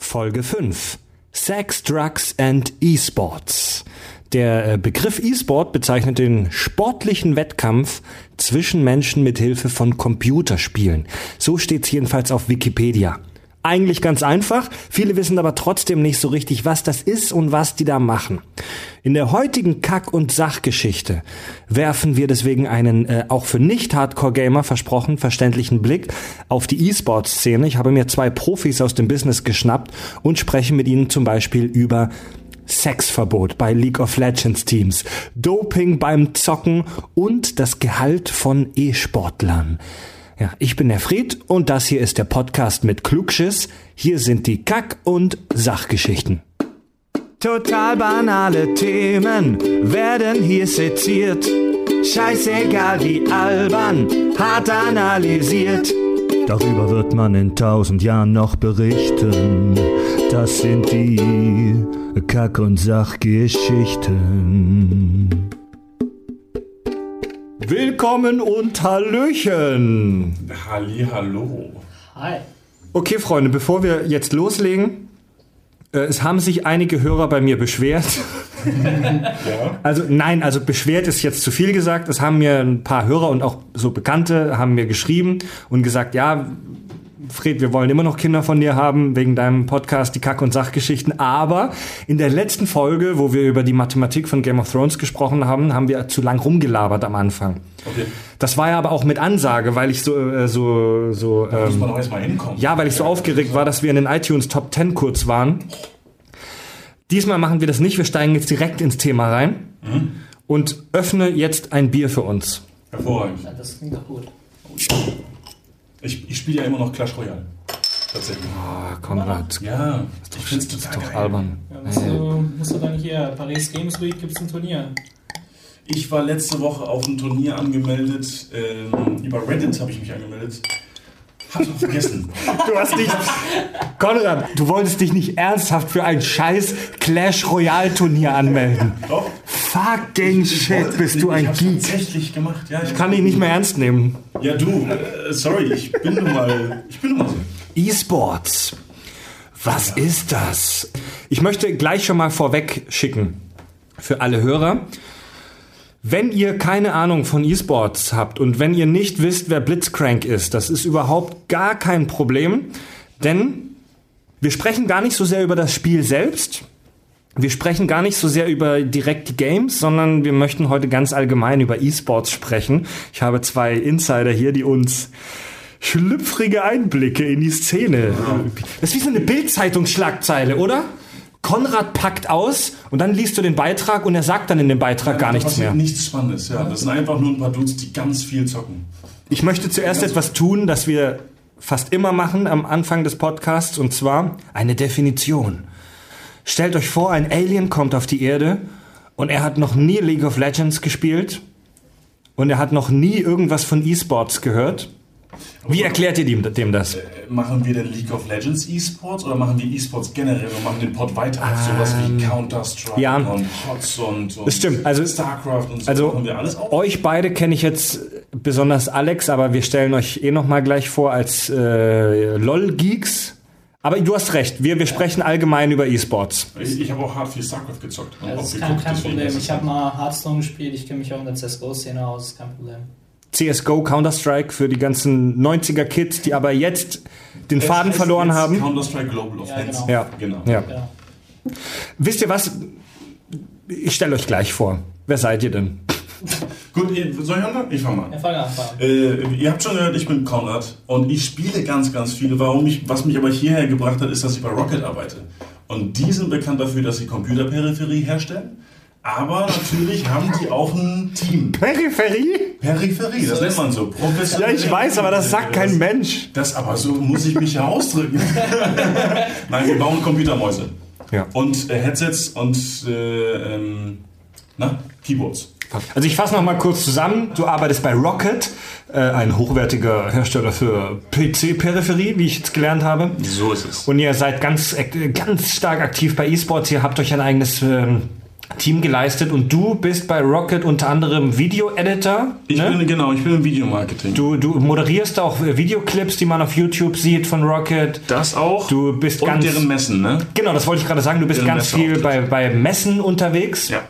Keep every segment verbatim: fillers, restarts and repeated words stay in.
Folge fünf. Sex, Drugs and E-Sports. Der Begriff E-Sport bezeichnet den sportlichen Wettkampf zwischen Menschen mit Hilfe von Computerspielen. So steht's jedenfalls auf Wikipedia. Eigentlich ganz einfach, viele wissen aber trotzdem nicht so richtig, was das ist und was die da machen. In der heutigen Kack- und Sachgeschichte werfen wir deswegen einen, äh, auch für Nicht-Hardcore-Gamer versprochen, verständlichen Blick auf die E-Sport-Szene. Ich habe mir zwei Profis aus dem Business geschnappt und spreche mit ihnen zum Beispiel über Sexverbot bei League of Legends Teams, Doping beim Zocken und das Gehalt von E-Sportlern. Ja, ich bin der Fred und das hier ist der Podcast mit Klugschiss. Hier sind die Kack- und Sachgeschichten. Total banale Themen werden hier seziert. Scheißegal wie albern, hart analysiert. Darüber wird man in tausend Jahren noch berichten. Das sind die Kack- und Sachgeschichten. Willkommen und Hallöchen. Halli, hallo. Hi. Okay, Freunde, bevor wir jetzt loslegen, äh, es haben sich einige Hörer bei mir beschwert. Ja. Also nein, also beschwert ist jetzt zu viel gesagt. Es haben mir ein paar Hörer und auch so Bekannte haben mir geschrieben und gesagt, ja, Fred, wir wollen immer noch Kinder von dir haben, wegen deinem Podcast, die Kack- und Sachgeschichten. Aber in der letzten Folge, wo wir über die Mathematik von Game of Thrones gesprochen haben, haben wir zu lang rumgelabert am Anfang. Okay. Das war ja aber auch mit Ansage, weil ich so, äh, so, so, Da muss ähm, man doch erstmal hinkommen. ja, weil ich so aufgeregt war, dass wir in den iTunes Top zehn kurz waren. Diesmal machen wir das nicht, wir steigen jetzt direkt ins Thema rein Mhm. und öffne jetzt ein Bier für uns. Hervorragend. Ja, das klingt doch gut. Ich, ich spiele ja immer noch Clash Royale. Tatsächlich. Ah, Konrad, Ja, ich finde es das ist total doch geil. albern. Ja, musst, du, musst du dann hier, Paris Games Week gibt's ein Turnier. Ich war letzte Woche auf ein Turnier angemeldet. Ähm, über Reddit habe ich mich angemeldet. Hab's auch vergessen. Du hast dich, Konrad, du wolltest dich nicht ernsthaft für ein scheiß Clash Royale Turnier anmelden. Doch. Fucking shit, bist du ich ein hab's Geek. tatsächlich gemacht. Ja, Ich kann dich nicht mehr ernst nehmen. Ja, du. Äh, sorry, ich bin nun mal. Ich bin nun mal so. E-Sports. Was ist das? Ich möchte gleich schon mal vorweg schicken für alle Hörer. Wenn ihr keine Ahnung von E-Sports habt und wenn ihr nicht wisst, wer Blitzcrank ist, das ist überhaupt gar kein Problem, denn wir sprechen gar nicht so sehr über das Spiel selbst. Wir sprechen gar nicht so sehr über direkt die Games, sondern wir möchten heute ganz allgemein über E-Sports sprechen. Ich habe zwei Insider hier, die uns schlüpfrige Einblicke in die Szene. Das ist wie so eine Bild-Zeitungsschlagzeile, oder? Konrad packt aus und dann liest du den Beitrag und er sagt dann in dem Beitrag gar nichts mehr. Nichts Spannendes, ja. Das sind einfach nur ein paar Dudes, die ganz viel zocken. Ich möchte zuerst etwas tun, das wir fast immer machen am Anfang des Podcasts, und zwar eine Definition. Stellt euch vor, ein Alien kommt auf die Erde und er hat noch nie League of Legends gespielt und er hat noch nie irgendwas von E-Sports gehört. Wie erklärt ihr dem, dem das? Äh, machen wir denn League of Legends E-Sports oder machen wir E-Sports generell und machen den Pod weiter auf sowas wie Counter-Strike ja. und H O T S und, und Das stimmt. Also, StarCraft und so? Also machen wir alles auf? euch beide kenne ich jetzt, besonders Alex, aber wir stellen euch eh noch mal gleich vor als äh, LOL-Geeks. Aber du hast recht, wir, wir sprechen allgemein über E-Sports. Ich, ich habe auch hart viel StarCraft gezockt. Und Ja, das auch ist kein, geguckt, kein deswegen Problem. ist es Ich habe halt- mal Hearthstone gespielt, ich kenne mich auch in der C S G O-Szene aus, ist kein Problem. C S G O, Counter-Strike für die ganzen neunziger-Kids, die aber jetzt den Es Faden heißt verloren jetzt haben. Counter-Strike Global Offensive. genau. Ja, Genau. ja. Ja. Wisst ihr was? Ich stelle euch gleich vor. Wer seid ihr denn? Gut, ihr- soll ich anfangen? Ich fange mal an. Ja, fang an, fang an. Äh, ihr habt schon gehört, ich bin Konrad und ich spiele ganz, ganz viele. Warum ich, was mich aber hierher gebracht hat, ist, dass ich bei Rocket arbeite. Und die sind bekannt dafür, dass sie Computerperipherie herstellen. Aber natürlich haben die auch ein Team. Peripherie? Peripherie, das nennt man so. Professionell. Ja, ich weiß, aber das sagt kein Mensch. Das aber so muss ich mich ja ausdrücken. Nein, wir bauen Computermäuse. Ja. Und äh, Headsets und äh, ähm, na, Keyboards. Also ich fasse noch mal kurz zusammen. Du arbeitest bei Rocket, äh, ein hochwertiger Hersteller für P C-Peripherie, wie ich jetzt gelernt habe. So ist es. Und ihr seid ganz, äh, ganz stark aktiv bei E-Sports. Ihr habt euch ein eigenes ähm, Team geleistet und du bist bei Rocket unter anderem Video-Editor. Ich ne? bin, genau, ich bin im Videomarketing. Du, du moderierst auch Videoclips, die man auf YouTube sieht von Rocket. Das auch. Du bist und ganz, deren Messen, ne? Genau, das wollte ich gerade sagen. Du bist Deren ganz viel bei, bei Messen unterwegs. Ja.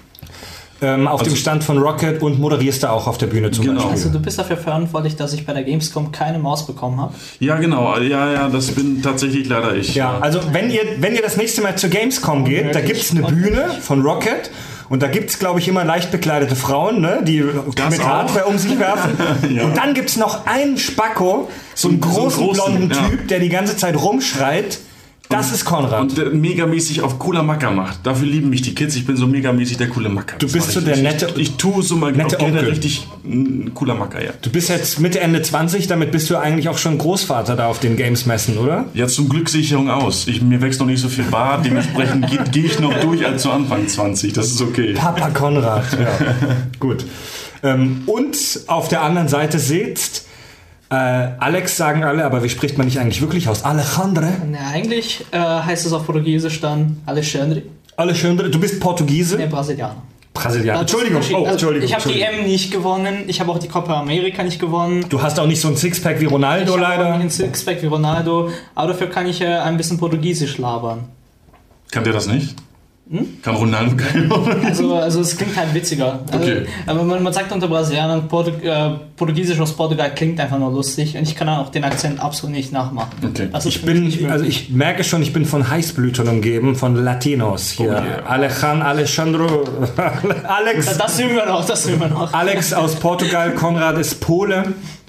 Ähm, auf Also- dem Stand von Rocket und moderierst da auch auf der Bühne zum Genau. Beispiel. Also du bist dafür verantwortlich, dass ich bei der Gamescom keine Maus bekommen habe. Ja, genau. Ja, ja, das bin tatsächlich leider ich. Ja, also wenn ihr, wenn ihr das nächste Mal zur Gamescom geht, da Unmöglich. gibt's eine Bühne von Rocket und da gibt's, glaube ich, immer leicht bekleidete Frauen, ne, die mit auch. Hardware um sich werfen. Ja. Und dann gibt's noch einen Spacko, so einen So einen großen, großen, blonden ja. Typ, der die ganze Zeit rumschreit. Das ist Konrad. Und der megamäßig auf cooler Macker macht. Dafür lieben mich die Kids. Ich bin so megamäßig der coole Macker. Du Das bist mach so ich der nicht. nette- Ich, ich tue so mal nette auch gerne Onkel. richtig ein cooler Macker, ja. Du bist jetzt Mitte, Ende zwanzig, damit bist du eigentlich auch schon Großvater da auf den Games-Messen, oder? Ja, zum Glück sehe ich jung aus. Ich, mir wächst noch nicht so viel Bart. Dementsprechend gehe geh ich noch durch als zu Anfang zwanzig. Das ist okay. Papa Konrad, ja. Gut. Ähm, und auf der anderen Seite sitzt äh, Alex, sagen alle, aber wie spricht man nicht eigentlich wirklich aus? Alejandre? Ne, eigentlich äh, heißt es auf Portugiesisch dann Alexandre, Alexandre, du bist Portugiese? der Brasilianer. Brasilianer. Das ist Entschuldigung, der Unterschied. oh, Also, Entschuldigung. ich habe die Entschuldigung. M nicht gewonnen, ich habe auch die Copa America nicht gewonnen. Du hast auch nicht so ein Sixpack wie Ich Ronaldo habe auch leider. nicht einen Sixpack wie Ronaldo, aber dafür kann ich äh, ein bisschen Portugiesisch labern. Kann der das nicht? Kann Ronaldo kein Also, also es klingt halt witziger. Also, Okay. aber man, man sagt unter Brasilianern, Portu äh, Portugiesisch aus Portugal klingt einfach nur lustig und ich kann auch den Akzent absolut nicht nachmachen. Okay. Das ist Ich für mich nicht bin, möglich. also ich merke schon, ich bin von Heißblütern umgeben, von Latinos hier. Oh yeah. Alejandro, Alejandro, Alex, das üben wir noch, das üben wir noch. Alex aus Portugal, Konrad ist Pole.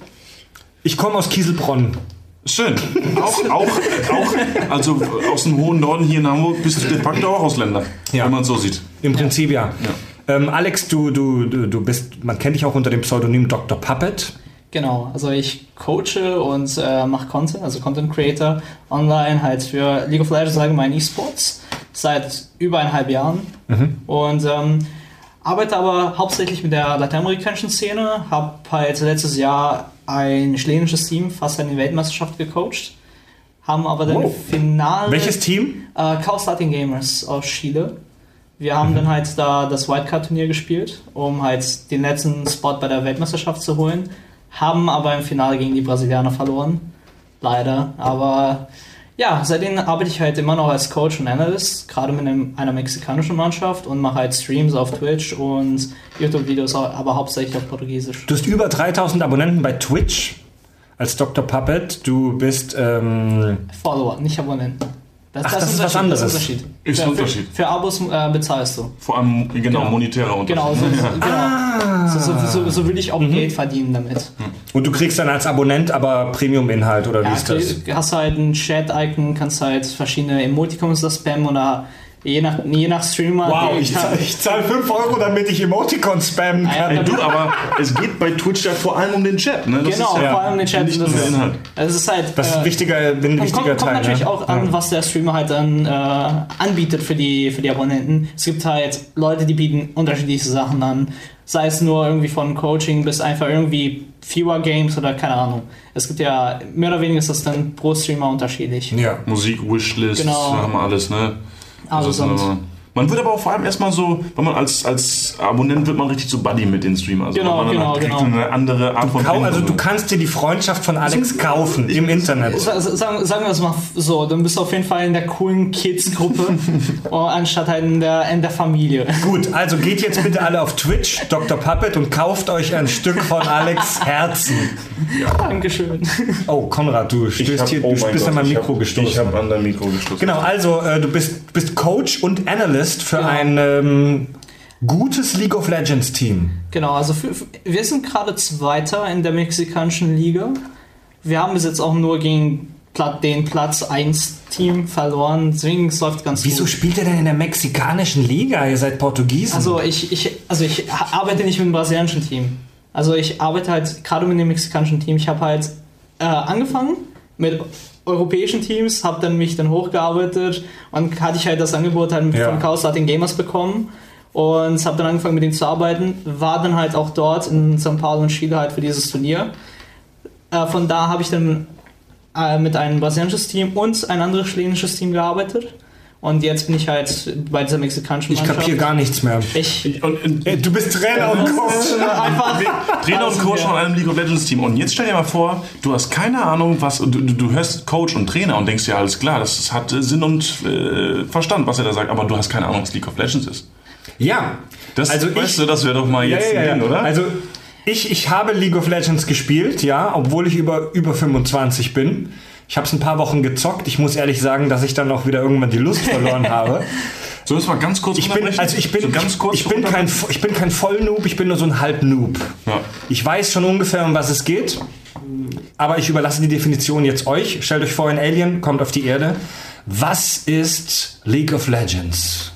Ich komme aus Kieselbronn. Schön. Auch, auch, auch, also aus dem hohen Norden hier in Hamburg bist du de facto auch Ausländer. Ja. Wenn man es so sieht. Im Prinzip ja. Ja. Ähm, Alex, du, du, du, du bist, man kennt dich auch unter dem Pseudonym Doktor Puppet. Genau, also ich coache und äh, mache Content, also Content Creator online halt für League of Legends allgemein E-Sports seit über eineinhalb Jahren und ähm, arbeite aber hauptsächlich mit der lateinamerikanischen Szene, habe halt letztes Jahr ein chilenisches Team fast an die Weltmeisterschaft gecoacht, haben aber dann Wow. Finale... Welches Team? Äh, Chaos Latin Gamers aus Chile. Wir haben dann halt da das Wildcard-Turnier gespielt, um halt den letzten Spot bei der Weltmeisterschaft zu holen. Haben aber im Finale gegen die Brasilianer verloren. Leider. Aber ja, seitdem arbeite ich halt immer noch als Coach und Analyst, gerade mit einem, einer mexikanischen Mannschaft und mache halt Streams auf Twitch und YouTube-Videos, aber hauptsächlich auf Portugiesisch. Du hast über dreitausend Abonnenten bei Twitch als Doktor Puppet. Du bist, ähm, Follower, nicht Abonnenten. Ach, das ist was Unterschied, anderes. Das ist Unterschied. Ist für, ein Unterschied. Für, für Abos äh, bezahlst du. Vor allem, genau, Genau. monetärer Unterschied. Genau, so, so, Ja. genau. Ah. So, so, so, so will ich auch Geld verdienen damit. und du kriegst dann als Abonnent aber Premium-Inhalt, oder wie Ja, ist das? du hast halt ein Chat-Icon, kannst halt verschiedene Emoticons da spammen oder je nach, je nach Streamer. Wow, die- ich zahle zahl fünf Euro, damit ich Emoticons spammen Ah, ja, kann. Ey, du, aber es geht bei Twitch ja vor allem um den Chat, ne? Das Genau, ist ja vor allem den Chat. nicht Das nur der ist, Inhalt. das ist halt. Das ist ein äh, wichtiger, ein kommt, wichtiger kommt, Teil. kommt natürlich ne? auch an, was der Streamer halt dann äh, anbietet für die, für die Abonnenten. Es gibt halt Leute, die bieten unterschiedliche Sachen an. Sei es nur irgendwie von Coaching bis einfach irgendwie Fewer Games oder keine Ahnung. Es gibt ja, mehr oder weniger ist das dann pro Streamer unterschiedlich. Ja. Musik, Wishlist, Genau. haben wir alles, ne? Alles ist dann und- immer- man wird aber auch vor allem erstmal so, wenn man als, als Abonnent wird man richtig so Buddy mit den Streamern. Also Genau, man genau, kriegt genau. eine andere Art von Kau- also Bindung. du kannst dir die Freundschaft von Alex kaufen im Internet. Sa- sa- Sagen, sagen wir es mal so, dann bist du auf jeden Fall in der coolen Kids-Gruppe, anstatt halt in der, in der Familie. Gut, also geht jetzt bitte alle auf Twitch, Doktor Puppet, und kauft euch ein Stück von Alex Herzen. Dankeschön. Oh, Konrad, du stößt hier, du bist an mein Mikro gestoßen. Ich habe an dein Mikro gestoßen. Genau, also äh, du bist, bist Coach und Analyst für Genau. ein ähm, gutes League of Legends Team. Genau, also für, für, wir sind gerade Zweiter in der mexikanischen Liga. Wir haben bis jetzt auch nur gegen Pla- den Platz eins Team verloren, deswegen es läuft ganz Wieso gut. spielt ihr denn in der mexikanischen Liga? Ihr seid Portugiesen. Also ich, ich, also ich arbeite nicht mit dem brasilianischen Team. Also ich arbeite halt gerade mit dem mexikanischen Team. Ich habe halt äh, angefangen mit europäischen Teams, habe dann mich dann hochgearbeitet und hatte ich halt das Angebot halt Ja. von Chaos Latin Gamers bekommen und habe dann angefangen mit denen zu arbeiten. War dann halt auch dort in São Paulo und Chile halt für dieses Turnier. Äh, von da habe ich dann äh, mit einem brasilianischen Team und ein anderes chilenisches Team gearbeitet. Und jetzt bin ich halt bei dieser mexikanischen Ich Mannschaft. kapiere gar nichts mehr. Ich, Und, und, Ey, du bist Trainer und Coach. einfach Trainer und Coach von einem League of Legends Team. Und jetzt stell dir mal vor, du hast keine Ahnung, was. Du, du, du hörst Coach und Trainer und denkst ja, alles klar, das hat Sinn und äh, Verstand, was er da sagt, aber du hast keine Ahnung, was League of Legends ist. Ja, Das, also weißt ich, du, das wäre doch mal jetzt ja, ja, ein ja. Ding, oder? Also ich, ich habe League of Legends gespielt, ja, obwohl ich über, über fünfundzwanzig bin. Ich habe es ein paar Wochen gezockt. Ich muss ehrlich sagen, dass ich dann auch wieder irgendwann die Lust verloren habe. Sollen wir es mal ganz kurz Ich bin, unterbrechen? also ich bin, so ganz kurz ich bin kein, ich bin kein Vollnoob, ich bin nur so ein Halbnoob. Ja. Ich weiß schon ungefähr, um was es geht, aber ich überlasse die Definition jetzt euch. Stellt euch vor, ein Alien kommt auf die Erde. Was ist League of Legends?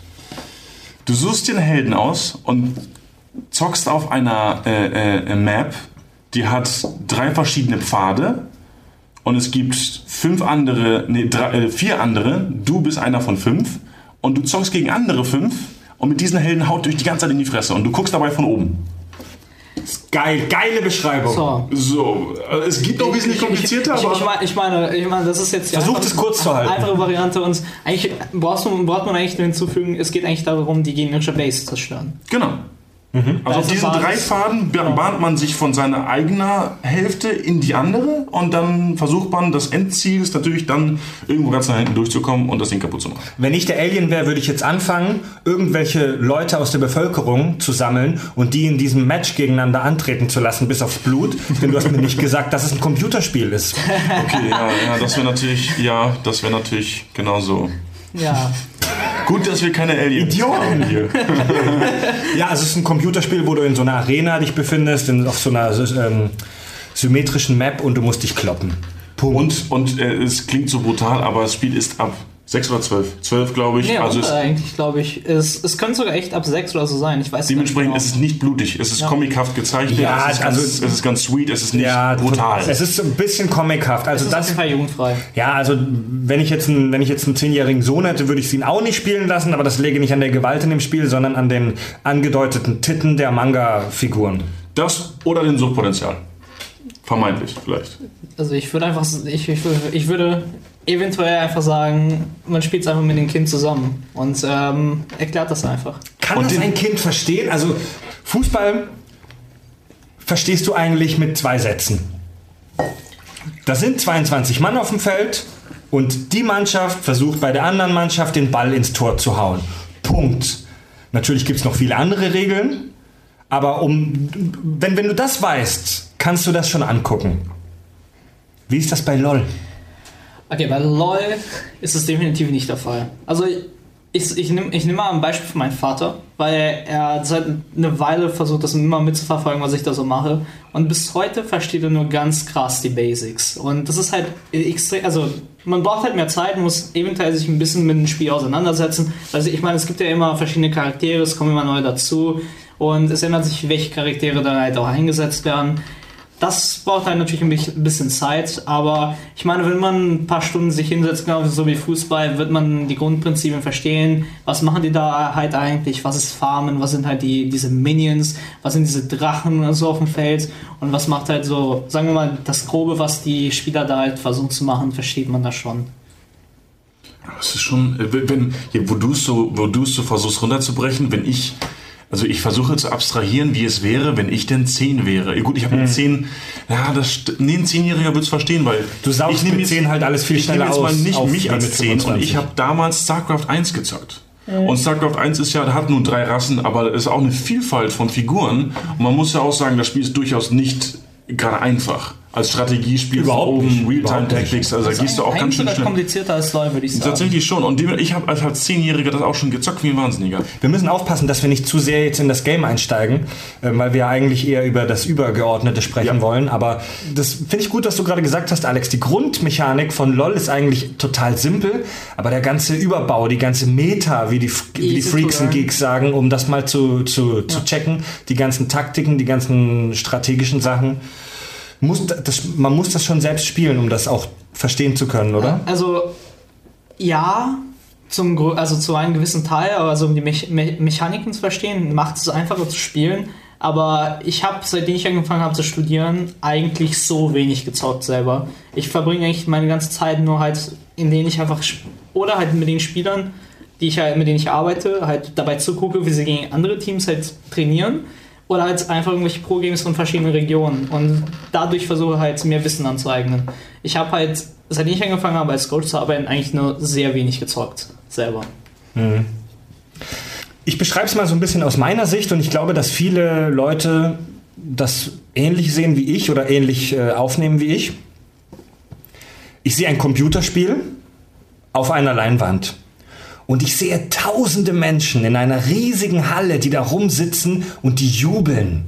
Du suchst dir einen Helden aus und zockst auf einer äh, äh, Map, die hat drei verschiedene Pfade und es gibt fünf andere, nee, drei, äh, vier andere. Du bist einer von fünf und du zockst gegen andere fünf und mit diesen Helden haut durch die ganze Zeit in die Fresse und du guckst dabei von oben. Geil, geile Beschreibung. so. So, äh, es gibt auch wesentlich komplizierter, ich, ich, aber... ich, meine, ich, meine, ich meine, das ist jetzt die Versucht einfache- es kurz zu halten. Einfache Variante und eigentlich brauchst du, braucht man eigentlich nur hinzufügen, es geht eigentlich darum, die gegnerische Base zu zerstören. Genau. Also Da auf ist diesen eine drei Basis. Pfaden ba- bahnt man sich von seiner eigenen Hälfte in die andere und dann versucht man, das Endziel ist natürlich dann irgendwo ganz nach hinten durchzukommen und das Ding kaputt zu machen. Wenn ich der Alien wäre, würde ich jetzt anfangen, irgendwelche Leute aus der Bevölkerung zu sammeln und die in diesem Match gegeneinander antreten zu lassen, bis aufs Blut. Denn du hast mir nicht gesagt, dass es ein Computerspiel ist. Okay, ja, ja das wäre natürlich, ja, das wäre natürlich genauso. Ja. Gut, dass wir keine Aliens Idioten. haben hier. Ja, also es ist ein Computerspiel, wo du in so einer Arena dich befindest, in, auf so einer ähm, symmetrischen Map und du musst dich kloppen. Punkt. Und, und äh, es klingt so brutal, aber das Spiel ist ab sechs oder zwölf. zwölf, glaube ich. Nee, also also es, eigentlich glaube ich, es, es könnte sogar echt ab sechs oder so sein. Ich weiß dementsprechend nicht ist es nicht blutig. Es ist Ja. comichaft gezeichnet. Ja, es, ist ganz, also- es ist ganz sweet. Es ist nicht Ja, brutal. es ist so ein bisschen comichaft. Also Es ist auf das, jeden Fall jugendfrei. ja, also wenn ich jetzt einen, wenn ich jetzt einen zehnjährigen Sohn hätte, würde ich ihn auch nicht spielen lassen, aber das läge nicht an der Gewalt in dem Spiel, sondern an den angedeuteten Titten der Manga-Figuren. Das oder den Suchtpotenzial. Vermeintlich, vielleicht. Also ich würde einfach, ich, ich, würde, ich würde eventuell einfach sagen, man spielt es einfach mit dem Kind zusammen und ähm, erklärt das einfach. Kann Und das den- ein Kind verstehen? Also Fußball verstehst du eigentlich mit zwei Sätzen. Da sind zweiundzwanzig Mann auf dem Feld und die Mannschaft versucht bei der anderen Mannschaft den Ball ins Tor zu hauen. Punkt. Natürlich gibt es noch viele andere Regeln, aber um, wenn, wenn du das weißt, kannst du das schon angucken. Wie ist das bei LOL? Okay, bei LOL ist es definitiv nicht der Fall. Also ich, ich nehme ich nehm mal ein Beispiel von meinem Vater, weil er seit einer Weile versucht, das immer mitzuverfolgen, was ich da so mache. Und bis heute versteht er nur ganz krass die Basics. Und das ist halt extrem, also man braucht halt mehr Zeit, muss eventuell sich ein bisschen mit dem Spiel auseinandersetzen. Also ich meine, es gibt ja immer verschiedene Charaktere, es kommen immer neue dazu. Und es ändert sich, welche Charaktere da halt auch eingesetzt werden. Das braucht halt natürlich ein bisschen Zeit, aber ich meine, wenn man ein paar Stunden sich hinsetzt, genau so wie Fußball, wird man die Grundprinzipien verstehen. Was machen die da halt eigentlich? Was ist Farmen? Was sind halt die, diese Minions? Was sind diese Drachen und so auf dem Feld? Und was macht halt so, sagen wir mal, das Grobe, was die Spieler da halt versuchen zu machen, versteht man das schon. Das ist schon, äh, wenn, ja, wo du es so, wo du es so versuchst runterzubrechen, wenn ich, also ich versuche zu abstrahieren, wie es wäre, wenn ich denn zehn wäre. Gut, ich habe Mhm. mit zehn, ja, das, st- nee, ein Zehnjähriger wird es verstehen, weil Du saugst ich nehm mit jetzt- zehn halt alles viel ich nehme schneller jetzt mal aus nicht auf mich wie als mit zehn und fünfundzwanzig. ich habe damals StarCraft eins gezockt. Und StarCraft eins ist ja, hat nun drei Rassen, aber es ist auch eine Vielfalt von Figuren. Und man muss ja auch sagen, das Spiel ist durchaus nicht gerade einfach. Als Strategiespiel von Überhaupt nicht. oben, Überhaupt Realtime-Tactics, also da gehst du auch ganz Eigentlich schön sogar schnell. komplizierter als LOL, würde ich sagen. Tatsächlich schon. Und dem- ich habe als, als Zehnjähriger das auch schon gezockt wie ein Wahnsinniger. Wir müssen aufpassen, dass wir nicht zu sehr jetzt in das Game einsteigen, äh, weil wir ja eigentlich eher über das Übergeordnete sprechen Ja. wollen. Aber das finde ich gut, was du gerade gesagt hast, Alex. Die Grundmechanik von LoL ist eigentlich total simpel, aber der ganze Überbau, die ganze Meta, wie die, wie die Easy Freaks to und learn. Geeks sagen, um das mal zu, zu, zu checken, die ganzen Taktiken, die ganzen strategischen Sachen. Muss das, man muss das schon selbst spielen, um das auch verstehen zu können, oder? Also, ja, zum, gro- also zu einem gewissen Teil, aber also um die Me Me Mechaniken zu verstehen, macht es einfacher zu spielen. Aber ich habe, seitdem ich angefangen habe zu studieren, eigentlich so wenig gezockt selber. Ich verbringe eigentlich meine ganze Zeit nur halt, in denen ich einfach, sp- oder halt mit den Spielern die ich halt, mit denen ich arbeite, halt dabei zugucke, wie sie gegen andere Teams halt trainieren. Oder halt einfach irgendwelche Pro-Games von verschiedenen Regionen. Und dadurch versuche halt mehr Wissen anzueignen. Ich habe halt, seitdem ich angefangen habe, als Coach zu arbeiten, eigentlich nur sehr wenig gezockt. Selber. Mhm. Ich beschreibe es mal so ein bisschen aus meiner Sicht und ich glaube, dass viele Leute das ähnlich sehen wie ich oder ähnlich äh, aufnehmen wie ich. Ich sehe ein Computerspiel auf einer Leinwand. Und ich sehe tausende Menschen in einer riesigen Halle, die da rumsitzen und die jubeln.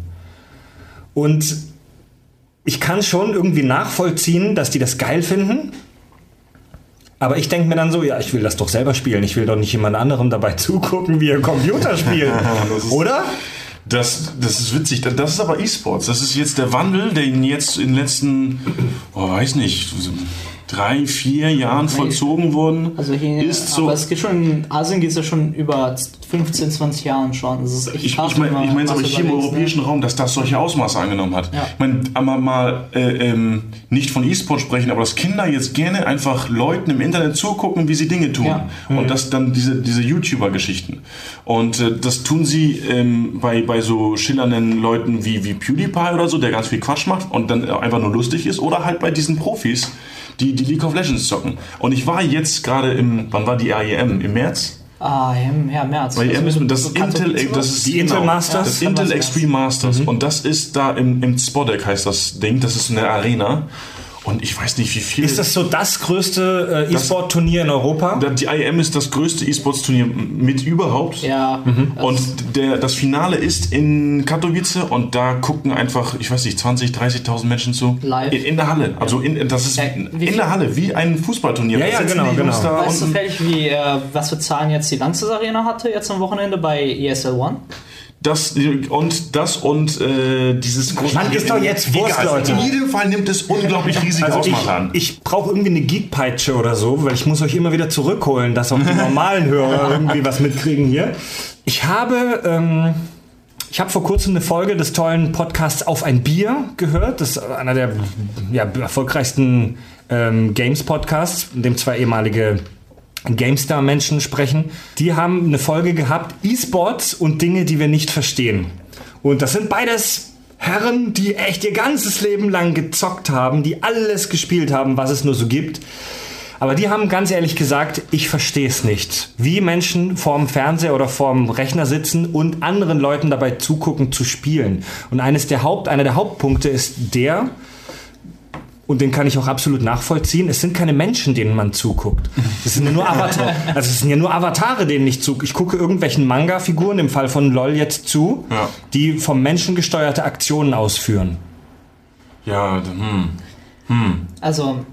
Und ich kann schon irgendwie nachvollziehen, dass die das geil finden. Aber ich denke mir dann so, ja, ich will das doch selber spielen. Ich will doch nicht jemand anderem dabei zugucken, wie er Computer spielt. Oder? Das, das ist witzig. Das ist aber E-Sports. Das ist jetzt der Wandel, der jetzt in den letzten, oh, weiß nicht, drei, vier Jahren vollzogen worden also hier, ist. So, aber es geht schon, in Asien geht es ja schon über fünfzehn, zwanzig Jahren schon. Das ist echt ich krass, ich meine ich mein aber hier im europäischen ne? Raum, dass das solche Ausmaße angenommen hat. Ja. Ich meine, aber mal äh, ähm, nicht von E-Sport sprechen, aber dass Kinder jetzt gerne einfach Leuten im Internet zugucken, wie sie Dinge tun. Ja. Und mhm. das dann diese, diese YouTuber-Geschichten. Und äh, das tun sie ähm, bei, bei so schillernden Leuten wie, wie PewDiePie oder so, der ganz viel Quatsch macht und dann einfach nur lustig ist. Oder halt bei diesen Profis, die die League of Legends zocken. Und ich war jetzt gerade im, wann war die A E M? Im März? Ah, ja, März. Weil also das, das, Intel, das ist die Intel genau, Masters. Das Intel Extreme Masters. Mhm. Und das ist da im, im Spodek heißt das Ding. Das ist eine Arena. Und ich weiß nicht, wie viel... Ist das so das größte äh, E-Sport-Turnier in Europa? Die I E M ist das größte E-Sports-Turnier mit überhaupt. Ja. Mhm. Und der, das Finale ist in Katowice und da gucken einfach, ich weiß nicht, zwanzig, dreißigtausend Menschen zu. Live. In, in der Halle. Also in, das ist ja, in der Halle, wie ein Fußballturnier. Ja, ja, genau, genau. Weißt du fertig, wie, äh, was für Zahlen jetzt die Lanxess Arena hatte, jetzt am Wochenende bei E S L One? Das und das und äh, dieses große... Mann, ist doch jetzt Wurst, Leute. In jedem Fall nimmt es unglaublich riesige also Ausmaße ich, an. Ich brauche irgendwie eine Geekpeitsche oder so, weil ich muss euch immer wieder zurückholen, dass auch die normalen Hörer irgendwie was mitkriegen hier. Ich habe... Ähm Ich habe vor kurzem eine Folge des tollen Podcasts Auf ein Bier gehört. Das ist einer der ja, erfolgreichsten ähm, Games-Podcasts, in dem zwei ehemalige GameStar-Menschen sprechen. Die haben eine Folge gehabt, E-Sports und Dinge, die wir nicht verstehen. Und das sind beides Herren, die echt ihr ganzes Leben lang gezockt haben, die alles gespielt haben, was es nur so gibt. Aber die haben ganz ehrlich gesagt, ich verstehe es nicht. Wie Menschen vorm Fernseher oder vorm Rechner sitzen und anderen Leuten dabei zugucken zu spielen. Und eines der Haupt, einer der Hauptpunkte ist der, und den kann ich auch absolut nachvollziehen, es sind keine Menschen, denen man zuguckt. Es sind ja nur Avatare, also es sind ja nur Avatare, denen ich zugucke. Ich gucke irgendwelchen Manga-Figuren, im Fall von LOL jetzt zu, ja. die vom Menschen gesteuerte Aktionen ausführen. Ja, hm. Hm. Also...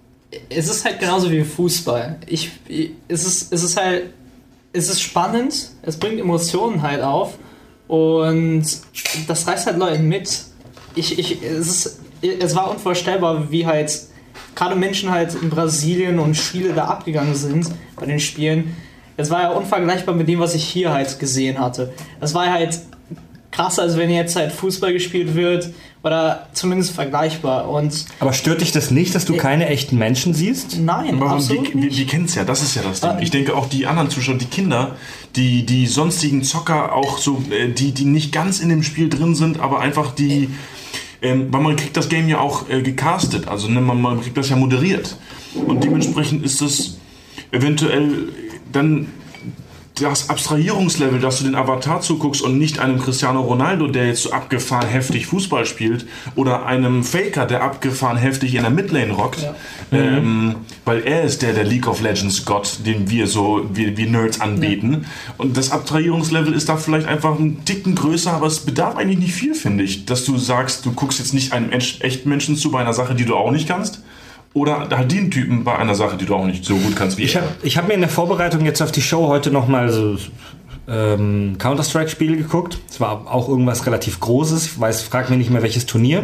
Es ist halt genauso wie Fußball. Ich, es, ist, es ist halt, es ist spannend, es bringt Emotionen halt auf und das reißt halt Leute mit. Ich, ich, es, ist, es war unvorstellbar, wie halt gerade Menschen halt in Brasilien und Chile da abgegangen sind bei den Spielen. Es war ja unvergleichbar mit dem, was ich hier halt gesehen hatte. Es war halt krasser, als wenn jetzt halt Fußball gespielt wird oder zumindest vergleichbar. Und aber stört dich das nicht, dass du keine echten Menschen siehst? Nein, aber absolut die, nicht. Die, die kennen es ja, das ist ja das Ding. Ich denke auch die anderen Zuschauer, die Kinder, die, die sonstigen Zocker auch so, die, die nicht ganz in dem Spiel drin sind, aber einfach die, ähm, weil man kriegt das Game ja auch äh, gecastet, also ne, man, man kriegt das ja moderiert. Und dementsprechend ist das eventuell dann das Abstrahierungslevel, dass du den Avatar zuguckst und nicht einem Cristiano Ronaldo, der jetzt so abgefahren heftig Fußball spielt, oder einem Faker, der abgefahren heftig in der Midlane rockt, ja. ähm, weil er ist der, der League of Legends Gott, den wir so, wir, wir Nerds anbeten. Ja. Und das Abstrahierungslevel ist da vielleicht einfach ein Ticken größer, aber es bedarf eigentlich nicht viel, finde ich, dass du sagst, du guckst jetzt nicht einem echten Menschen zu bei einer Sache, die du auch nicht kannst. Oder halt den Typen bei einer Sache, die du auch nicht so gut kannst wie ich. er. Hab, ich habe mir in der Vorbereitung jetzt auf die Show heute nochmal so ähm, Counter-Strike-Spiele geguckt. Es war auch irgendwas relativ Großes. Ich weiß, frag mich nicht mehr welches Turnier.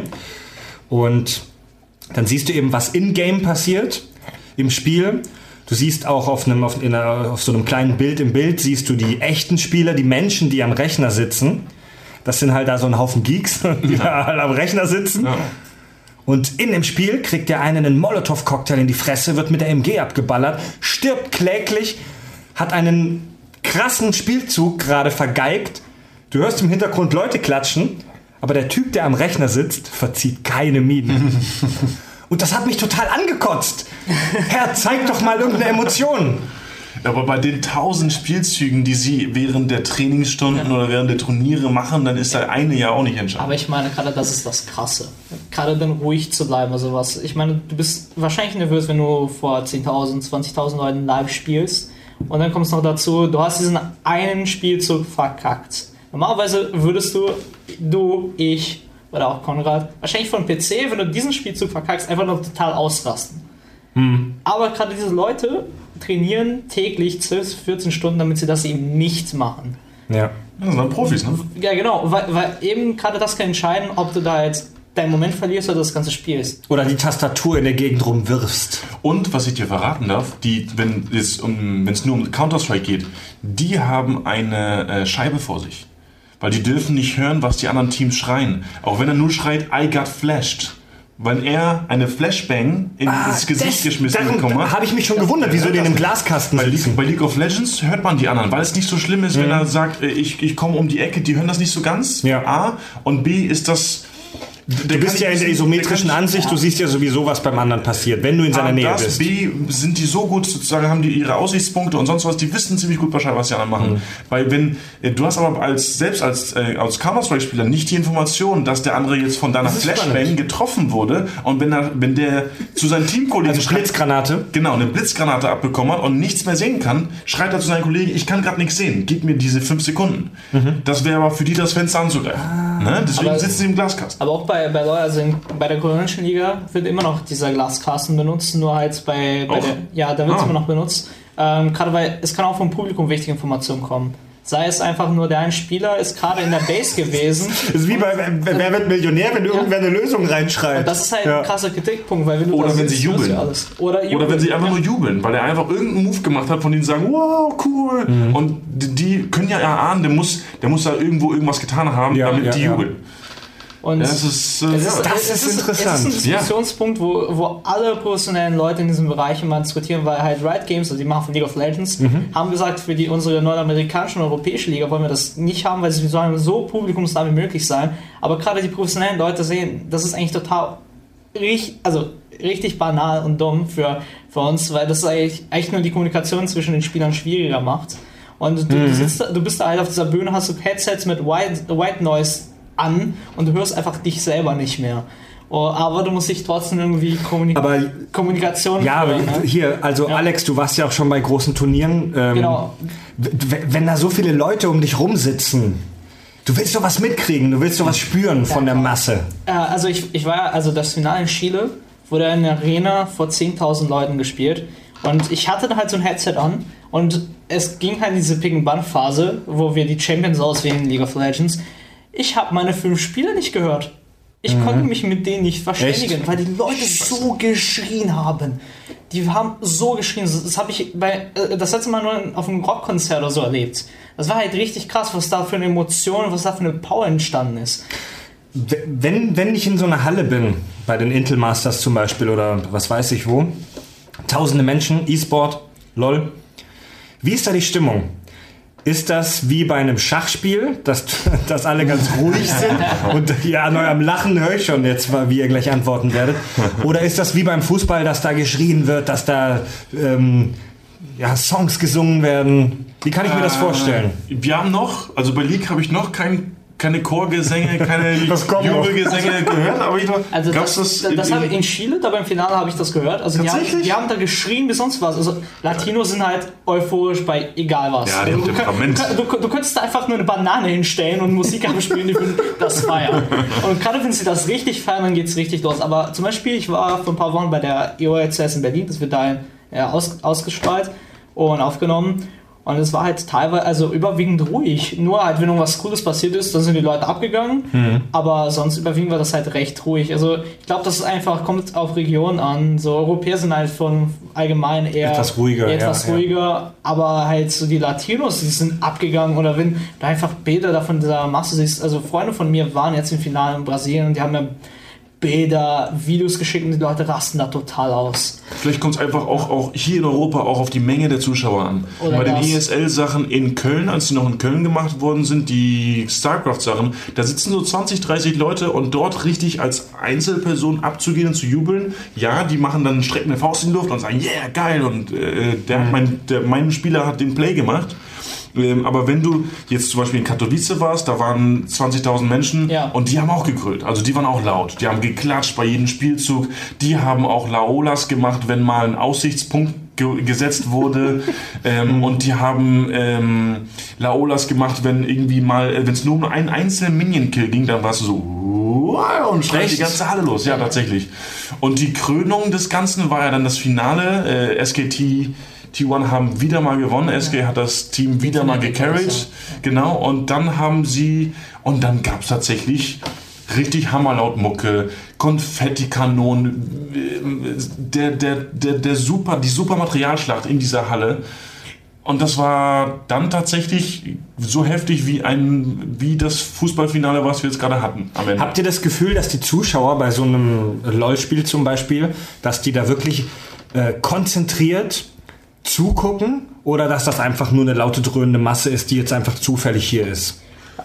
Und dann siehst du eben, was in-game passiert im Spiel. Du siehst auch auf, einem, auf, in einer, auf so einem kleinen Bild im Bild, siehst du die echten Spieler, die Menschen, die am Rechner sitzen. Das sind halt da so ein Haufen Geeks, die da halt am Rechner sitzen. Ja. Und in dem Spiel kriegt der eine einen Molotow-Cocktail in die Fresse, wird mit der M G abgeballert, stirbt kläglich, hat einen krassen Spielzug gerade vergeigt. Du hörst im Hintergrund Leute klatschen, aber der Typ, der am Rechner sitzt, verzieht keine Miene. Und das hat mich total angekotzt. Herr, zeig doch mal irgendeine Emotion. Aber bei den tausend Spielzügen, die sie während der Trainingsstunden ja. oder während der Turniere machen, dann ist da eine ja auch nicht entscheidend. Aber ich meine, gerade das ist das Krasse. Gerade dann ruhig zu bleiben oder sowas. Ich meine, du bist wahrscheinlich nervös, wenn du vor zehntausend, zwanzigtausend Leuten live spielst. Und dann kommt es noch dazu, du hast diesen einen Spielzug verkackt. Normalerweise würdest du, du, ich oder auch Konrad, wahrscheinlich von P C, wenn du diesen Spielzug verkackst, einfach noch total ausrasten. Hm. Aber gerade diese Leute trainieren täglich zwölf, vierzehn Stunden, damit sie das eben nicht machen. Ja. Das sind dann Profis, ne? Ja, genau, weil, weil eben gerade das kann entscheiden, ob du da jetzt deinen Moment verlierst oder das ganze spielst. Oder die Tastatur in der Gegend rumwirfst. Und, was ich dir verraten darf, die, wenn es um, wenn es nur um Counter-Strike geht, die haben eine äh, Scheibe vor sich. Weil die dürfen nicht hören, was die anderen Teams schreien. Auch wenn er nur schreit, I got flashed. Weil er eine Flashbang in ah, das Gesicht das, geschmissen bekommen hat. Habe ich mich schon gewundert, wieso den im Glaskasten bei sitzen. League, bei League of Legends hört man die anderen, weil es nicht so schlimm ist, mhm. wenn er sagt, ich, ich komme um die Ecke, die hören das nicht so ganz. Ja. A. Und B ist das... Du bist ja in der isometrischen Ansicht, du siehst ja sowieso, was beim anderen passiert, wenn du in seiner Nähe das, bist. B, sind die so gut, sozusagen haben die ihre Aussichtspunkte und sonst was, die wissen ziemlich gut Bescheid, was die anderen machen. Mhm. Weil wenn, du hast aber als, selbst als, äh, als Counter-Strike-Spieler nicht die Information, dass der andere jetzt von deiner Flashbang getroffen wurde und wenn, er, wenn der zu seinen Teamkollegen... Also Blitzgranate? Genau, eine Blitzgranate abbekommen hat und nichts mehr sehen kann, schreit er zu seinen Kollegen, ich kann gerade nichts sehen, gib mir diese fünf Sekunden. Mhm. Das wäre aber für die das Fenster anzugreifen. Ah. Ne? Deswegen aber, sitzen sie im Glaskasten. Aber auch bei, bei LoL, also in, bei der koreanischen Liga wird immer noch dieser Glaskasten benutzt, nur halt bei, bei der, ja, da wird es ah. immer noch benutzt. Ähm, gerade weil es kann auch vom Publikum wichtige Informationen kommen. Sei es einfach nur, der ein Spieler ist gerade in der Base gewesen. Das ist wie bei Wer, wer wird Millionär, wenn ja. irgendwer eine Lösung reinschreibt. Und das ist halt ja. ein krasser Kritikpunkt, weil wenn du Oder das wenn sie jubeln. Ja alles. Oder, jubeln. Oder wenn sie einfach ja. nur jubeln, weil er einfach irgendeinen Move gemacht hat, von denen sie sagen, wow, cool. Mhm. Und die, die können ja erahnen, der muss, der muss da irgendwo irgendwas getan haben, ja, damit ja, die jubeln. Und das ist, äh, es ist, ja. das ist, ist interessant. Es ist ein Diskussionspunkt, wo, wo alle professionellen Leute in diesem Bereich immer diskutieren, weil halt Riot Games, also die machen von League of Legends, mhm. haben gesagt, für die unsere nordamerikanische und europäische Liga wollen wir das nicht haben, weil sie sollen so publikumsnah wie möglich sein. Aber gerade die professionellen Leute sehen, das ist eigentlich total richtig, also richtig banal und dumm für, für uns, weil das eigentlich, eigentlich nur die Kommunikation zwischen den Spielern schwieriger macht. Und du, mhm. du, sitzt, du bist da halt auf dieser Bühne, hast du Headsets mit White, White Noise an und du hörst einfach dich selber nicht mehr. Oh, aber du musst dich trotzdem irgendwie Kommunik- aber, Kommunikation ja, führen, aber ne? hier, also ja. Alex, du warst ja auch schon bei großen Turnieren. Ähm, genau. w- wenn da so viele Leute um dich rumsitzen, du willst doch was mitkriegen, du willst doch was spüren von ja, der Masse. Ja, also ich, ich war, also das Finale in Chile wurde in der Arena vor zehntausend Leuten gespielt und ich hatte da halt so ein Headset an und es ging halt in diese Pick-and-Ban-Phase, wo wir die Champions auswählen in League of Legends. Ich habe meine fünf Spiele nicht gehört. Ich mhm. konnte mich mit denen nicht verständigen, Echt? weil die Leute so geschrien haben. Die haben so geschrien. Das habe ich bei das letzte Mal nur auf einem Rockkonzert oder so erlebt. Das war halt richtig krass, was da für eine Emotion, was da für eine Power entstanden ist. Wenn, wenn ich in so einer Halle bin, bei den Intel Masters zum Beispiel oder was weiß ich wo, tausende Menschen, E-Sport, LOL, wie ist da die Stimmung? Ist das wie bei einem Schachspiel, dass, dass alle ganz ruhig sind? Und ja, an eurem Lachen höre ich schon jetzt, wie ihr gleich antworten werdet. Oder ist das wie beim Fußball, dass da geschrien wird, dass da ähm, ja, Songs gesungen werden? Wie kann ich mir das vorstellen? Äh, wir haben noch, also bei League habe ich noch kein, keine Chorgesänge, keine Jubelgesänge gehört. Aber ich glaube, also das, das, das, das habe ich in Chile, da beim Finale habe ich das gehört. Also die haben, die haben da geschrien wie sonst was. Also Latinos sind halt euphorisch bei egal was. Ja, der du, Temperament. Du, du, du könntest da einfach nur eine Banane hinstellen und Musik abspielen, die würden das feiern. Und gerade wenn sie das richtig feiern, dann geht es richtig los. Aber zum Beispiel, ich war vor ein paar Wochen bei der E O R C S in Berlin, das wird da ja, aus, ausgestrahlt und aufgenommen. Und es war halt teilweise, also überwiegend ruhig. Nur halt, wenn irgendwas Cooles passiert ist, dann sind die Leute abgegangen. Mhm. Aber sonst überwiegend war das halt recht ruhig. Also ich glaube, das ist einfach, kommt auf Region an. So Europäer sind halt von allgemein eher etwas ruhiger. Eher etwas ja, ruhiger. Ja. Aber halt so die Latinos, die sind abgegangen. Oder wenn du einfach Bilder davon dieser Masse siehst. Also Freunde von mir waren jetzt im Finale in Brasilien und die haben mir Bilder, Videos geschickt und die Leute rasten da total aus. Vielleicht kommt es einfach auch, auch hier in Europa auch auf die Menge der Zuschauer an. Oder Bei den das. E S L-Sachen in Köln, als die noch in Köln gemacht worden sind, die StarCraft-Sachen, da sitzen so zwanzig, dreißig Leute und dort richtig als Einzelperson abzugehen und zu jubeln, ja, die machen dann strecken eine Faust in die Luft und sagen, yeah, geil, und äh, der, mhm. mein, der, mein Spieler hat den Play gemacht. Ähm, aber wenn du jetzt zum Beispiel in Katowice warst, da waren zwanzigtausend Menschen ja. und die haben auch gegrölt. Also die waren auch laut. Die haben geklatscht bei jedem Spielzug. Die haben auch Laolas gemacht, wenn mal ein Aussichtspunkt ge- gesetzt wurde. ähm, und die haben ähm, Laolas gemacht, wenn irgendwie mal, wenn es nur um einen einzelnen Minion-Kill ging, dann warst du so wow, und schreit die ganze Halle los. Ja, tatsächlich. Und die Krönung des Ganzen war ja dann das Finale. Äh, S K T T eins haben wieder mal gewonnen. S K hat das Team wieder mal gecarried. Genau. Und dann haben sie, und dann gab es tatsächlich richtig hammerlaut Mucke, Konfettikanonen, der, der, der, der super, die super Materialschlacht in dieser Halle. Und das war dann tatsächlich so heftig wie ein, wie das Fußballfinale, was wir jetzt gerade hatten am Ende. Habt ihr das Gefühl, dass die Zuschauer bei so einem LoL-Spiel zum Beispiel, dass die da wirklich äh, konzentriert zugucken oder dass das einfach nur eine laute, dröhnende Masse ist, die jetzt einfach zufällig hier ist?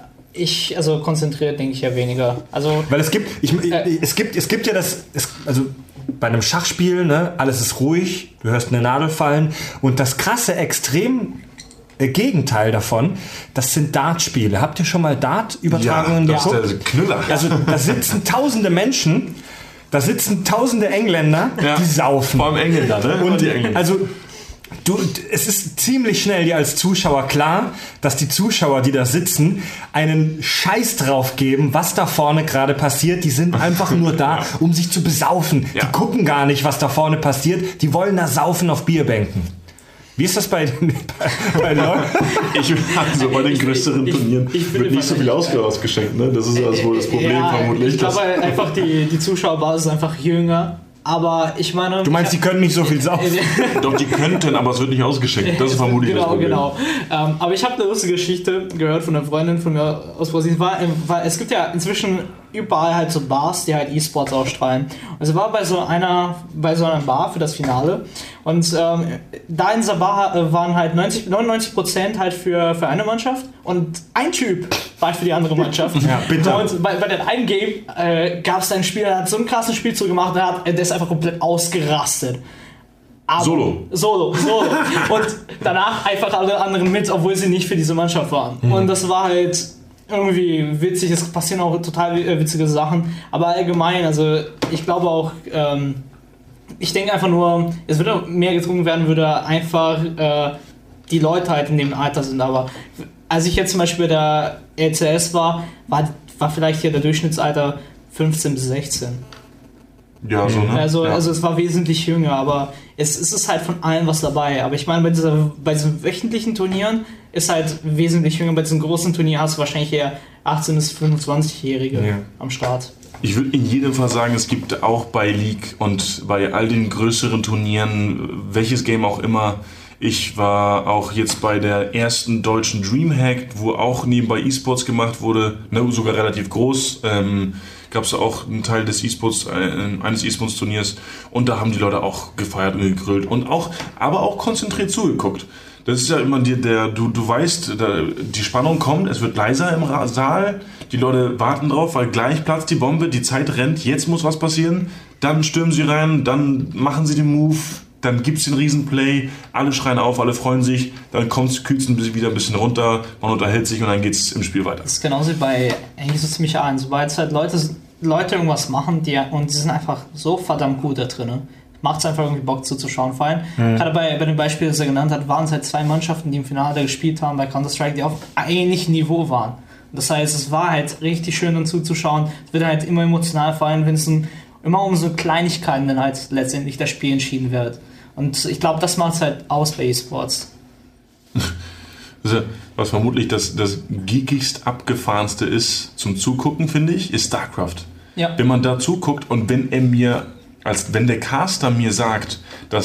Ich, also konzentriert denke ich ja weniger. Also, Weil es gibt, ich, äh, es gibt, es gibt ja das, es, also bei einem Schachspiel, ne, alles ist ruhig, du hörst eine Nadel fallen und das krasse Extrem äh, Gegenteil davon, das sind Dartspiele. Habt ihr schon mal Dart-Übertragungen ja, das geguckt? ist der Knüller. Also da sitzen tausende Menschen, da sitzen tausende Engländer, ja, die saufen. Vor allem Engländer, ne? Und die Engländer. Also Du, es ist ziemlich schnell dir als Zuschauer klar, dass die Zuschauer, die da sitzen, einen Scheiß drauf geben, was da vorne gerade passiert. Die sind einfach nur da, um sich zu besaufen. Ja. Die gucken gar nicht, was da vorne passiert. Die wollen da saufen auf Bierbänken. Wie ist das bei, bei, bei Leuten? Ich also bei den größeren ich, Turnieren ich, ich wird nicht so viel ausgeschenkt, ne? Das ist also wohl das Problem ja, vermutlich. Ich glaube einfach, die, die Zuschauerbasis ist einfach jünger. Aber ich meine... Du meinst, die können nicht so viel saufen? Doch, die könnten, aber es wird nicht ausgeschenkt. Das ist vermutlich genau, das Problem. Genau, ähm, aber ich habe eine lustige Geschichte gehört von einer Freundin von mir aus Brasilien. War, war, es gibt ja inzwischen überall halt so Bars, die halt E-Sports ausstrahlen. Und sie war bei so einer, bei so einer Bar für das Finale. Und ähm, da in dieser Bar äh, waren halt neunzig, neunundneunzig Prozent halt für, für eine Mannschaft und ein Typ war halt für die andere Mannschaft. Ja, bitte. Und bei, bei dem einen Game äh, gab es einen Spieler, der hat so einen krassen Spielzug gemacht, der, hat, der ist einfach komplett ausgerastet. Aber, Solo. Solo, solo. Und danach einfach alle anderen mit, obwohl sie nicht für diese Mannschaft waren. Mhm. Und das war halt irgendwie witzig. Es passieren auch total witzige Sachen. Aber allgemein, also ich glaube auch, ähm, ich denke einfach nur, es würde mehr getrunken werden, würde einfach äh, die Leute halt in dem Alter sind. Aber als ich jetzt zum Beispiel bei der L C S war, war, war vielleicht hier der Durchschnittsalter fünfzehn bis sechzehn. Ja, so, ne? Also, ja. also es war wesentlich jünger, aber es, es ist halt von allem was dabei. Aber ich meine, bei, dieser, bei diesen wöchentlichen Turnieren ist halt wesentlich jünger. Bei diesen großen Turnieren hast du wahrscheinlich eher achtzehn- bis fünfundzwanzigjährige ja. am Start. Ich würde in jedem Fall sagen, es gibt auch bei League und bei all den größeren Turnieren, welches Game auch immer. Ich war auch jetzt bei der ersten deutschen Dreamhack, wo auch nebenbei E-Sports gemacht wurde, ne, sogar relativ groß. Ähm, gab es auch einen Teil des E-Sports, äh, eines E-Sports-Turniers, und da haben die Leute auch gefeiert und gegrillt und auch, aber auch konzentriert zugeguckt. Das ist ja immer der, der du, du weißt, der, die Spannung kommt, es wird leiser im Saal, die Leute warten drauf, weil gleich platzt die Bombe, die Zeit rennt, jetzt muss was passieren, dann stürmen sie rein, dann machen sie den Move, dann gibt es den Riesenplay, alle schreien auf, alle freuen sich, dann kommt es, kühlt es wieder ein bisschen runter, man unterhält sich und dann geht es im Spiel weiter. Das ist genauso wie bei eigentlich so ziemlich allen, sobald halt Leute, Leute irgendwas machen die, und die sind einfach so verdammt gut da drin, macht es einfach irgendwie Bock zuzuschauen. Vor allem, mhm. gerade bei, bei dem Beispiel, das er genannt hat, waren es halt zwei Mannschaften, die im Finale gespielt haben bei Counter-Strike, die auf ähnlichem Niveau waren. Das heißt, es war halt richtig schön dann zuzuschauen, es wird halt immer emotional, vor allem wenn es ein, immer um so Kleinigkeiten dann halt letztendlich das Spiel entschieden wird. Und ich glaube, das macht es halt aus bei E-Sports. Also, was vermutlich das, das geekigst abgefahrenste ist zum Zugucken, finde ich, ist StarCraft. Ja. Wenn man da zuguckt und wenn er mir, als wenn der Caster mir sagt, dass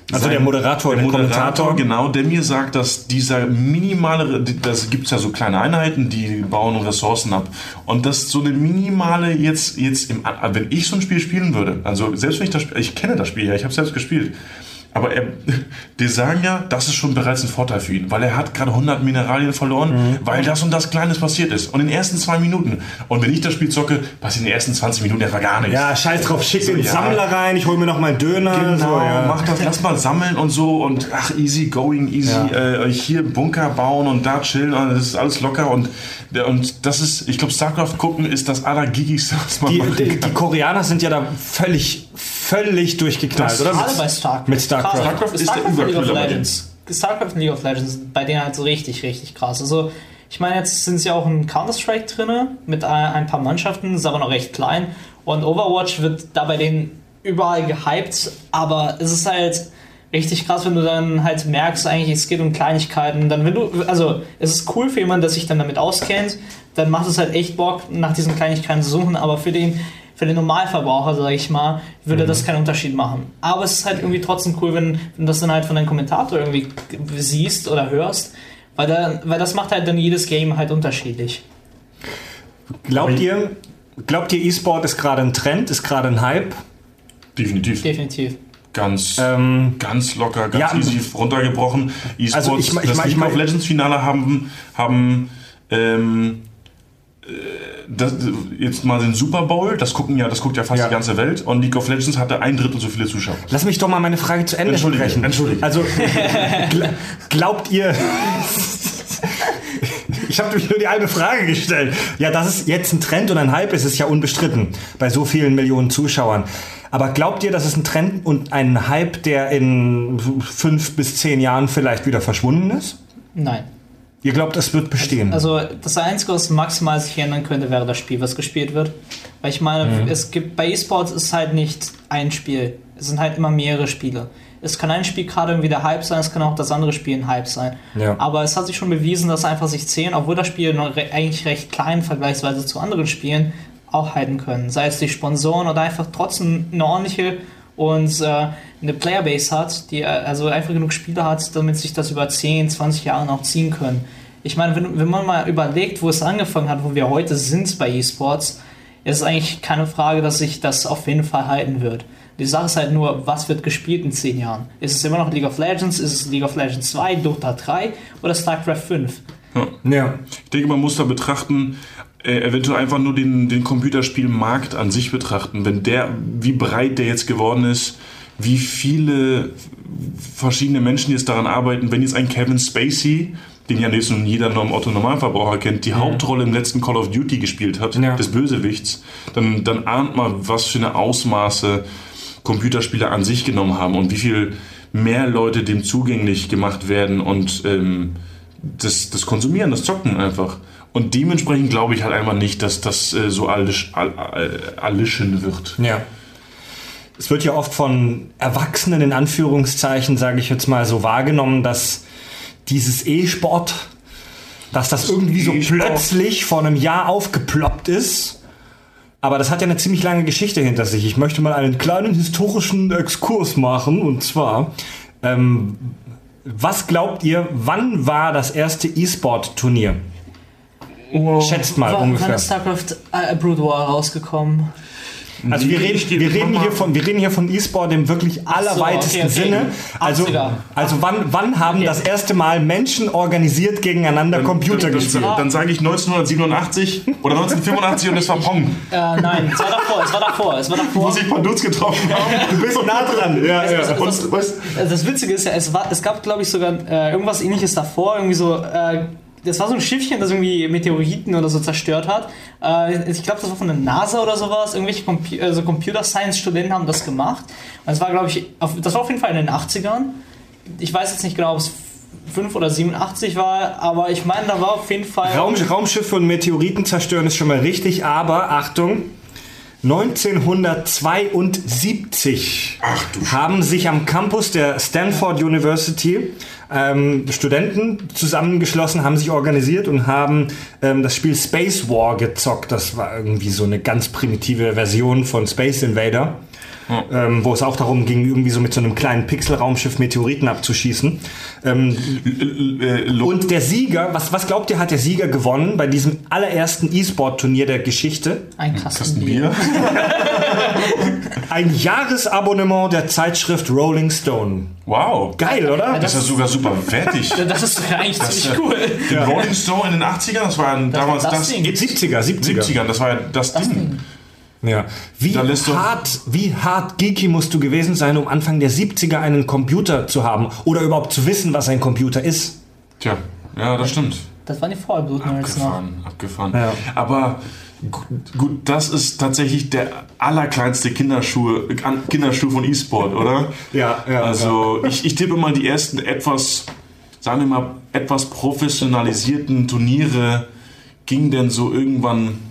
Also sein, der Moderator, der, der Moderator, Kommentator. genau, der mir sagt, dass dieser minimale, das gibt es ja so kleine Einheiten, die bauen Ressourcen ab. Und dass so eine minimale jetzt, jetzt im, wenn ich so ein Spiel spielen würde, also selbst wenn ich das Spiel, ich kenne das Spiel ja, ich habe es selbst gespielt, aber er, die sagen ja, das ist schon bereits ein Vorteil für ihn, weil er hat gerade hundert Mineralien verloren, mhm. weil das und das Kleines passiert ist. Und in den ersten zwei Minuten, und wenn ich das Spiel zocke, passiert in den ersten zwanzig Minuten einfach gar nichts. Ja, scheiß drauf, schick so, den ja. Sammler rein, ich hol mir noch mal einen Döner. Genau, so, ja. mach das, lass mal sammeln und so und ach, easy going, easy, Ja. äh, hier Bunker bauen und da chillen und das ist alles locker und, und das ist, ich glaube, StarCraft gucken ist das allergiggigste, was man Die, machen die, kann. die Koreaner sind ja da völlig, völlig durchgeknallt, Das- oder? Gerade bei StarCraft. Mit StarCraft. Krass. StarCraft ist der StarCraft und League of Überkühler bei denen. Legends. StarCraft und League of Legends sind bei denen halt so richtig, richtig krass. Also, ich meine, jetzt sind sie auch in Counter-Strike drin mit ein, ein paar Mannschaften, ist aber noch recht klein. Und Overwatch wird da bei denen überall gehypt, aber es ist halt richtig krass, wenn du dann halt merkst, eigentlich es geht um Kleinigkeiten. Dann wenn du, also es ist cool für jemanden, der sich dann damit auskennt, dann macht es halt echt Bock, nach diesen Kleinigkeiten zu suchen, aber für den Für den Normalverbraucher, sag ich mal, würde mhm. das keinen Unterschied machen. Aber es ist halt irgendwie trotzdem cool, wenn, wenn du das dann halt von deinem Kommentator irgendwie siehst oder hörst, weil, da, weil das macht halt dann jedes Game halt unterschiedlich. Glaubt ihr, glaubt ihr, E-Sport ist gerade ein Trend, ist gerade ein Hype? Definitiv. Definitiv. Ganz, Ähm, ganz locker, ganz ja, easy runtergebrochen. E-Sports, also ich, ich, das ich, League ich, of Legends Finale haben, haben ähm, das, jetzt mal den Super Bowl, das gucken ja, das guckt ja fast Ja. die ganze Welt und League of Legends hatte ein Drittel so viele Zuschauer. Lass mich doch mal meine Frage zu Ende Entschuldige, sprechen. entschuldige. Also, gl- glaubt ihr... Ich habe nämlich nur die eine Frage gestellt. Ja, dass es jetzt ein Trend und ein Hype ist, ist ja unbestritten bei so vielen Millionen Zuschauern. Aber glaubt ihr, dass es ein Trend und ein Hype, der in fünf bis zehn Jahren vielleicht wieder verschwunden ist? Nein. Ihr glaubt, es wird bestehen? Also das Einzige, was maximal sich ändern könnte, wäre das Spiel, was gespielt wird. Weil ich meine, mhm. es gibt bei E-Sports ist halt nicht ein Spiel. Es sind halt immer mehrere Spiele. Es kann ein Spiel gerade irgendwie der Hype sein, es kann auch das andere Spiel ein Hype sein. Ja. Aber es hat sich schon bewiesen, dass einfach sich zehn, obwohl das Spiel noch re- eigentlich recht klein vergleichsweise zu anderen Spielen, auch halten können. Sei es durch Sponsoren oder einfach trotzdem eine ordentliche und äh, eine Playerbase hat, die also einfach genug Spieler hat, damit sich das über zehn, zwanzig Jahre noch ziehen können. Ich meine, wenn, wenn man mal überlegt, wo es angefangen hat, wo wir heute sind bei E-Sports, ist es eigentlich keine Frage, dass sich das auf jeden Fall halten wird. Die Sache ist halt nur, was wird gespielt in zehn Jahren? Ist es immer noch League of Legends? Ist es League of Legends zwei, Dota drei oder StarCraft fünf? Ja. Ja. Ich denke, man muss da betrachten, äh, eventuell einfach nur den, den Computerspielmarkt an sich betrachten. Wenn der, wie breit der jetzt geworden ist, wie viele verschiedene Menschen jetzt daran arbeiten, wenn jetzt ein Kevin Spacey, den ja jetzt nun jeder Otto-Normalverbraucher kennt, die mhm. Hauptrolle im letzten Call of Duty gespielt hat, ja. des Bösewichts, dann, dann ahnt man, was für eine Ausmaße Computerspiele an sich genommen haben und wie viel mehr Leute dem zugänglich gemacht werden und ähm, das, das Konsumieren, das Zocken einfach. Und dementsprechend glaube ich halt einfach nicht, dass das äh, so allisch, all, all, allischen wird. Ja. Es wird ja oft von Erwachsenen in Anführungszeichen, sage ich jetzt mal, so wahrgenommen, dass dieses E-Sport, dass das irgendwie so E-Sport. plötzlich vor einem Jahr aufgeploppt ist. Aber das hat ja eine ziemlich lange Geschichte hinter sich. Ich möchte mal einen kleinen historischen Exkurs machen. Und zwar, ähm, was glaubt ihr, wann war das erste E-Sport-Turnier? Oh, Schätzt mal war, ungefähr. Wann ist StarCraft äh, Brood War rausgekommen? Also wir reden, wir reden hier von, wir reden hier von E-Sport im wirklich allerweitesten so, okay, okay. Sinne. Also, also wann, wann haben okay. das erste Mal Menschen organisiert gegeneinander dann, Computer dann, gespielt? Dann, dann sage ich neunzehnhundertsiebenundachtzig oder neunzehnhundertfünfundachtzig und es war Pong. Äh, nein, es war davor, es war davor, es war davor. Wo sich ein paar Dudes getroffen haben. Du bist nah dran. Ja, ja. Das, das, das, das Witzige ist ja, es, war, es gab glaube ich sogar äh, irgendwas Ähnliches davor, irgendwie so... Äh, Das war so ein Schiffchen, das irgendwie Meteoriten oder so zerstört hat. Äh, ich glaube, das war von der NASA oder sowas. Irgendwelche Compu- also Computer Science Studenten haben das gemacht. Und das war, glaube ich, auf, das war auf jeden Fall in den achtzigern. Ich weiß jetzt nicht genau, ob es fünf oder siebenundachtzig war, aber ich meine, da war auf jeden Fall... Raum, Raumschiffe und Meteoriten zerstören ist schon mal richtig, aber Achtung... neunzehnhundertzweiundsiebzig Ach, du haben sich am Campus der Stanford University ähm, Studenten zusammengeschlossen, haben sich organisiert und haben ähm, das Spiel Space War gezockt. Das war irgendwie so eine ganz primitive Version von Space Invader. ja. ähm, wo es auch darum ging, irgendwie so mit so einem kleinen Pixel-Raumschiff Meteoriten abzuschießen. Ähm, und der Sieger, was, was glaubt ihr, hat der Sieger gewonnen bei diesem allerersten E-Sport-Turnier der Geschichte? Ein Kasten Bier. Ein Jahresabonnement der Zeitschrift Rolling Stone. Wow. Geil, oder? Das, das ist ja sogar super wertig. Das ist eigentlich das ziemlich cool. Die ja. Rolling Stone in den achtzigern, das war ja das damals war das, das Ding. siebziger, siebziger. siebzigern, das war ja das, das Ding. Ding. Ja. Wie hart, wie hart geeky musst du gewesen sein, um Anfang der siebziger einen Computer zu haben oder überhaupt zu wissen, was ein Computer ist? Tja, ja, das stimmt. Das waren die Vollblut-Nerds noch. Abgefahren, abgefahren. Ja. Aber gut, gut, das ist tatsächlich der allerkleinste Kinderschuh, Kinderschuh von E-Sport, oder? Ja, ja. Also ja. Ich, ich tippe mal, die ersten etwas, sagen wir mal, etwas professionalisierten Turniere gingen denn so irgendwann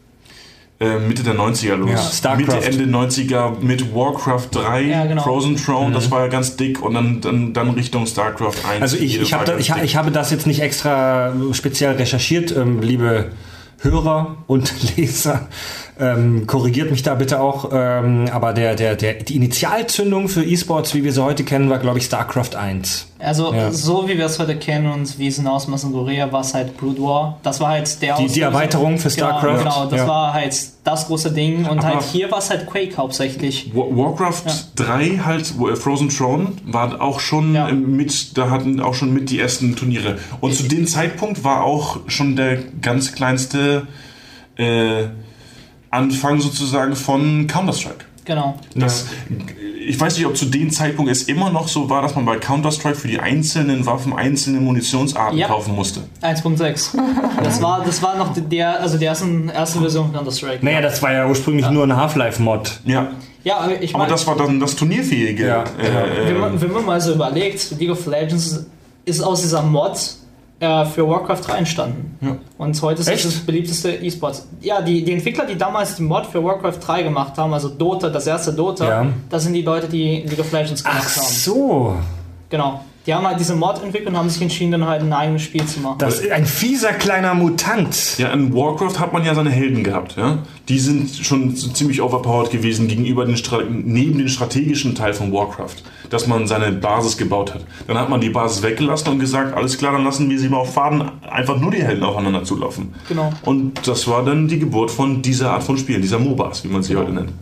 Äh, Mitte der neunziger los. Ja, Mitte, Ende neunziger mit Warcraft drei, ja, genau. Frozen Throne, mhm. das war ja ganz dick und dann, dann, dann Richtung StarCraft eins. Also ich, ich, hab da, ich, ich habe das jetzt nicht extra speziell recherchiert, ähm, liebe Hörer und Leser. Ähm, korrigiert mich da bitte auch, ähm, aber der, der, der, die Initialzündung für E-Sports, wie wir sie heute kennen, war, glaube ich, StarCraft eins. Also ja. so wie wir es heute kennen und wie es hinausmaß in Korea, war es halt Brood War. Das war halt der Die, die Erweiterung für StarCraft. Genau, genau das ja. war halt das große Ding und aber halt hier war es halt Quake hauptsächlich. Warcraft ja. drei halt, Frozen Throne, war auch schon ja. mit, da hatten auch schon mit die ersten Turniere. Und zu dem Zeitpunkt war auch schon der ganz kleinste äh, Anfang sozusagen von Counter-Strike. Genau. Das, ich weiß nicht, ob zu dem Zeitpunkt es immer noch so war, dass man bei Counter-Strike für die einzelnen Waffen einzelne Munitionsarten ja. kaufen musste. eins Punkt sechs. Das war, das war noch der, also die ersten, erste Version von Counter-Strike. Naja, das war ja ursprünglich ja. nur ein Half-Life-Mod. Ja. Ja, aber, ich mein, aber das war dann das Turnierfähige. Ja. Äh, wenn, man, wenn man mal so überlegt, League of Legends ist aus dieser Mod äh, für Warcraft drei entstanden. Ja. Und heute ist es das beliebteste E-Sport. Ja, die, die Entwickler, die damals die Mod für Warcraft drei gemacht haben, also Dota, das erste Dota, ja. das sind die Leute, die League of Legends gemacht Ach haben. Ach so. Genau. Die haben halt diese Mod entwickelt und haben sich entschieden, dann halt ein eigenes Spiel zu machen. Das ist ein fieser kleiner Mutant. Ja, in Warcraft hat man ja seine Helden gehabt. Ja? Die sind schon ziemlich overpowered gewesen gegenüber den Stra- neben den strategischen Teil von Warcraft, dass man seine Basis gebaut hat. Dann hat man die Basis weggelassen und gesagt, alles klar, dann lassen wir sie mal auf Faden einfach nur die Helden aufeinander zulaufen. Genau. Und das war dann die Geburt von dieser Art von Spielen, dieser MOBAs, wie man sie genau. heute nennt.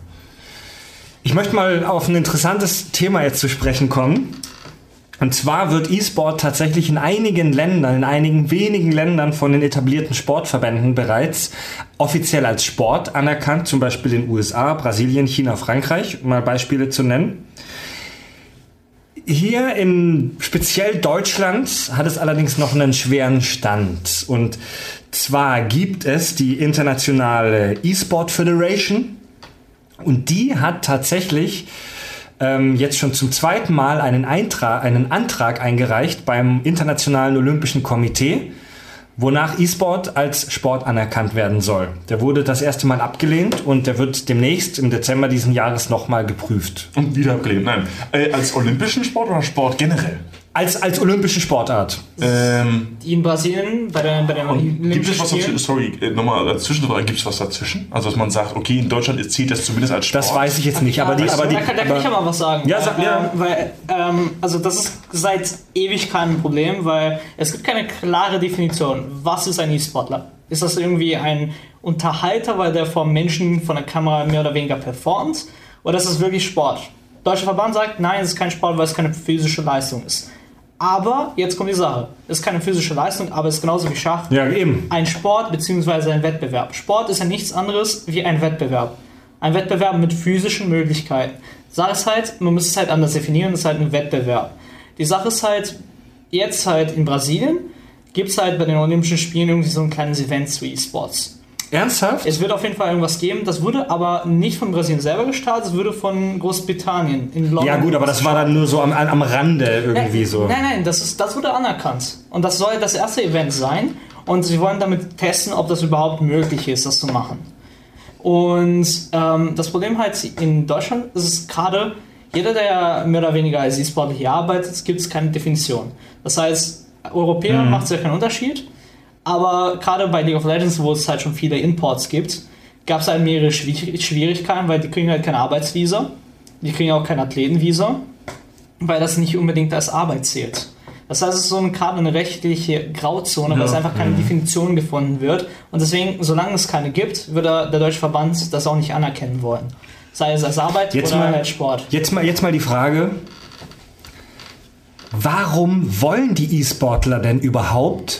Ich möchte mal auf ein interessantes Thema jetzt zu sprechen kommen. Und zwar wird E-Sport tatsächlich in einigen Ländern, in einigen wenigen Ländern von den etablierten Sportverbänden bereits offiziell als Sport anerkannt, zum Beispiel in den U S A, Brasilien, China, Frankreich, um mal Beispiele zu nennen. Hier in speziell Deutschland hat es allerdings noch einen schweren Stand. Und zwar gibt es die internationale E-Sport Federation und die hat tatsächlich Ähm, jetzt schon zum zweiten Mal einen, Eintrag, einen Antrag eingereicht beim Internationalen Olympischen Komitee, wonach E-Sport als Sport anerkannt werden soll. Der wurde das erste Mal abgelehnt und der wird demnächst im Dezember diesen Jahres nochmal geprüft. Und wieder abgelehnt, nein. Äh, als olympischen Sport oder Sport generell? Als, als olympische Sportart. Ähm, Die in Brasilien bei der, bei der gibt es was dazwischen? Sorry, nochmal dazwischen. Gibt es was dazwischen? Also, dass man sagt, okay, in Deutschland zählt das zumindest als Sport? Das weiß ich jetzt nicht, aber die. Aber die da kann, da kann ich ja mal was sagen. Ja, sag, ja. Ähm, weil, ähm, also, das ist seit ewig kein Problem, weil es gibt keine klare Definition. Was ist ein E-Sportler? Ist das irgendwie ein Unterhalter, weil der vor Menschen von der Kamera mehr oder weniger performt? Oder ist es wirklich Sport? Der Deutsche Verband sagt, nein, es ist kein Sport, weil es keine physische Leistung ist. Aber, jetzt kommt die Sache, es ist keine physische Leistung, aber es ist genauso wie Schach ja, eben. ein Sport bzw. ein Wettbewerb. Sport ist ja nichts anderes wie ein Wettbewerb. Ein Wettbewerb mit physischen Möglichkeiten. Sache ist halt, man muss es halt anders definieren, das ist halt ein Wettbewerb. Die Sache ist halt, jetzt halt in Brasilien gibt es halt bei den Olympischen Spielen irgendwie so ein kleines Event zu E-Sports. Ernsthaft? Es wird auf jeden Fall irgendwas geben. Das wurde aber nicht von Brasilien selber gestartet, es wurde von Großbritannien in London. Ja gut, aber das war dann nur so am, am Rande irgendwie nein, so. Nein, nein, das, ist, das wurde anerkannt. Und das soll das erste Event sein. Und sie wollen damit testen, ob das überhaupt möglich ist, das zu machen. Und ähm, das Problem halt in Deutschland ist es gerade, jeder, der mehr oder weniger als E-Sportler hier arbeitet, gibt es keine Definition. Das heißt, Europäer mhm. macht es ja keinen Unterschied. Aber gerade bei League of Legends, wo es halt schon viele Imports gibt, gab es halt mehrere Schwierigkeiten, weil die kriegen halt keine Arbeitsvisa. Die kriegen auch kein Athletenvisum, weil das nicht unbedingt als Arbeit zählt. Das heißt, es ist so eine, gerade eine rechtliche Grauzone, ja. weil es einfach keine mhm. Definition gefunden wird. Und deswegen, solange es keine gibt, würde der Deutsche Verband das auch nicht anerkennen wollen. Sei es als Arbeit jetzt oder mal, als Sport. Jetzt mal, jetzt mal die Frage, warum wollen die E-Sportler denn überhaupt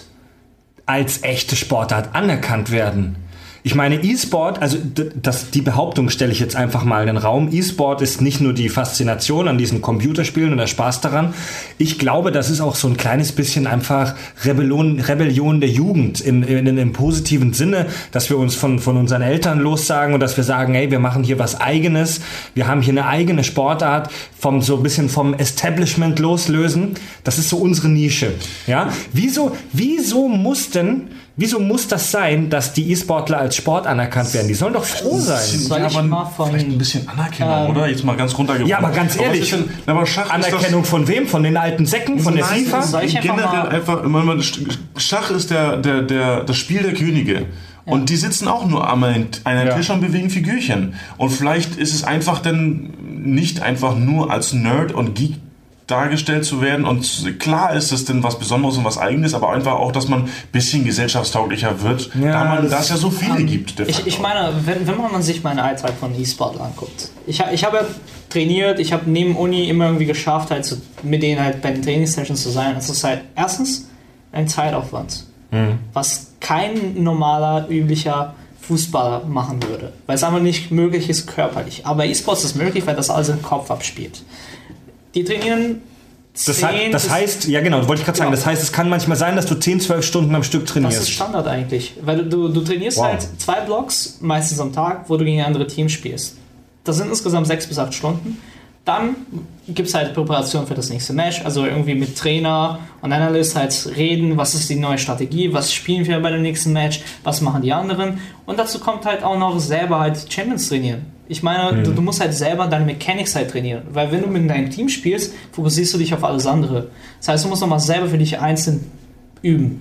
als echte Sportart anerkannt werden? Ich meine, E-Sport, also das, die Behauptung stelle ich jetzt einfach mal in den Raum. E-Sport ist nicht nur die Faszination an diesen Computerspielen und der Spaß daran. Ich glaube, das ist auch so ein kleines bisschen einfach Rebellion, Rebellion der Jugend in, in, in im positiven Sinne, dass wir uns von, von unseren Eltern lossagen und dass wir sagen, hey, wir machen hier was Eigenes. Wir haben hier eine eigene Sportart, vom, so ein bisschen vom Establishment loslösen. Das ist so unsere Nische. Ja? Wieso, wieso muss denn Wieso muss das sein, dass die E-Sportler als Sport anerkannt werden? Die sollen doch froh sein. Soll ich mal von, vielleicht ein bisschen Anerkennung, ähm, oder? Jetzt mal ganz runtergebrochen. Ja, aber ganz ehrlich, aber, denn, aber Schach Anerkennung ist das, von wem? Von den alten Säcken? Von der nein, FIFA? Soll ich generell einfach einfach, einfach Schach ist der, der, der, das Spiel der Könige. Ja. Und die sitzen auch nur am einem ja. Tisch und bewegen Figürchen. Und vielleicht ist es einfach dann nicht einfach nur als Nerd und Geek dargestellt zu werden, und klar ist es denn was Besonderes und was Eigenes, aber einfach auch, dass man ein bisschen gesellschaftstauglicher wird, ja, da man das ja so viele um, gibt. Ich, ich meine, wenn, wenn man sich meinen Alltag von E-Sportlern anguckt, ich, ich habe ja trainiert, ich habe neben Uni immer irgendwie geschafft, halt so, mit denen halt bei den Trainingssessions zu sein. Das ist halt erstens ein Zeitaufwand, mhm. was kein normaler, üblicher Fußballer machen würde, weil es einfach nicht möglich ist körperlich. Aber E-Sports ist möglich, weil das alles im Kopf abspielt. Die trainieren das, he- das heißt, ja genau, wollte ich gerade sagen, das heißt, es kann manchmal sein, dass du zehn, zwölf Stunden am Stück trainierst. Das ist Standard eigentlich, weil du, du, du trainierst wow. halt zwei Blocks, meistens am Tag, wo du gegen andere Teams spielst. Das sind insgesamt sechs bis acht Stunden. Dann gibt es halt Präparation für das nächste Match, also irgendwie mit Trainer und Analyst halt reden, was ist die neue Strategie, was spielen wir bei dem nächsten Match, was machen die anderen. Und dazu kommt halt auch noch selber halt Champions trainieren. Ich meine, mhm. du, du musst halt selber deine Mechanics halt trainieren, weil wenn du mit deinem Team spielst, fokussierst du dich auf alles andere. Das heißt, du musst nochmal selber für dich einzeln üben.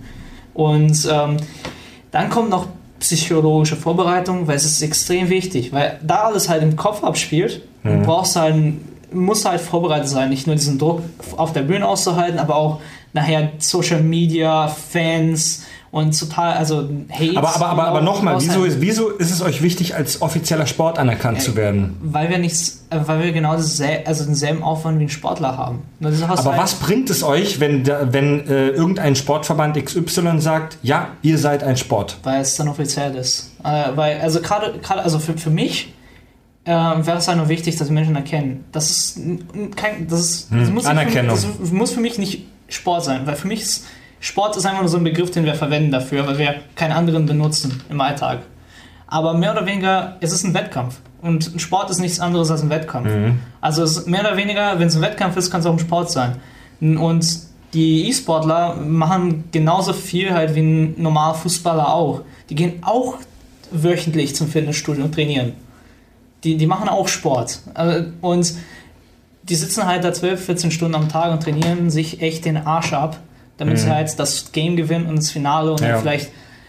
Und ähm, dann kommt noch psychologische Vorbereitung, weil es ist extrem wichtig, weil da alles halt im Kopf abspielt, mhm. du brauchst halt, musst halt vorbereitet sein, nicht nur diesen Druck auf der Bühne auszuhalten, aber auch nachher Social Media, Fans und total, also Hate. Aber, aber, aber, aber nochmal, wieso ist, wieso ist es euch wichtig, als offizieller Sport anerkannt äh, zu werden? Weil wir nichts, weil wir genau dasselbe, also denselben Aufwand wie ein Sportler haben. Aber halt, was bringt es euch, wenn, der, wenn äh, irgendein Sportverband X Y sagt, ja, ihr seid ein Sport? Weil es dann offiziell ist. Äh, weil, also gerade, also für, für mich äh, wäre es halt nur wichtig, dass Menschen erkennen. Das ist kein, das ist, hm, das muss Anerkennung. Für mich, das muss für mich nicht Sport sein, weil für mich ist Sport ist einfach nur so ein Begriff, den wir verwenden dafür, weil wir keinen anderen benutzen im Alltag. Aber mehr oder weniger, es ist ein Wettkampf. Und ein Sport ist nichts anderes als ein Wettkampf. Mhm. Also es ist mehr oder weniger, wenn es ein Wettkampf ist, kann es auch ein Sport sein. Und die E-Sportler machen genauso viel halt wie ein normaler Fußballer auch. Die gehen auch wöchentlich zum Fitnessstudio und trainieren. Die, die machen auch Sport. Und die sitzen halt da zwölf, vierzehn Stunden am Tag und trainieren sich echt den Arsch ab, damit mhm. sie halt das Game gewinnen und das Finale und ja. dann vielleicht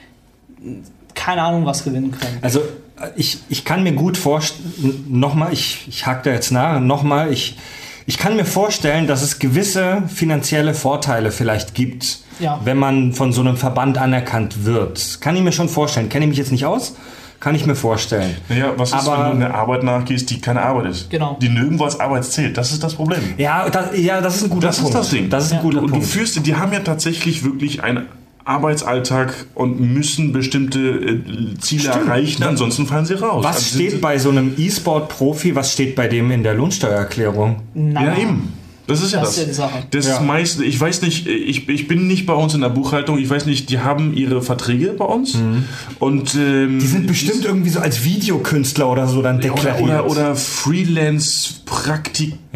keine Ahnung was gewinnen können. Also ich, ich kann mir gut vorstellen, nochmal, ich, ich hake da jetzt nach, nochmal, ich, ich kann mir vorstellen, dass es gewisse finanzielle Vorteile vielleicht gibt, ja. wenn man von so einem Verband anerkannt wird. Kann ich mir schon vorstellen. Kenne ich mich jetzt nicht aus? Kann ich mir vorstellen. Naja, was ist, aber, wenn du eine Arbeit nachgehst, die keine Arbeit ist? Genau. Die nirgendwo als Arbeit zählt. Das ist das Problem. Ja, das, ja, das ist ein guter das Punkt. Das ist das Ding. Das ist ein ja. guter du, Punkt. Du führst, die haben ja tatsächlich wirklich einen Arbeitsalltag und müssen bestimmte äh, Ziele Stimmt. erreichen, ansonsten fallen sie raus. Was also steht bei so einem E-Sport-Profi, was steht bei dem in der Lohnsteuererklärung? Na. Ja, eben. Das ist ja das. Das ist ja die Sache. Das ja. ist meist, ich weiß nicht, ich, ich bin nicht bei uns in der Buchhaltung, ich weiß nicht, die haben ihre Verträge bei uns. Mhm. Und, ähm, die sind bestimmt irgendwie so als Videokünstler oder so dann deklariert. Oder, oder, oder Freelance-Praktikanten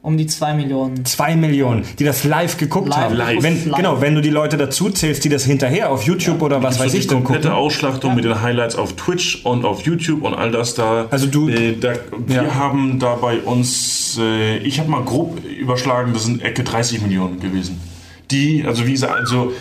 Um die zwei Millionen. Zwei Millionen, die das live geguckt Live, haben. live. Wenn, Live. Genau, wenn du die Leute dazu zählst, die das hinterher auf YouTube ja. oder was weiß so ich die denn komplette gucken. Ausschlachtung Ja. mit den Highlights auf Twitch und auf YouTube und all das da. Also du- Äh, da wir Ja. haben da bei uns, äh, ich habe mal grob überschlagen, das sind Ecke dreißig Millionen gewesen. Die, also wie gesagt, also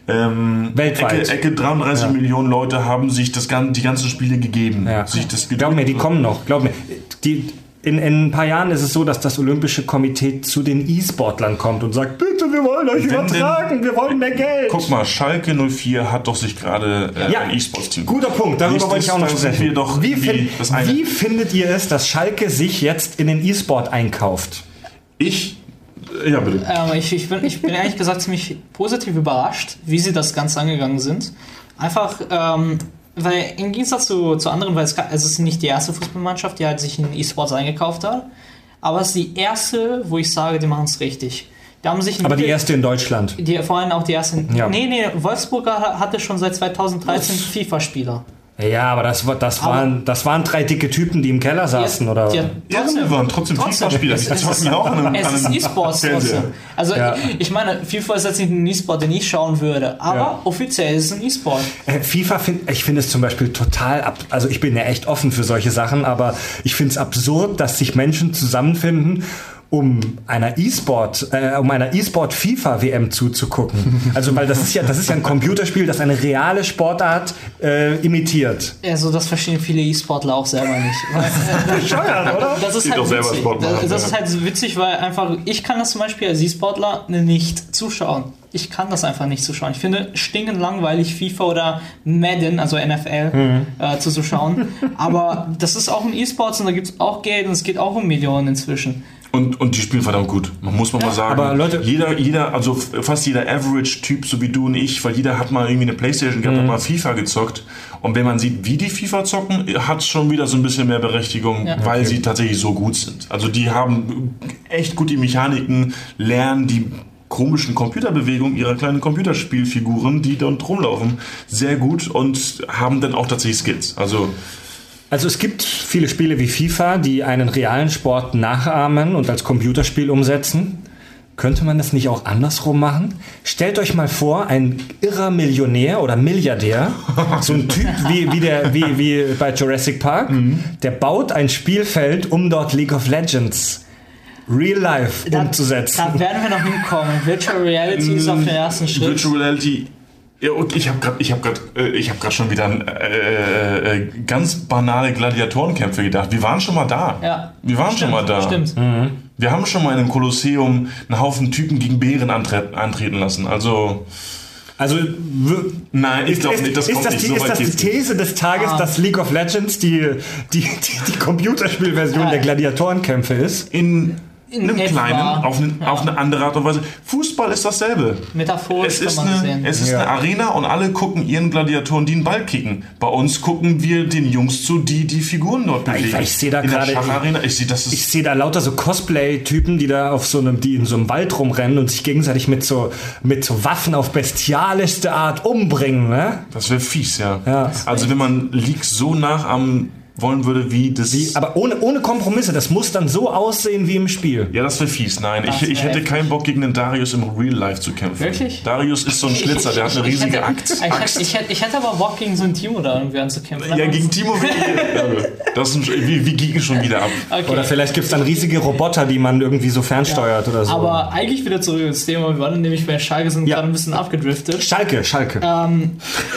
ähm, Weltweit. Ecke, Ecke dreiunddreißig Ja. Millionen Leute haben sich das, gan- die ganzen Spiele gegeben. Ja. Sich das Glaub mir, die kommen noch. Glaub mir. Die, in, in ein paar Jahren ist es so, dass das Olympische Komitee zu den E-Sportlern kommt und sagt, bitte, wir wollen euch Wenn übertragen, wir wollen mehr Geld. Guck mal, Schalke null vier hat doch sich gerade äh, Ja, ein E-Sports-Team. Guter Punkt, darüber Siehst wollte ich du, auch noch da sind sprechen. wir doch wie, wie fin- das eine. wie findet ihr es, dass Schalke sich jetzt in den E-Sport einkauft? Ich, äh, ja bitte. Ähm, ich, ich, bin, ich bin ehrlich gesagt ziemlich positiv überrascht, wie sie das Ganze angegangen sind. Einfach, ähm, weil im Gegensatz zu, zu anderen, weil es, ka- es ist nicht die erste Fußballmannschaft, die halt sich in E-Sports eingekauft hat, aber es ist die erste, wo ich sage, die machen es richtig. Die haben sich Aber die erste in Deutschland. Die, vor allem auch die ersten. Ja. Nee, nee, Wolfsburger hatte schon seit zweitausenddreizehn FIFA-Spieler. Ja, aber das, war- das, Aber- waren, das waren drei dicke Typen, die im Keller saßen, oder? Die, Ja, wir waren trotzdem FIFA-Spieler. Es, Die es, zocken ist, auch an einem- es an ist einem E-Sports Fernseher. trotzdem. Also Ja. ich, ich meine, FIFA ist jetzt nicht ein E-Sport, den ich schauen würde, aber Ja. offiziell ist es ein E-Sport. Äh, FIFA finde ich finde es zum Beispiel total ab. Also ich bin ja echt offen für solche Sachen, aber ich finde es absurd, dass sich Menschen zusammenfinden, um einer E-Sport, äh, um einer E-Sport-FIFA-W M zuzugucken. Also weil das ist ja, das ist ja ein Computerspiel, das eine reale Sportart äh, imitiert. Also das verstehen viele E-Sportler auch selber nicht. Weil, äh, Bescheuert, oder? das ist Die halt doch selber witzig. Sport machen, Das, das ja. ist halt witzig, weil einfach ich kann das zum Beispiel als E-Sportler nicht zuschauen. Ich kann das einfach nicht zuschauen. Ich finde stinkend langweilig, FIFA oder Madden, also N F L, Mhm. äh, zuzuschauen. Aber das ist auch ein E-Sports und da gibt es auch Geld und es geht auch um Millionen inzwischen. Und, und die spielen verdammt gut. Man muss man mal sagen. aber Leute- jeder, jeder, also f- fast jeder Average-Typ, so wie du und ich, weil jeder hat mal irgendwie eine Playstation gehabt, hat mal FIFA gezockt. Und wenn man sieht, wie die FIFA zocken, hat es schon wieder so ein bisschen mehr Berechtigung, Ja. weil sie tatsächlich so gut sind. Also die haben echt gut die Mechaniken, lernen die komischen Computerbewegungen ihrer kleinen Computerspielfiguren, die dort rumlaufen, sehr gut und haben dann auch tatsächlich Skills. Also Also es gibt viele Spiele wie FIFA, die einen realen Sport nachahmen und als Computerspiel umsetzen. Könnte man das nicht auch andersrum machen? Stellt euch mal vor, ein irrer Millionär oder Milliardär, so ein Typ wie, wie, der, wie, wie bei Jurassic Park, der baut ein Spielfeld, um dort League of Legends real life Da- umzusetzen. Da werden wir noch hinkommen. Virtual Reality ist auf den ersten Schritt. Virtual Reality. Ja, und ich habe gerade, ich habe gerade, äh, ich habe gerade schon wieder an äh, äh, ganz banale Gladiatorenkämpfe gedacht. Wir waren schon mal da. Ja. Wir waren schon mal da. Stimmt. Wir haben schon mal in einem Kolosseum einen Haufen Typen gegen Bären antre- antreten lassen. Also Also w- nein, ich ist, glaube ist, nicht. Das ist kommt das nicht die, so ist weit. das die geht's nicht. These des Tages, Ah. dass League of Legends die, die, die, die Computerspielversion Ja. der Gladiatorenkämpfe ist? In, In einem etwa. kleinen, auf eine, Ja. auf eine andere Art und Weise. Fußball ist dasselbe. Metaphorisch Es kann ist, man eine, sehen. es ist Ja. eine Arena und alle gucken ihren Gladiatoren, die einen Ball kicken. Bei uns gucken wir den Jungs zu, die die Figuren dort Ja, ich- bewegen. ich sehe da in der gerade- Schacharena, ich sehe, das ist Ich sehe da lauter so Cosplay-Typen, die da auf so einem, die in so einem Wald rumrennen und sich gegenseitig mit so, mit so Waffen auf bestialischste Art umbringen, ne? Das wäre fies, ja. Ja. Also wenn man League so nachahmen wollen würde, wie das... Wie, aber ohne, ohne Kompromisse, das muss dann so aussehen wie im Spiel. ja, das wäre fies. Nein, Das ich, ich wär hätte heftig. keinen Bock, gegen den Darius im Real Life zu kämpfen. Wirklich? Darius ist so ein Schlitzer, der hat eine Ich- ich- riesige ich Axt. hätte, ich, Axt. hätte, ich, hätte, ich hätte aber Bock, gegen so ein Team oder irgendwie anzukämpfen. Ja, gegen Timo will das ist ein, wir, wir gingen schon wieder ab. Okay. Oder vielleicht gibt es dann riesige Roboter, die man irgendwie so fernsteuert oder so. Aber eigentlich wieder zurück ins Thema. Wir waren nämlich bei Schalke, sind Ja. gerade ein bisschen abgedriftet. Schalke, Schalke. Ähm,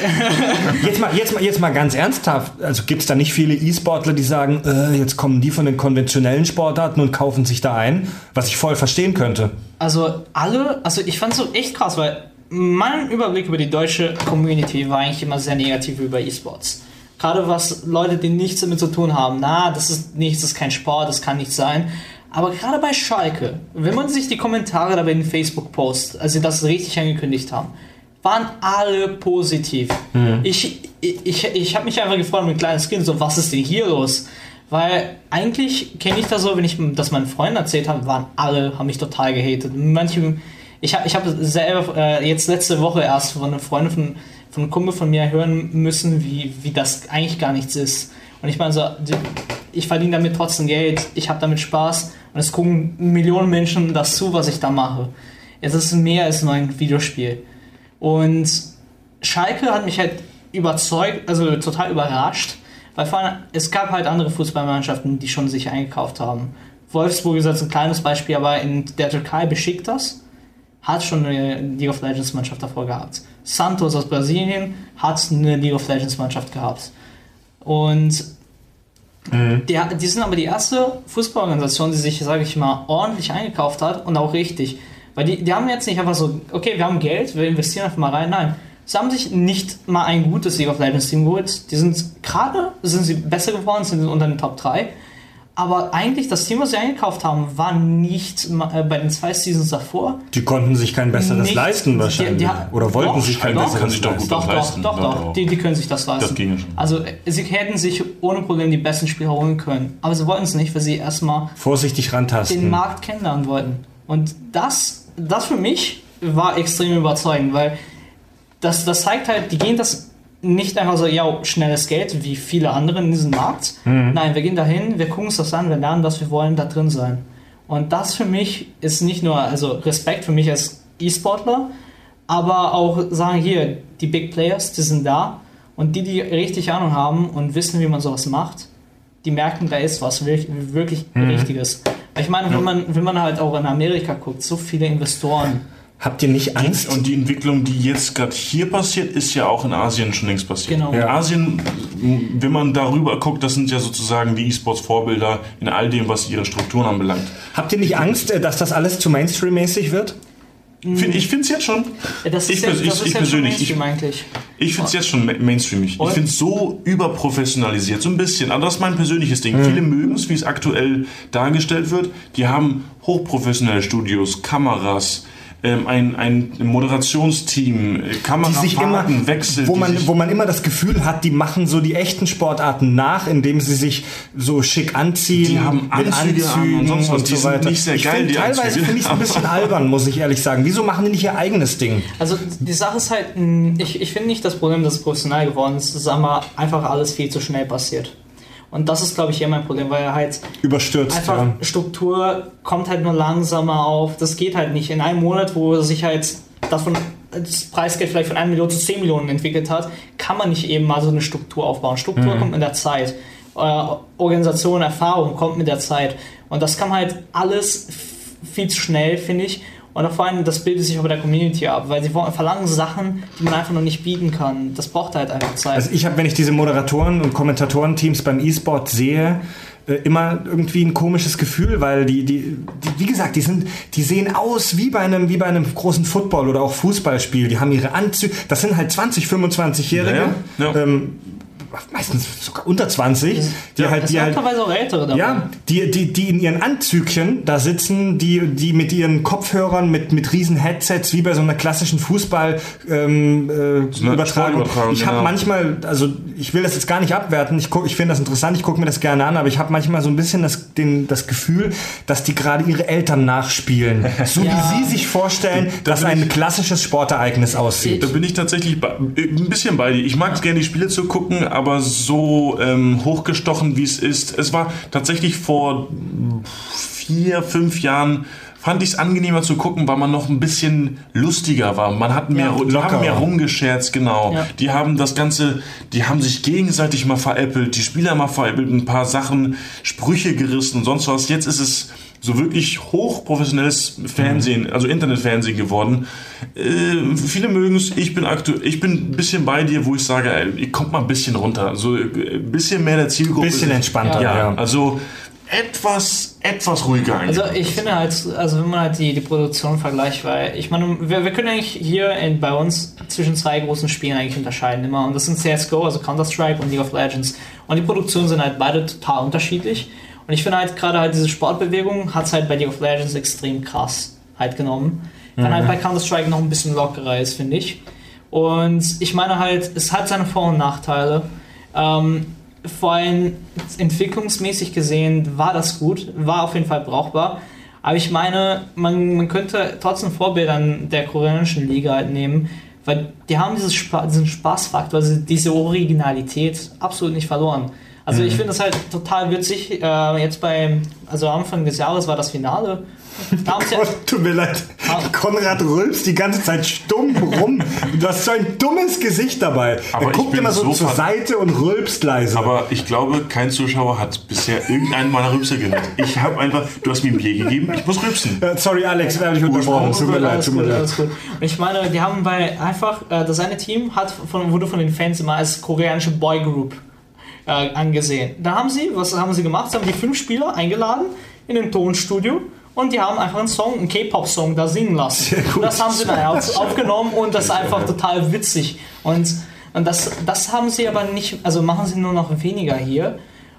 Jetzt mal, jetzt mal, jetzt mal ganz ernsthaft. Also gibt es da nicht viele E-Sportler, die sagen, äh, jetzt kommen die von den konventionellen Sportarten und kaufen sich da ein? Was ich voll verstehen könnte. also alle, also ich fand es so echt krass, weil mein Überblick über die deutsche Community war eigentlich immer sehr negativ über E-Sports. Gerade was Leute, die nichts damit zu tun haben. Na, das ist nichts, das ist kein Sport, das kann nicht sein. Aber gerade bei Schalke, wenn man sich die Kommentare da bei den Facebook-Posts, als sie das richtig angekündigt haben, waren alle positiv. Ich, ich, ich, ich habe mich einfach gefreut mit kleines Kind, so was ist denn hier los? Weil eigentlich kenne ich das so, wenn ich das meinen Freunden erzählt habe, waren alle, haben mich total gehatet. Manche, ich habe ich hab selber äh, jetzt letzte Woche erst von einer Freundin von, von einem Kumpel von mir hören müssen, wie, wie das eigentlich gar nichts ist. Und ich meine so, die- ich verdiene damit trotzdem Geld, ich habe damit Spaß. Und es gucken Millionen Menschen das zu, was ich da mache. Es ist mehr als nur ein Videospiel. Und Schalke hat mich halt überzeugt, also total überrascht, weil vor allem, es gab halt andere Fußballmannschaften, die schon sich eingekauft haben. Wolfsburg ist jetzt ein kleines Beispiel, aber in der Türkei Besiktas hat schon eine League of Legends Mannschaft davor gehabt. Santos aus Brasilien hat eine League of Legends Mannschaft gehabt. Und mhm. die, die sind aber die erste Fußballorganisation, die sich, sage ich mal, ordentlich eingekauft hat und auch richtig. Weil die, die haben jetzt nicht einfach so, okay, wir haben Geld, wir investieren einfach mal rein. Nein, sie haben sich nicht mal ein gutes League of Legends Team geholt. Die sind gerade, sind sie besser geworden, sind unter den Top drei. Aber eigentlich, das Team, was sie eingekauft haben, war nicht äh, bei den zwei Seasons davor. Die konnten sich kein besseres nicht, leisten wahrscheinlich. Die, die, Oder wollten doch, sich kein doch, besseres sich doch gut doch, leisten. Doch, doch, doch. Die, die können sich das leisten. Das ging schon. Also sie hätten sich ohne Probleme die besten Spieler holen können. Aber sie wollten es nicht, weil sie erstmal vorsichtig rantasten, den Markt kennenlernen wollten. Und das, das für mich war extrem überzeugend, weil das, das zeigt halt, die gehen das nicht einfach so, ja, schnelles Geld, wie viele andere in diesem Markt. Mhm. Nein, wir gehen dahin, wir gucken uns das an, wir lernen, was wir wollen, da drin sein. Und das für mich ist nicht nur, also Respekt für mich als E-Sportler, aber auch sagen, hier, die Big Players, die sind da und die, die richtig Ahnung haben und wissen, wie man sowas macht, die merken, da ist was wirklich, wirklich mhm. Richtiges. Ich meine, ja. wenn man, wenn man halt auch in Amerika guckt, so viele Investoren. Habt ihr nicht Angst? Und die Entwicklung, die jetzt gerade hier passiert, ist ja auch in Asien schon längst passiert. Genau. In ja. Asien, wenn man darüber guckt, das sind ja sozusagen die E-Sports-Vorbilder in all dem, was ihre Strukturen anbelangt. Habt ihr nicht Angst, dass das alles zu Mainstream-mäßig wird? Ich finde es jetzt schon. Das ist ich, ja, das ich, ist ich ja persönlich, schon eigentlich. Ich, ich finde es jetzt schon mainstreamig. Ich finde es so überprofessionalisiert, so ein bisschen. Aber das ist mein persönliches Ding. Mhm. Viele mögen es, wie es aktuell dargestellt wird. Die haben hochprofessionelle Studios, Kameras, ähm, ein, ein Moderationsteam, Kamerafahrten, Wechsel. Wo man, wo man immer das Gefühl hat, die machen so die echten Sportarten nach, indem sie sich so schick anziehen. Die haben Anzüge an und sonst was. Und die so weiter. Sind nicht sehr ich geil, find, die teilweise Anzüge. finde ich es ein bisschen albern, muss ich ehrlich sagen. Wieso machen die nicht ihr eigenes Ding? Also die Sache ist halt, ich, ich finde nicht das Problem, dass es professionell geworden ist. Es ist einfach alles viel zu schnell passiert. Und das ist, glaube ich, hier mein Problem, weil er halt überstürzt, einfach ja. Struktur kommt halt nur langsamer auf. Das geht halt nicht. In einem Monat, wo sich halt davon das Preisgeld vielleicht von einer Million zu zehn Millionen entwickelt hat, kann man nicht eben mal so eine Struktur aufbauen. Struktur mhm. kommt mit der Zeit. Äh, Organisation, Erfahrung kommt mit der Zeit. Und das kam halt alles viel zu schnell, finde ich. Und auch vor allem, das bildet sich auch bei der Community ab, weil sie verlangen Sachen, die man einfach noch nicht bieten kann. Das braucht halt einfach Zeit. Also ich habe, wenn ich diese Moderatoren- und Kommentatorenteams beim E-Sport sehe, immer irgendwie ein komisches Gefühl, weil die, die, die, wie gesagt, die sind, die sehen aus wie bei einem, wie bei einem großen Football- oder auch Fußballspiel. Die haben ihre Anzüge, das sind halt zwanzig-, fünfundzwanzigjährige, ja, ja. Ähm, meistens sogar unter zwanzig, die ja, halt, die halt, teilweise auch ältere dabei. Ja, die, die, die in ihren Anzügchen da sitzen, die, die mit ihren Kopfhörern, mit, mit riesen Headsets, wie bei so einer klassischen Fußball, ähm, äh, so Übertragung. Ich habe genau. manchmal, also ich will das jetzt gar nicht abwerten, ich guck, ich finde das interessant, ich gucke mir das gerne an, aber ich habe manchmal so ein bisschen das, den, das Gefühl, dass die gerade ihre Eltern nachspielen. So ja. wie sie sich vorstellen, da dass ein ich, klassisches Sportereignis aussieht. Da bin ich tatsächlich bei, ein bisschen bei dir. Ich mag es gerne, die Spiele zu gucken, aber aber so ähm, hochgestochen, wie es ist. Es war tatsächlich vor vier, fünf Jahren, fand ich es angenehmer zu gucken, weil man noch ein bisschen lustiger war. Man hat mehr, ja, die haben mehr rumgescherzt, genau. Ja. Die haben das Ganze, die haben sich gegenseitig mal veräppelt, die Spieler mal veräppelt, ein paar Sachen, Sprüche gerissen und sonst was. Jetzt ist es so wirklich hochprofessionelles Fernsehen, also Internetfernsehen geworden. Äh, viele mögen es, ich bin aktuell, ich bin ein bisschen bei dir, wo ich sage, ey, kommt mal ein bisschen runter. So ein bisschen mehr der Zielgruppe. Ein bisschen entspannter, ja. ja. Also etwas, etwas ruhiger eigentlich. Also ich finde halt, also wenn man halt die, die Produktion vergleicht, weil ich meine, wir, wir können eigentlich hier in, bei uns zwischen zwei großen Spielen eigentlich unterscheiden immer. Und das sind C S G O, also Counter-Strike und League of Legends. Und die Produktionen sind halt beide total unterschiedlich. Und ich finde halt gerade halt diese Sportbewegung hat es halt bei League of Legends extrem krass halt genommen. Dann mhm. halt bei Counter-Strike noch ein bisschen lockerer ist, finde ich. Und ich meine halt, es hat seine Vor- und Nachteile. Ähm, vor allem entwicklungsmäßig gesehen war das gut, war auf jeden Fall brauchbar. Aber ich meine, man, man könnte trotzdem Vorbilder an der koreanischen Liga halt nehmen, weil die haben dieses Spa- diesen Spaßfaktor, also diese Originalität absolut nicht verloren. Also ich finde das halt total witzig. Äh, jetzt bei, also Anfang des Jahres war das Finale. Da haben sie Oh, tut mir leid. Konrad rülpst die ganze Zeit stumm rum. Du hast so ein dummes Gesicht dabei. Aber er ich guckt bin immer so, so zur ver- Seite und rülpst leise. Aber ich glaube, kein Zuschauer hat bisher irgendeinen meiner Rülpser gehört. Ich habe einfach, du hast mir ein Bier gegeben, ich muss rülpsen. Äh, Sorry, Alex, wir haben dich unterbrochen. Tut mir leid, alles tut mir gut, leid. alles gut. Und ich meine, die haben bei einfach, äh, das eine Team hat von, wurde von den Fans immer als koreanische Boygroup äh, angesehen. Da haben sie, was haben sie gemacht? Sie haben die fünf Spieler eingeladen in ein Tonstudio und die haben einfach einen Song, einen K-Pop-Song da singen lassen. Und das haben sie dann auf, aufgenommen und das ist einfach total witzig. Und, und das, das haben sie aber nicht, also machen sie nur noch weniger hier.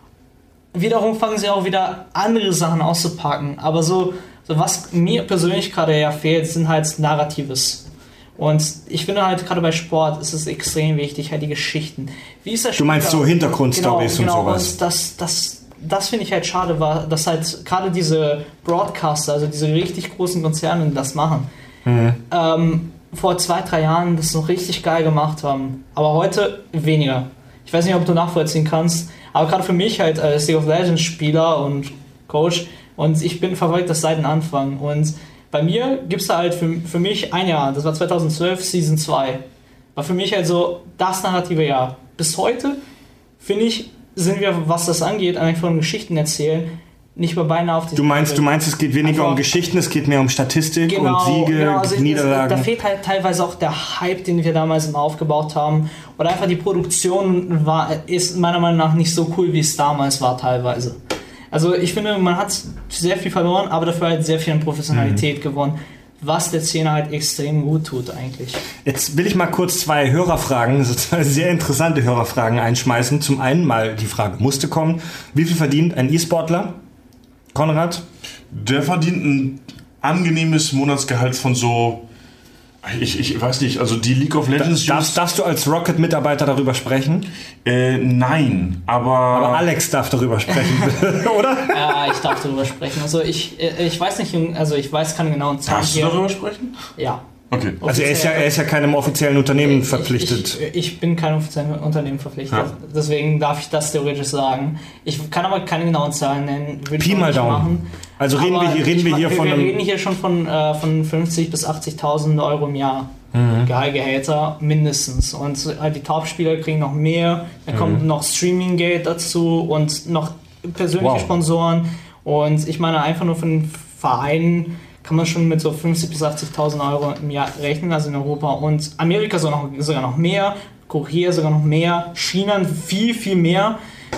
Wiederum fangen sie auch wieder andere Sachen auszupacken. Aber so, so was mir persönlich gerade ja fehlt, sind halt Narratives. Und ich finde halt gerade bei Sport ist es extrem wichtig, halt die Geschichten. Wie ist das Du meinst so Hintergrundstories genau, und genau, sowas. Und das, das, das finde ich halt schade, war, dass halt gerade diese Broadcaster, also diese richtig großen Konzerne, die das machen, Mhm. ähm, vor zwei, drei Jahren das noch richtig geil gemacht haben. Aber heute weniger. Ich weiß nicht, ob du nachvollziehen kannst, aber gerade für mich halt als League of Legends Spieler und Coach und ich bin verfolgt das seit dem Anfang und bei mir gibt es da halt für, für mich ein Jahr, das war zweitausendzwölf, Season zwei. War für mich halt so das narrative Jahr. Bis heute, finde ich, sind wir, was das angeht, eigentlich von Geschichten erzählen, nicht mehr beinahe auf die Du meinst, du meinst, es geht weniger Einfach- um Geschichten, es geht mehr um Statistik Genau, und Siege, genau, also Niederlagen. Es, da fehlt halt teilweise auch der Hype, den wir damals immer aufgebaut haben. Oder einfach die Produktion war, ist meiner Meinung nach nicht so cool, wie es damals war teilweise. Also ich finde, man hat sehr viel verloren, aber dafür halt sehr viel an Professionalität mhm. gewonnen, was der Szene halt extrem gut tut eigentlich. Jetzt will ich mal kurz zwei Hörerfragen, so zwei sehr interessante Hörerfragen einschmeißen. Zum einen mal die Frage musste kommen, wie viel verdient ein E-Sportler? Konrad? Der verdient ein angenehmes Monatsgehalt von so, ich, ich weiß nicht, also die League of Legends... Darfst, darfst du als Rocket-Mitarbeiter darüber sprechen? Äh, nein, aber... Aber Alex darf darüber sprechen, oder? Ja, ich darf darüber sprechen. Also ich, ich weiß nicht, also ich weiß keine genauen Zahlen. Darfst du hier. darüber sprechen? Ja. Okay. Also er ist ja, er ist ja keinem offiziellen Unternehmen verpflichtet. Ich, ich, ich bin keinem offiziellen Unternehmen verpflichtet, Ja. deswegen darf ich das theoretisch sagen. Ich kann aber keine genauen Zahlen nennen. Würde Pi ich auch mal nicht Daumen. machen. Also reden Aber wir hier, reden ich, wir hier wir, von wir einem... reden hier schon von, äh, von fünfzigtausend bis achtzigtausend Euro im Jahr. Mhm. Gehälter mindestens. Und äh, die Top-Spieler kriegen noch mehr. Dann kommt Mhm. noch Streaming-Geld dazu und noch persönliche Wow. Sponsoren. Und ich meine, einfach nur von den Vereinen kann man schon mit so fünfzigtausend bis achtzigtausend Euro im Jahr rechnen, also in Europa. Und Amerika sogar noch, sogar noch mehr, Korea sogar noch mehr, China viel, viel mehr.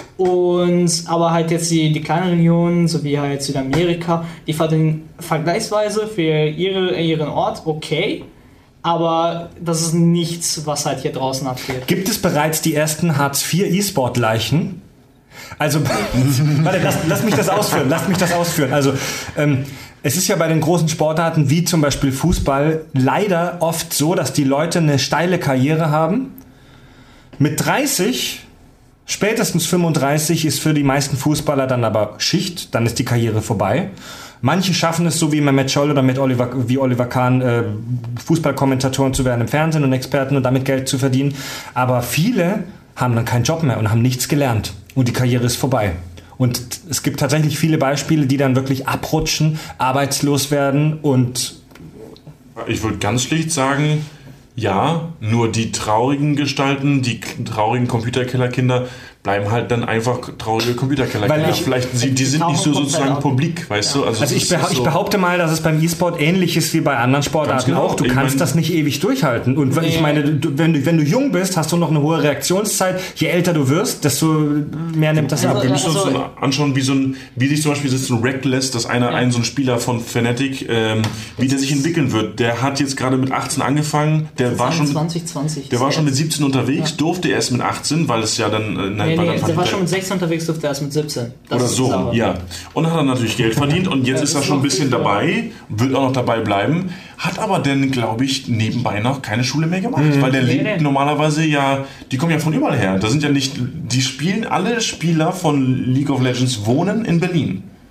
Und aber halt jetzt die, die kleinen Regionen, so wie halt Südamerika, die verdienen vergleichsweise für ihre, ihren Ort okay, aber das ist nichts, was halt hier draußen abgeht. Gibt es bereits die ersten Hartz vier E-Sport-Leichen? Also, warte, lass, lass mich das ausführen, lass mich das ausführen. Also, ähm, es ist ja bei den großen Sportarten wie zum Beispiel Fußball leider oft so, dass die Leute eine steile Karriere haben. Mit dreißig, spätestens fünfunddreißig ist für die meisten Fußballer dann aber Schicht, dann ist die Karriere vorbei. Manche schaffen es so wie Mehmet Scholl oder mit Oliver, wie Oliver Kahn, äh, Fußballkommentatoren zu werden im Fernsehen und Experten und damit Geld zu verdienen. Aber viele haben dann keinen Job mehr und haben nichts gelernt und die Karriere ist vorbei. Und es gibt tatsächlich viele Beispiele, die dann wirklich abrutschen, arbeitslos werden und... Ich würde ganz schlicht sagen, ja, nur die traurigen Gestalten, die k- traurigen Computerkellerkinder bleiben halt dann einfach traurige Computerkellerkinder. Weil ich- Vielleicht, sie, die sind nicht so sozusagen publik, weißt du? Also es ich, ist- beha ist ich so- behaupte mal, dass es beim E-Sport ähnlich ist wie bei anderen Sportarten Ganz genau. auch. Du Ich kannst mein- das nicht ewig durchhalten. Und Nee. ich meine, du, wenn, du, wenn du jung bist, hast du noch eine hohe Reaktionszeit. Je älter du wirst, desto mehr nimmt das Also, ab. Wir müssen uns Also- so anschauen, wie so ein, wie sich zum Beispiel so ein Reckless, dass einer, Ja. ein so ein Spieler von Fnatic, ähm, wie der sich entwickeln wird. Der hat jetzt gerade mit achtzehn angefangen, der war schon, zwanzig zwanzig. der war schon mit siebzehn unterwegs, durchte erst mit achtzehn, weil es ja dann, äh, nein, Nee, weil nee, dann der verdient war er- schon mit sechzehn unterwegs, durfte er erst mit siebzehn. Das Oder ist die so, Sache. ja. Und dann hat er natürlich Geld verdient und jetzt Ja, ist er das schon ein ist bisschen noch viel, dabei, wird auch noch dabei bleiben, hat aber dann, glaube ich, nebenbei noch keine Schule mehr gemacht, weil der Nee, lebt nee. normalerweise ja, die kommen ja von überall her. Da sind ja nicht, die spielen, alle Spieler von League of Legends wohnen in Berlin.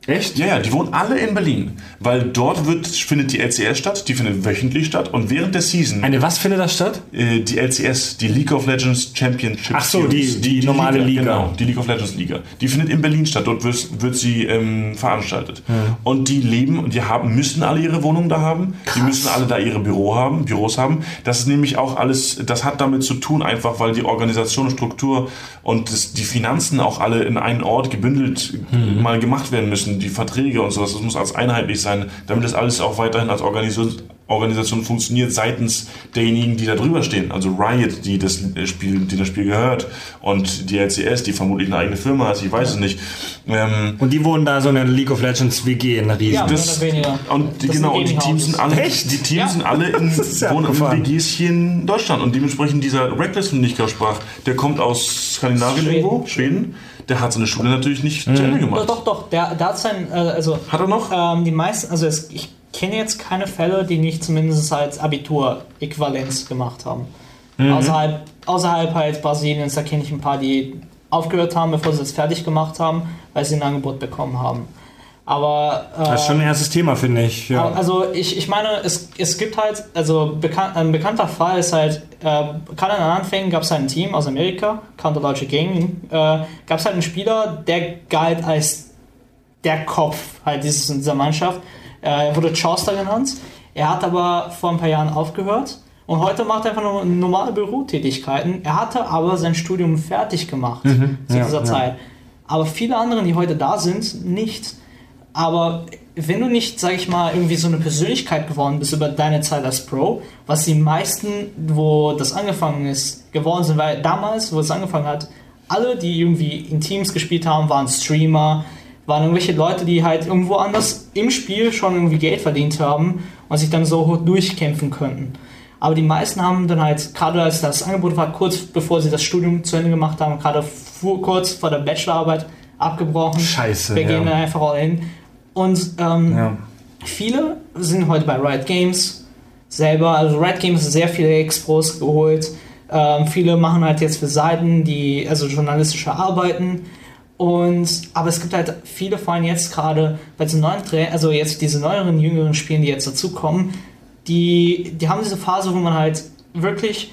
Echt? Ja, ja, die wohnen alle in Berlin, weil dort wird, findet die L C S statt, die findet wöchentlich statt und während der Season... Eine was findet da statt? Äh, die L C S, die League of Legends Championship Ach so, die, die, die normale Liga, Liga. Genau, die League of Legends Liga. Die findet in Berlin statt, dort wird, wird sie ähm, veranstaltet. Ja. Und die leben und die haben, müssen alle ihre Wohnungen da haben, Krass. Die müssen alle da ihre Büro haben, Büros haben. Das ist nämlich auch alles, das hat damit zu tun, einfach weil die Organisation, Struktur und das, die Finanzen auch alle in einen Ort gebündelt mhm. mal gemacht werden müssen, die Verträge und sowas, das muss alles einheitlich sein, damit das alles auch weiterhin als Organisation, Organisation funktioniert seitens derjenigen, die da drüber stehen. Also Riot, die das Spiel, die das Spiel gehört, und die L C S, die vermutlich eine eigene Firma hat, ich weiß ja. es nicht. Ähm, und die wohnen da so in der League of Legends W G in der Riesen. Ja, das, mehr oder weniger. Und die, genau, und die Teams sind alle, Echt? die Teams ja. sind alle in, ja wohnen in W Gs hier in Deutschland und dementsprechend dieser Reckless, von dem ich gerade sprach, der kommt aus Skandinavien Schweden. irgendwo, Schweden. Der hat seine Schule natürlich nicht mhm. zu Ende gemacht. Doch, doch, doch. Der, der hat sein, äh, also... Hat er noch? Ähm, die meisten, also es, ich kenne jetzt keine Fälle, die nicht zumindest als Abitur-Äquivalenz gemacht haben. Mhm. Außerhalb, außerhalb halt Brasiliens, da kenne ich ein paar, die aufgehört haben, bevor sie es fertig gemacht haben, weil sie ein Angebot bekommen haben. Aber... Äh, das ist schon ein erstes Thema, finde ich. Ja. Also ich, ich meine, es, es gibt halt, also bekan- ein bekannter Fall ist halt, äh, gerade in den Anfängen gab es halt ein Team aus Amerika, Counter Logic Gaming, äh, gab es halt einen Spieler, der galt als der Kopf halt dieses, dieser Mannschaft. Äh, er wurde Chauster genannt. Er hat aber vor ein paar Jahren aufgehört und heute macht er einfach nur normale Bürotätigkeiten. Er hatte aber sein Studium fertig gemacht mhm, zu ja, dieser ja. Zeit. Aber viele andere, die heute da sind, nicht. Aber wenn du nicht, sag ich mal, irgendwie so eine Persönlichkeit geworden bist über deine Zeit als Pro, was die meisten, wo das angefangen ist, geworden sind, weil damals, wo es angefangen hat, alle, die irgendwie in Teams gespielt haben, waren Streamer, waren irgendwelche Leute, die halt irgendwo anders im Spiel schon irgendwie Geld verdient haben und sich dann so durchkämpfen könnten. Aber die meisten haben dann halt, gerade als das Angebot war, kurz bevor sie das Studium zu Ende gemacht haben, gerade vor, kurz vor der Bachelorarbeit abgebrochen. Scheiße, Wir gehen ja. dann einfach all in. Und ähm, ja. viele sind heute bei Riot Games selber, also Riot Games hat sehr viele Expos geholt. Ähm, viele machen halt jetzt für Seiten, die also journalistische Arbeiten. Und, aber es gibt halt viele, vor allem jetzt gerade bei den neuen Tra- also jetzt diese neueren, jüngeren Spielen, die jetzt dazukommen, die, die haben diese Phase, wo man halt wirklich,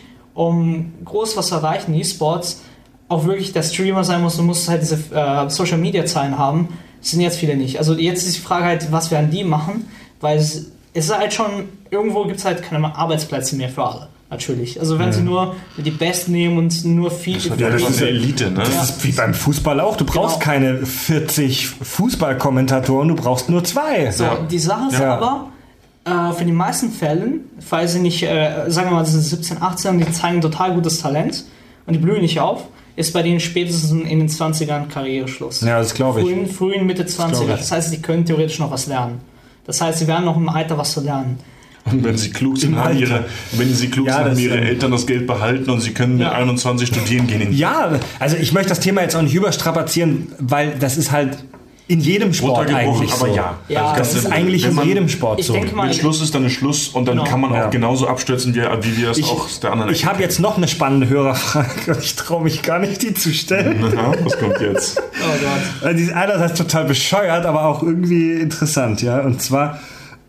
um groß was zu erreichen, E-Sports, auch wirklich der Streamer sein muss und muss halt diese äh, Social-Media-Zahlen haben. Das sind jetzt viele nicht. Also jetzt ist die Frage halt, was werden die machen? Weil es, es ist halt schon, irgendwo gibt es halt keine Arbeitsplätze mehr für alle. Natürlich. Also wenn mhm. sie nur die Besten nehmen und nur viel... Das, ja, das ist eine Elite, ne? Das ja. ist wie beim Fußball auch. Du brauchst genau. keine vierzig Fußballkommentatoren, du brauchst nur zwei. So, ja. Die Sache ist ja. aber, äh, für die meisten Fällen, falls sie nicht, äh, sagen wir mal, das sind siebzehn, achtzehn und die zeigen total gutes Talent und die blühen nicht auf, ist bei denen spätestens in den zwanzigern Karriereschluss. Ja, das glaube ich. Frühen, frühen Mitte zwanziger. Das, das heißt, sie können theoretisch noch was lernen. Das heißt, sie werden noch im Alter was zu lernen. Und wenn sie klug sind, haben ihre, wenn sie klug ja, sind, haben ihre Eltern das Geld behalten und sie können mit ja. einundzwanzig studieren gehen. Ja, also ich möchte das Thema jetzt auch nicht überstrapazieren, weil das ist halt in jedem Sport eigentlich so. Aber ja, ja also das, das ist eigentlich in jedem Sport so. Mal, wenn Schluss ist, dann ist Schluss und dann genau. kann man auch ja. genauso abstürzen, wie, wie wir es ich, auch der anderen. Ich habe jetzt noch eine spannende Hörerfrage und ich traue mich gar nicht, die zu stellen. Na, was kommt jetzt? Oh Gott. Die ist einerseits total bescheuert, aber auch irgendwie interessant, ja. Und zwar...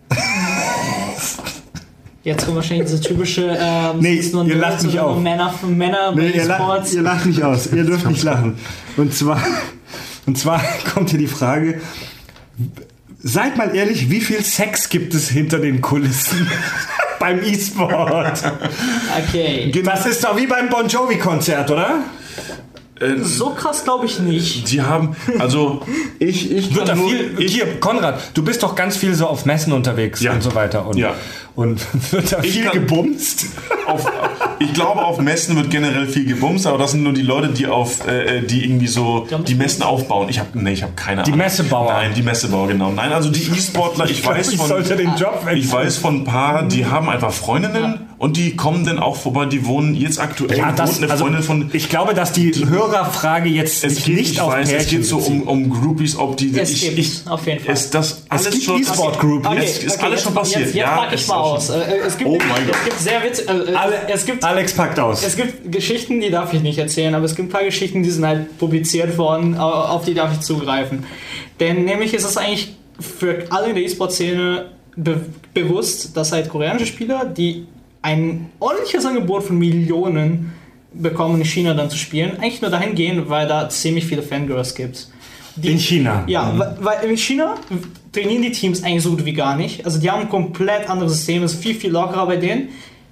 Jetzt kommt wahrscheinlich diese typische ähm, nee, ihr lacht mich auf. Männer für Männer nee, ihr, lacht, ihr lacht nicht aus. Ihr dürft nicht lachen. Und zwar, und zwar kommt hier die Frage, seid mal ehrlich, wie viel Sex gibt es hinter den Kulissen beim E-Sport? Okay. Das ist doch wie beim Bon Jovi-Konzert, oder? So krass glaube ich nicht. Die haben, also ich, ich wird da nur, viel, ich, hier, Konrad, du bist doch ganz viel so auf Messen unterwegs ja. und so weiter. Und, ja. und wird da ich viel kann, gebumst? Auf, ich glaube, auf Messen wird generell viel gebumst, aber das sind nur die Leute, die auf, äh, die irgendwie so die Messen aufbauen. Ich habe, nee, ich habe keine Ahnung. Die Messebauer. Nein, die Messebauer, genau. Nein, also die E-Sportler, ich, ich weiß glaub, ich von, sollte den Job wechseln. Ich weiß von ein paar, die haben einfach Freundinnen ja. und die kommen dann auch vorbei. Die wohnen jetzt aktuell. Ja, das, eine Freundin also, von. Ich glaube, dass die, die Hörerfrage jetzt es geht, nicht ich auf weiß, Pärchen es geht so um, um Groupies, ob die. Es ich, gibt ich, auf jeden Fall. Ist das alles es gibt schon E-Sport-Groupies. Okay, jetzt ist okay, alles jetzt, schon passiert. Jetzt, jetzt ja, pack ich mal aus. Es gibt, oh mein Gott. Es gibt sehr witzig. Äh, Ale, es gibt, Alex packt aus. Es gibt Geschichten, die darf ich nicht erzählen, aber es gibt ein paar Geschichten, die sind halt publiziert worden, auf die darf ich zugreifen. Denn nämlich ist es eigentlich für alle in der E-Sport-Szene be- bewusst, dass halt koreanische Spieler, die ein ordentliches Angebot von Millionen bekommen, in China dann zu spielen, eigentlich nur dahin gehen, weil da ziemlich viele Fangirls gibt. Die, in China? Ja, mhm. weil, weil in China trainieren die Teams eigentlich so gut wie gar nicht. Also die haben ein komplett anderes System, es ist viel, viel lockerer bei denen.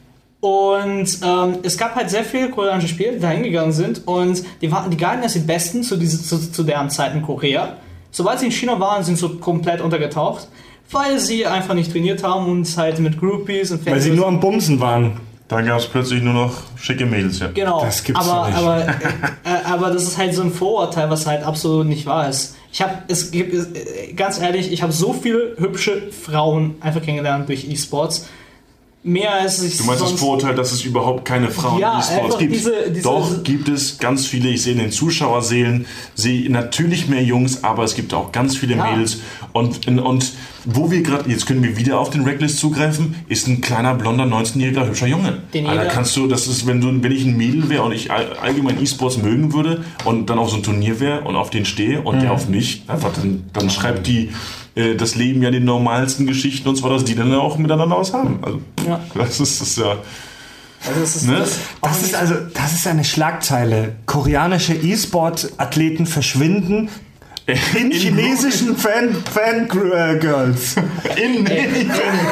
Und ähm, es gab halt sehr viele koreanische Spieler, die da hingegangen sind und die, waren, die galten als die Besten zu, diese, zu, zu deren Zeit in Korea. Sobald sie in China waren, sind sie so komplett untergetaucht, weil sie einfach nicht trainiert haben und halt mit Groupies und Fans. Weil sie nur am Bumsen waren. Da gab es plötzlich nur noch schicke Mädels, ja. Genau, das gibt's aber, nicht. aber, äh, aber das ist halt so ein Vorurteil, was halt absolut nicht wahr ist. Ich habe, es gibt, äh, ganz ehrlich, ich habe so viele hübsche Frauen einfach kennengelernt durch E-Sports. Mehr als ich Du meinst sonst das Vorurteil, dass es überhaupt keine Frauen Ja, in E-Sports einfach gibt? diese- diese- Doch, gibt es ganz viele. Ich sehe in den Zuschauerseelen, sehe natürlich mehr Jungs, aber es gibt auch ganz viele Ja. Mädels. Und, und wo wir gerade, jetzt können wir wieder auf den Reckless zugreifen, ist ein kleiner, blonder, neunzehnjähriger, hübscher Junge. Den Ah, da jeder- kannst du, das ist, wenn du, wenn ich ein Mädel wäre und ich all- allgemein E-Sports mögen würde und dann auf so ein Turnier wäre und auf den stehe und Mhm. der auf mich, einfach dann, dann schreibt die äh, das Leben ja die normalsten Geschichten und zwar, dass die dann auch miteinander was haben. Also, Ja. das ist, das ist ja... Also das ist, Ne? das, Das ist also, das ist eine Schlagzeile. Koreanische E-Sport-Athleten verschwinden in chinesischen Fan, Fangirls. In, Äh, äh,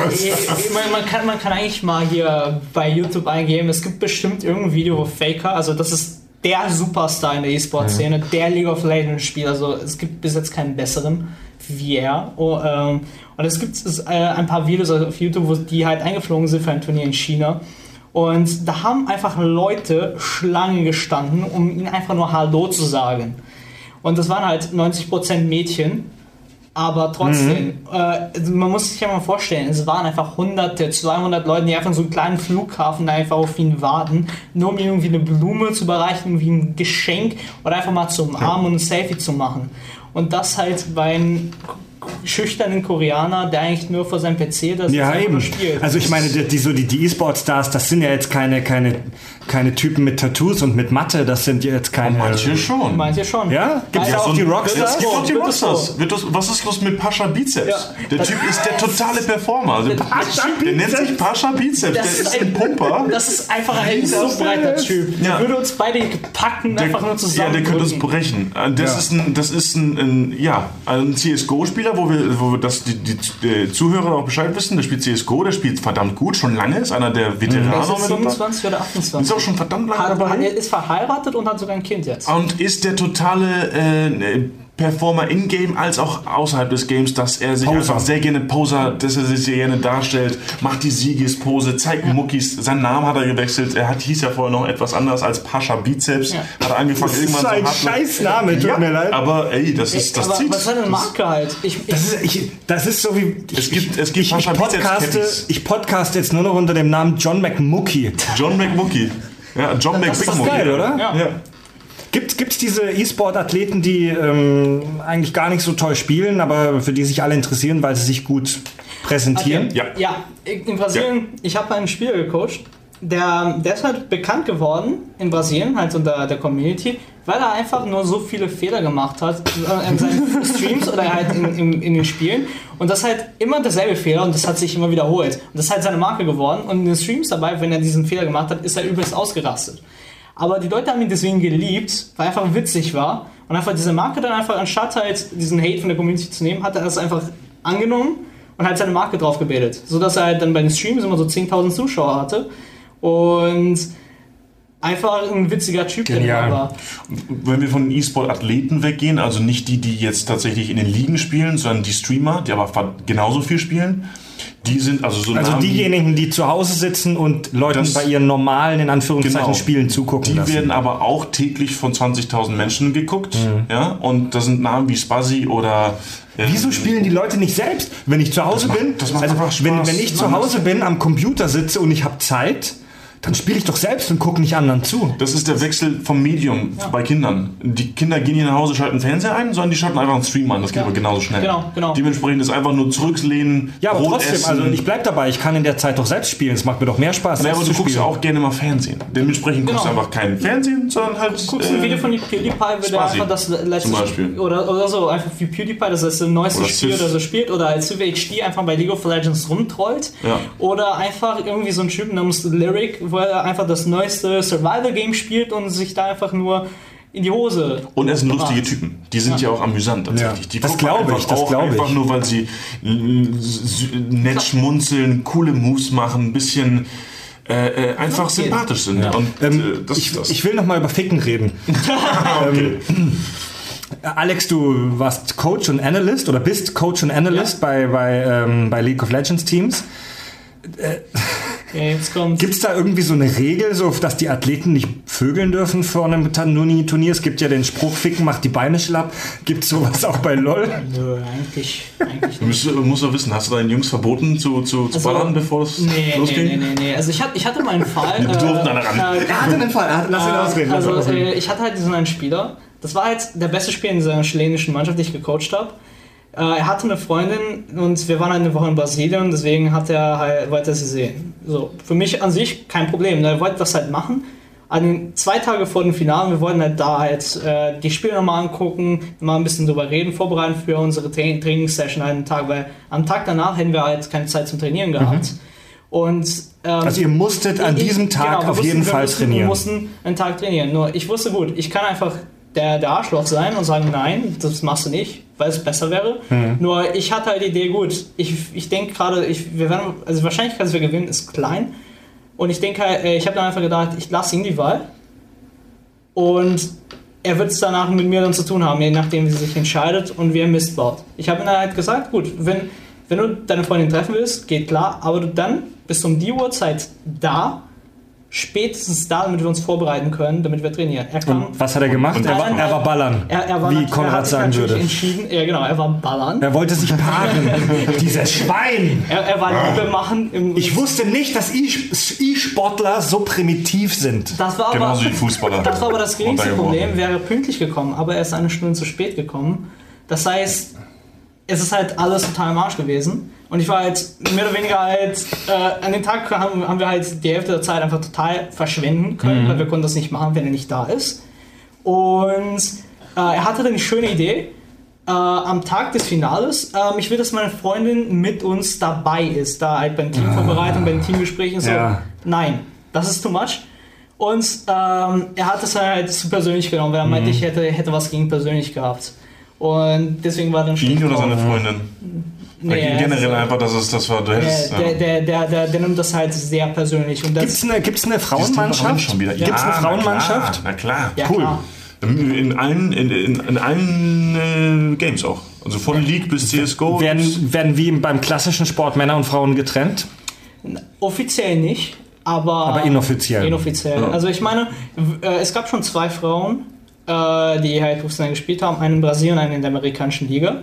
man, man, kann, man kann eigentlich mal hier bei YouTube eingeben, es gibt bestimmt irgendein Video, wo Faker, also das ist der Superstar in der E-Sport-Szene, der League of Legends-Spieler, also es gibt bis jetzt keinen besseren wie er. Oh, ähm, und es gibt äh, ein paar Videos auf YouTube, wo die halt eingeflogen sind für ein Turnier in China. Und da haben einfach Leute Schlangen gestanden, um ihnen einfach nur Hallo zu sagen. Und das waren halt neunzig Prozent Mädchen. Aber trotzdem, äh, also man muss sich ja mal vorstellen, es waren einfach hunderte, zweihundert Leute, die einfach in so einem kleinen Flughafen einfach auf ihn warten, nur um irgendwie eine Blume zu überreichen, irgendwie ein Geschenk oder einfach mal zu umarmen und ein Selfie zu machen. Und das halt bei einem schüchternen Koreaner, der eigentlich nur vor seinem P C das Ja, einfach eben. nur spielt. Also ich meine, die, die, so die, die E-Sport-Stars, das sind ja jetzt keine, keine, keine Typen mit Tattoos und mit Matte, das sind jetzt keine... manche schon. Meint ihr schon? Ja? Gibt's Also, auch die Rockstars? Es gibt auch die Wird das so? Rockstars. Wird das, was ist los mit Pascha Bizeps? Ja. Der Typ ist der totale Performer. Also, Pascha der nennt Bizeps? sich Pascha Bizeps. Der ist ein Pumper. Das ist einfach ein so breiter Typ. Der Ja. würde uns beide packen, einfach nur Ja, zusammen. der könnte uns brechen. Das Ja. ist ein, das ist ein, ein ja, ein C S G O-Spieler, wo wir, wo wir das die, die, die Zuhörer auch Bescheid wissen. Der spielt C S G O, der spielt verdammt gut, schon lange, ist einer der Veteranen. Der ist jetzt mit dabei. siebenundzwanzig oder achtundzwanzig. Ist auch schon verdammt lange Hat, dabei. hat, er ist verheiratet und hat sogar ein Kind jetzt. Und ist der totale äh, Performer in-game als auch außerhalb des Games, dass er sich Poser. einfach sehr gerne Poser, dass er sich sehr gerne darstellt, macht die Siegespose, zeigt Muckis, seinen Namen hat er gewechselt, er hat, hieß ja vorher noch etwas anderes als Pascha Bizeps, Ja. hat er angefangen Das ist irgendwann so ein hart- Scheißname, tut ja, mir leid. aber ey, das ist, das aber zieht. was ist denn eine Marke halt? Ich, ich, Das ist, ich, das ist so wie... Ich, Es gibt- ich, es gibt ich, ich, Pascha podcaste, Bizeps-Cappies. ich podcaste jetzt nur noch unter dem Namen John McMucky. John McMucky. Ja, John das ist McBigmucky. geil, oder? Ja. Ja. Gibt es diese E-Sport-Athleten, die ähm, eigentlich gar nicht so toll spielen, aber für die sich alle interessieren, weil sie sich gut präsentieren? Okay. Ja. Ja, in Brasilien, ich habe einen Spieler gecoacht, der, der ist halt bekannt geworden in Brasilien, halt unter der Community, weil er einfach nur so viele Fehler gemacht hat äh, in seinen Streams oder halt in, in, in den Spielen. Und das ist halt immer derselbe Fehler und das hat sich immer wiederholt. Und das ist halt seine Marke geworden. Und in den Streams dabei, wenn er diesen Fehler gemacht hat, ist er übelst ausgerastet. Aber die Leute haben ihn deswegen geliebt, weil er einfach witzig war. Und einfach diese Marke dann einfach, anstatt halt diesen Hate von der Community zu nehmen, hat er das einfach angenommen und halt seine Marke drauf gebildet. Sodass er halt dann bei den Streams immer so zehntausend Zuschauer hatte. Und einfach ein witziger Typ, der Genial. da war. Wenn wir von den E-Sport-Athleten weggehen, also nicht die, die jetzt tatsächlich in den Ligen spielen, sondern die Streamer, die aber genauso viel spielen, die sind also so Also Namen wie- diejenigen, die zu Hause sitzen und Leuten Das- bei ihren normalen, in Anführungszeichen, Genau. Spielen zugucken Die lassen. werden aber auch täglich von zwanzigtausend Menschen geguckt. Ja? Und das sind Namen wie Spazzy oder... ähm, Wieso spielen die Leute nicht selbst? Wenn ich zu Hause macht- bin, das macht also einfach Spaß. wenn, wenn ich zu Mann. Hause bin, am Computer sitze und ich habe Zeit, dann spiele ich doch selbst und gucke nicht anderen zu. Das ist der Wechsel vom Medium ja. bei Kindern. Die Kinder gehen hier nach Hause, schalten Fernseher ein, sondern die schalten einfach einen Stream an. Das geht ja. aber genauso schnell. Genau, genau. Dementsprechend ist einfach nur zurücklehnen, ja, aber Brot trotzdem, essen. also ich bleib dabei. Ich kann in der Zeit doch selbst spielen. Es macht mir doch mehr Spaß. Ja, aber du guckst ja auch gerne mal Fernsehen. Dementsprechend genau. guckst du einfach kein Fernsehen, sondern halt. Du guckst äh, ein Video von PewDiePie, wird er einfach das letzte Spiel. Oder, oder so, einfach wie PewDiePie das ist das neueste oder Spiel Civ. oder so spielt. Oder als Civ H D einfach bei League of Legends rumtrollt. Ja. Oder einfach irgendwie so ein Typ namens Lyric, wo er einfach das neueste Survival-Game spielt und sich da einfach nur in die Hose. Und es sind lustige Typen. Die sind ja, ja auch amüsant tatsächlich. Ja. Die das glaube ich, das glaube ich. Einfach nur, weil sie nett schmunzeln, coole Moves machen, ein bisschen äh, einfach okay. sympathisch sind. Ja. Und, ähm, äh, das ich, das. ich will noch mal über Ficken reden. okay. ähm, Alex, du warst Coach und Analyst oder bist Coach und Analyst ja. bei, bei, ähm, bei League of Legends Teams. Äh, ja, jetzt kommt's. Gibt es da irgendwie so eine Regel, so, dass die Athleten nicht vögeln dürfen vor einem Turnier? Es gibt ja den Spruch, Ficken macht die Beine schlapp. Gibt es sowas auch bei LoL? Nö, eigentlich, eigentlich nicht. Du musst doch wissen, hast du deinen Jungs verboten zu, zu, zu also, ballern, bevor es nee, losging? Nee, nee, nee, nee. Also ich, hat, ich hatte mal einen Fall. Die durften alle ran. Äh, er hatte einen Fall, lass ihn äh, ausreden. Also lass äh, ich hatte halt diesen einen Spieler, das war halt der beste Spieler in dieser chilenischen Mannschaft, die ich gecoacht habe. Er hatte eine Freundin und wir waren halt eine Woche in Brasilien, deswegen hat er halt, wollte er sie sehen. So, für mich an sich kein Problem, er wollte das halt machen. An den zwei Tage vor dem Finale, wir wollten halt da halt äh, die Spiele nochmal angucken, mal ein bisschen drüber reden, vorbereiten für unsere Tra- Trainingssession einen Tag, weil am Tag danach hätten wir halt keine Zeit zum Trainieren gehabt. Mhm. Und, ähm, also ihr musstet an ich, diesem Tag genau, auf mussten, jeden Fall mussten, trainieren. Wir mussten einen Tag trainieren, nur ich wusste gut, ich kann einfach der, der Arschloch sein und sagen, nein, das machst du nicht, weil es besser wäre. Mhm. Nur ich hatte halt die Idee, gut, ich, ich denke gerade, ich, wir werden, also die Wahrscheinlichkeit, dass wir gewinnen, ist klein. Und ich denke halt, ich habe dann einfach gedacht, ich lasse ihm die Wahl. Und er wird es danach mit mir dann zu tun haben, je nachdem, wie sie sich entscheidet und wie er Mist baut. Ich habe ihm dann halt gesagt, gut, wenn, wenn du deine Freundin treffen willst, geht klar, aber du dann bist um die Uhrzeit da, spätestens da, damit wir uns vorbereiten können, damit wir trainieren. Er kam, und was hat er gemacht? Er war, er war ballern, er, er war wie Konrad er sagen würde. Entschieden, ja genau, er war ballern. Er wollte sich paaren. Dieses Schwein! Er, er war Liebe machen. Im, ich wusste nicht, dass E-Sportler so primitiv sind. Das war aber, genauso wie Fußballer. Das war aber das geringste Problem, wäre pünktlich gekommen, aber er ist eine Stunde zu spät gekommen. Das heißt, es ist halt alles total im Arsch gewesen. Und ich war halt mehr oder weniger halt, äh, an dem Tag haben, haben wir halt die Hälfte der Zeit einfach total verschwenden können, mhm. weil wir konnten das nicht machen, wenn er nicht da ist. Und äh, er hatte dann die schöne Idee, äh, am Tag des Finales, äh, ich will, dass meine Freundin mit uns dabei ist, da halt beim Teamvorbereitung, ah. bei den Teamgesprächen so. Ja. Nein, das ist too much. Und ähm, er hat es halt zu persönlich genommen, weil er mhm. meinte, ich hätte, hätte was gegen persönlich gehabt. Und deswegen war dann schon. Ihn oder seine Freundin? Nee, generell einfach, dass es das war. Der, der, der, der, der, der nimmt das halt sehr persönlich. Gibt es eine, gibt's eine Frauenmannschaft? Ja, Gibt es eine Frauenmannschaft? Na klar, na klar. Ja, cool. Klar. In allen, in, in, in allen äh, Games auch. Also von League bis C S G O. Werden, werden wie beim klassischen Sport Männer und Frauen getrennt? Offiziell nicht, aber, aber inoffiziell. inoffiziell. Ja. Also ich meine, äh, es gab schon zwei Frauen, äh, die halt professionell gespielt haben. Eine in Brasilien und eine in der amerikanischen Liga.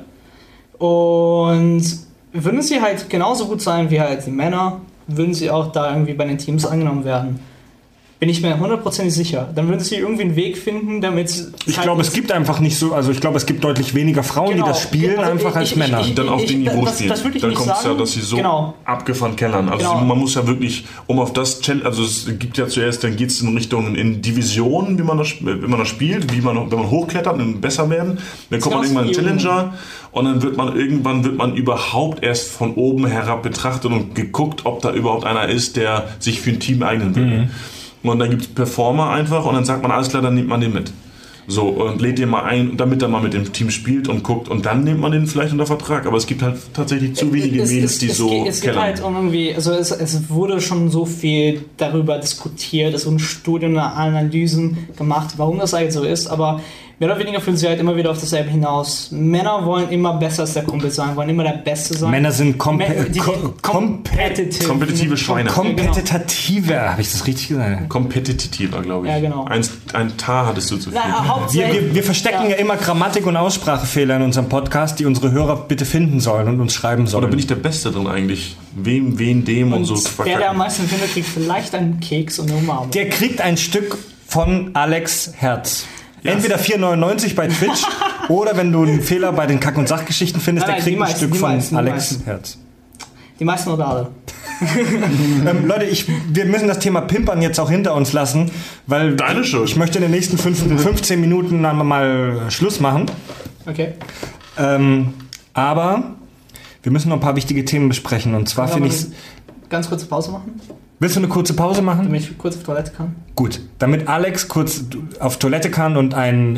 Und würden sie halt genauso gut sein wie halt die Männer, würden sie auch da irgendwie bei den Teams angenommen werden. Bin ich mir hundertprozentig sicher. Dann würden sie irgendwie einen Weg finden, damit... Ich glaube, es gibt einfach nicht so... Also ich glaube, es gibt deutlich weniger Frauen, genau. die das spielen, also einfach ich, als ich, Männer. Ich, ich, dann auf ich, dem Niveau das, spielen. Das, das dann kommt es ja, dass sie so genau. abgefahren kellern. Also genau. man muss ja wirklich, um auf das... Also es gibt ja zuerst, dann geht es in Richtung in Divisionen, wie man das, wie man das spielt, wie man, wenn man hochklettert und besser werden. Dann kommt man irgendwann in Challenger und dann wird man irgendwann wird man überhaupt erst von oben herab betrachtet und geguckt, ob da überhaupt einer ist, der sich für ein Team eignen will. Mhm. Und dann gibt es Performer einfach und dann sagt man, alles klar, dann nimmt man den mit. So, und lädt den mal ein, damit er mal mit dem Team spielt und guckt und dann nimmt man den vielleicht unter Vertrag. Aber es gibt halt tatsächlich zu wenige es, Mädels, es, die es, so Es gibt kellern. halt irgendwie, also es, es wurde schon so viel darüber diskutiert, es wurden Studien und Analysen gemacht, warum das eigentlich so ist, aber mehr oder weniger führen sie halt immer wieder auf dasselbe hinaus. Männer wollen immer besser als der Kumpel sein, wollen immer der Beste sein. Männer sind kompe- Me- die- kom- competitive. Kompetitive Schweine. kompetitiver, habe ich das richtig gesagt? Kompetitiver, glaube ich. Ja, genau. Ein, ein Tar hattest du zu viel. Na, Wir, hauptsächlich, wir, wir verstecken ja. ja immer Grammatik- und Aussprachefehler in unserem Podcast, die unsere Hörer bitte finden sollen und uns schreiben sollen. Oder bin ich der Beste drin eigentlich? Wem, wen, dem und, und so. Der, der am meisten findet, kriegt vielleicht einen Keks und eine Umarmung. Der kriegt ein Stück von Alex Herz. Entweder vier neunundneunzig bei Twitch oder wenn du einen Fehler bei den Kack- und Sachgeschichten findest, Nein, der kriegt ein meisten, Stück von meisten, Alex Herz. Die meisten oder alle. ähm, Leute, ich, wir müssen das Thema Pimpern jetzt auch hinter uns lassen, weil Deine Schuld. ich möchte in den nächsten fünfzehn Minuten dann mal Schluss machen. Okay. Ähm, aber wir müssen noch ein paar wichtige Themen besprechen und zwar finde ich... Ganz kurze Pause machen? Willst du eine kurze Pause machen? Damit ich kurz auf Toilette kann. Gut, damit Alex kurz auf Toilette kann und ein...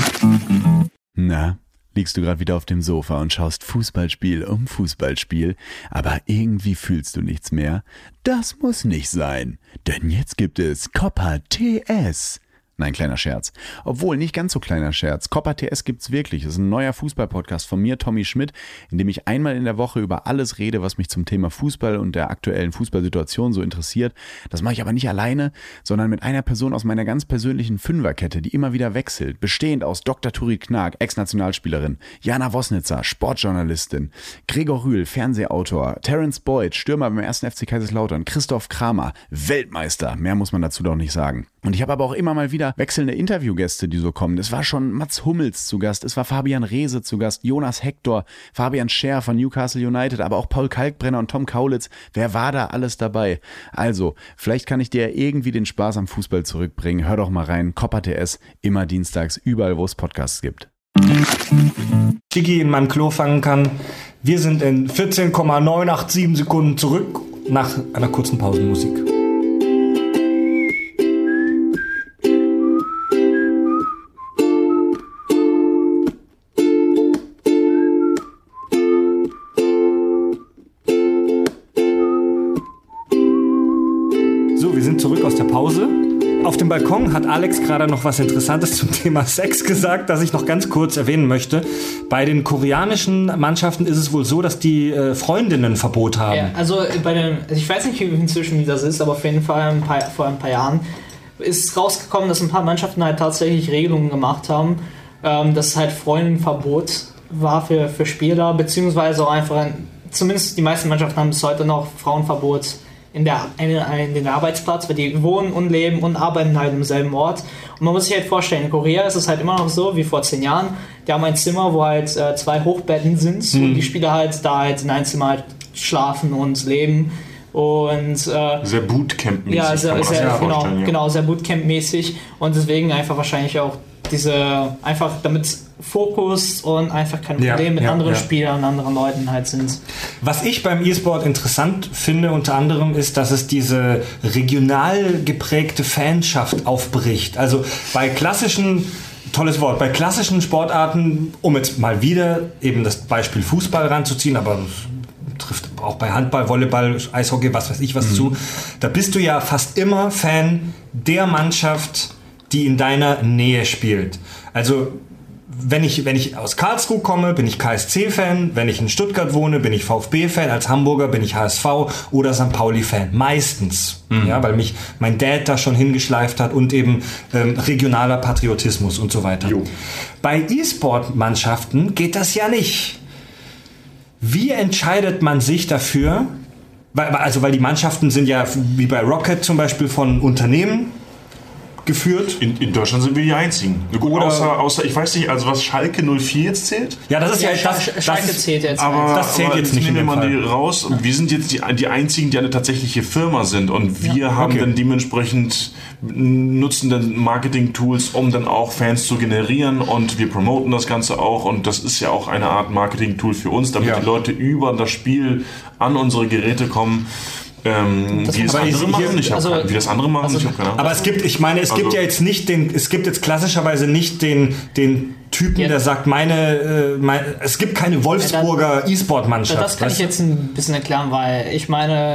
Na, liegst du gerade wieder auf dem Sofa und schaust Fußballspiel um Fußballspiel, aber irgendwie fühlst du nichts mehr? Das muss nicht sein, denn jetzt gibt es Copa T S. Nein, kleiner Scherz. Obwohl, nicht ganz so kleiner Scherz. Copa T S gibt's wirklich. Das ist ein neuer Fußball-Podcast von mir, Tommy Schmidt, in dem ich einmal in der Woche über alles rede, was mich zum Thema Fußball und der aktuellen Fußballsituation so interessiert. Das mache ich aber nicht alleine, sondern mit einer Person aus meiner ganz persönlichen Fünferkette, die immer wieder wechselt. Bestehend aus Doktor Turit Knag, Ex-Nationalspielerin, Jana Wosnitzer, Sportjournalistin, Gregor Rühl, Fernsehautor, Terence Boyd, Stürmer beim ersten F C Kaiserslautern, Christoph Kramer, Weltmeister. Mehr muss man dazu doch nicht sagen. Und ich habe aber auch immer mal wieder wechselnde Interviewgäste, die so kommen. Es war schon Mats Hummels zu Gast, es war Fabian Reese zu Gast, Jonas Hector, Fabian Scher von Newcastle United, aber auch Paul Kalkbrenner und Tom Kaulitz. Wer war da alles dabei? Also, vielleicht kann ich dir irgendwie den Spaß am Fußball zurückbringen. Hör doch mal rein. Copa T S, immer dienstags, überall, wo es Podcasts gibt. Chiki in meinem Klo fangen kann. Wir sind in vierzehn Komma neun acht sieben Sekunden zurück nach einer kurzen Pausenmusik. Zurück aus der Pause. Auf dem Balkon hat Alex gerade noch was Interessantes zum Thema Sex gesagt, das ich noch ganz kurz erwähnen möchte. Bei den koreanischen Mannschaften ist es wohl so, dass die äh, Freundinnen Verbot haben. Ja, also bei den, ich weiß nicht, wie inzwischen wie das ist, aber auf jeden Fall ein paar, vor ein paar Jahren ist rausgekommen, dass ein paar Mannschaften halt tatsächlich Regelungen gemacht haben, ähm, dass halt Freundinnenverbot war für, für Spieler, beziehungsweise auch einfach, ein, zumindest die meisten Mannschaften haben bis heute noch Frauenverbot in der, in, in den Arbeitsplatz, weil die wohnen und leben und arbeiten halt im selben Ort. Und man muss sich halt vorstellen, in Korea ist es halt immer noch so, wie vor zehn Jahren, die haben ein Zimmer, wo halt äh, zwei Hochbetten sind mhm. und die Spieler halt da halt in einem Zimmer halt schlafen und leben. Und, äh, sehr Bootcamp-mäßig. Ja, sehr, sehr, ja genau, ja. genau, sehr Bootcamp-mäßig und deswegen einfach wahrscheinlich auch diese, einfach damit Fokus und einfach kein Problem ja, mit ja, anderen ja. Spielern, anderen Leuten halt sind. Was ich beim E-Sport interessant finde, unter anderem, ist, dass es diese regional geprägte Fanschaft aufbricht. Also bei klassischen, tolles Wort, bei klassischen Sportarten, um jetzt mal wieder eben das Beispiel Fußball ranzuziehen, aber trifft auch bei Handball, Volleyball, Eishockey, was weiß ich was mhm. zu, da bist du ja fast immer Fan der Mannschaft, die in deiner Nähe spielt. Also wenn ich, wenn ich aus Karlsruhe komme, bin ich K S C-Fan. Wenn ich in Stuttgart wohne, bin ich VfB-Fan. Als Hamburger bin ich H S V oder Sankt Pauli-Fan. Meistens. Mhm. Ja, weil mich mein Dad da schon hingeschleift hat und eben ähm, regionaler Patriotismus und so weiter. Jo. Bei E-Sport-Mannschaften geht das ja nicht. Wie entscheidet man sich dafür? Weil, also, weil die Mannschaften sind ja, wie bei Rocket zum Beispiel, von Unternehmen geführt. In, in Deutschland sind wir die Einzigen. Gut, Oder außer, außer, ich weiß nicht, also was Schalke null vier jetzt zählt? Ja, das ist ja, ja das, Sch- Schalke das, zählt jetzt. Aber, das zählt aber jetzt nicht in nehmen dem wir mal Fall. die raus. Ja. Wir sind jetzt die, die Einzigen, die eine tatsächliche Firma sind und wir ja. haben okay. dann dementsprechend nutzen dann Marketing-Tools, um dann auch Fans zu generieren und wir promoten das Ganze auch und das ist ja auch eine Art Marketing-Tool für uns, damit ja. die Leute über das Spiel an unsere Geräte kommen. Ähm, wie das andere ich, machen, ich also, keine, wie das andere machen, also, ich habe keine Ahnung. Aber es gibt, ich meine, es also, gibt ja jetzt nicht den, es gibt jetzt klassischerweise nicht den, den Typen, ja. der sagt, meine, äh, mein, es gibt keine Wolfsburger ja, E-Sport-Mannschaft. Das kann weißt? ich jetzt ein bisschen erklären, weil ich meine,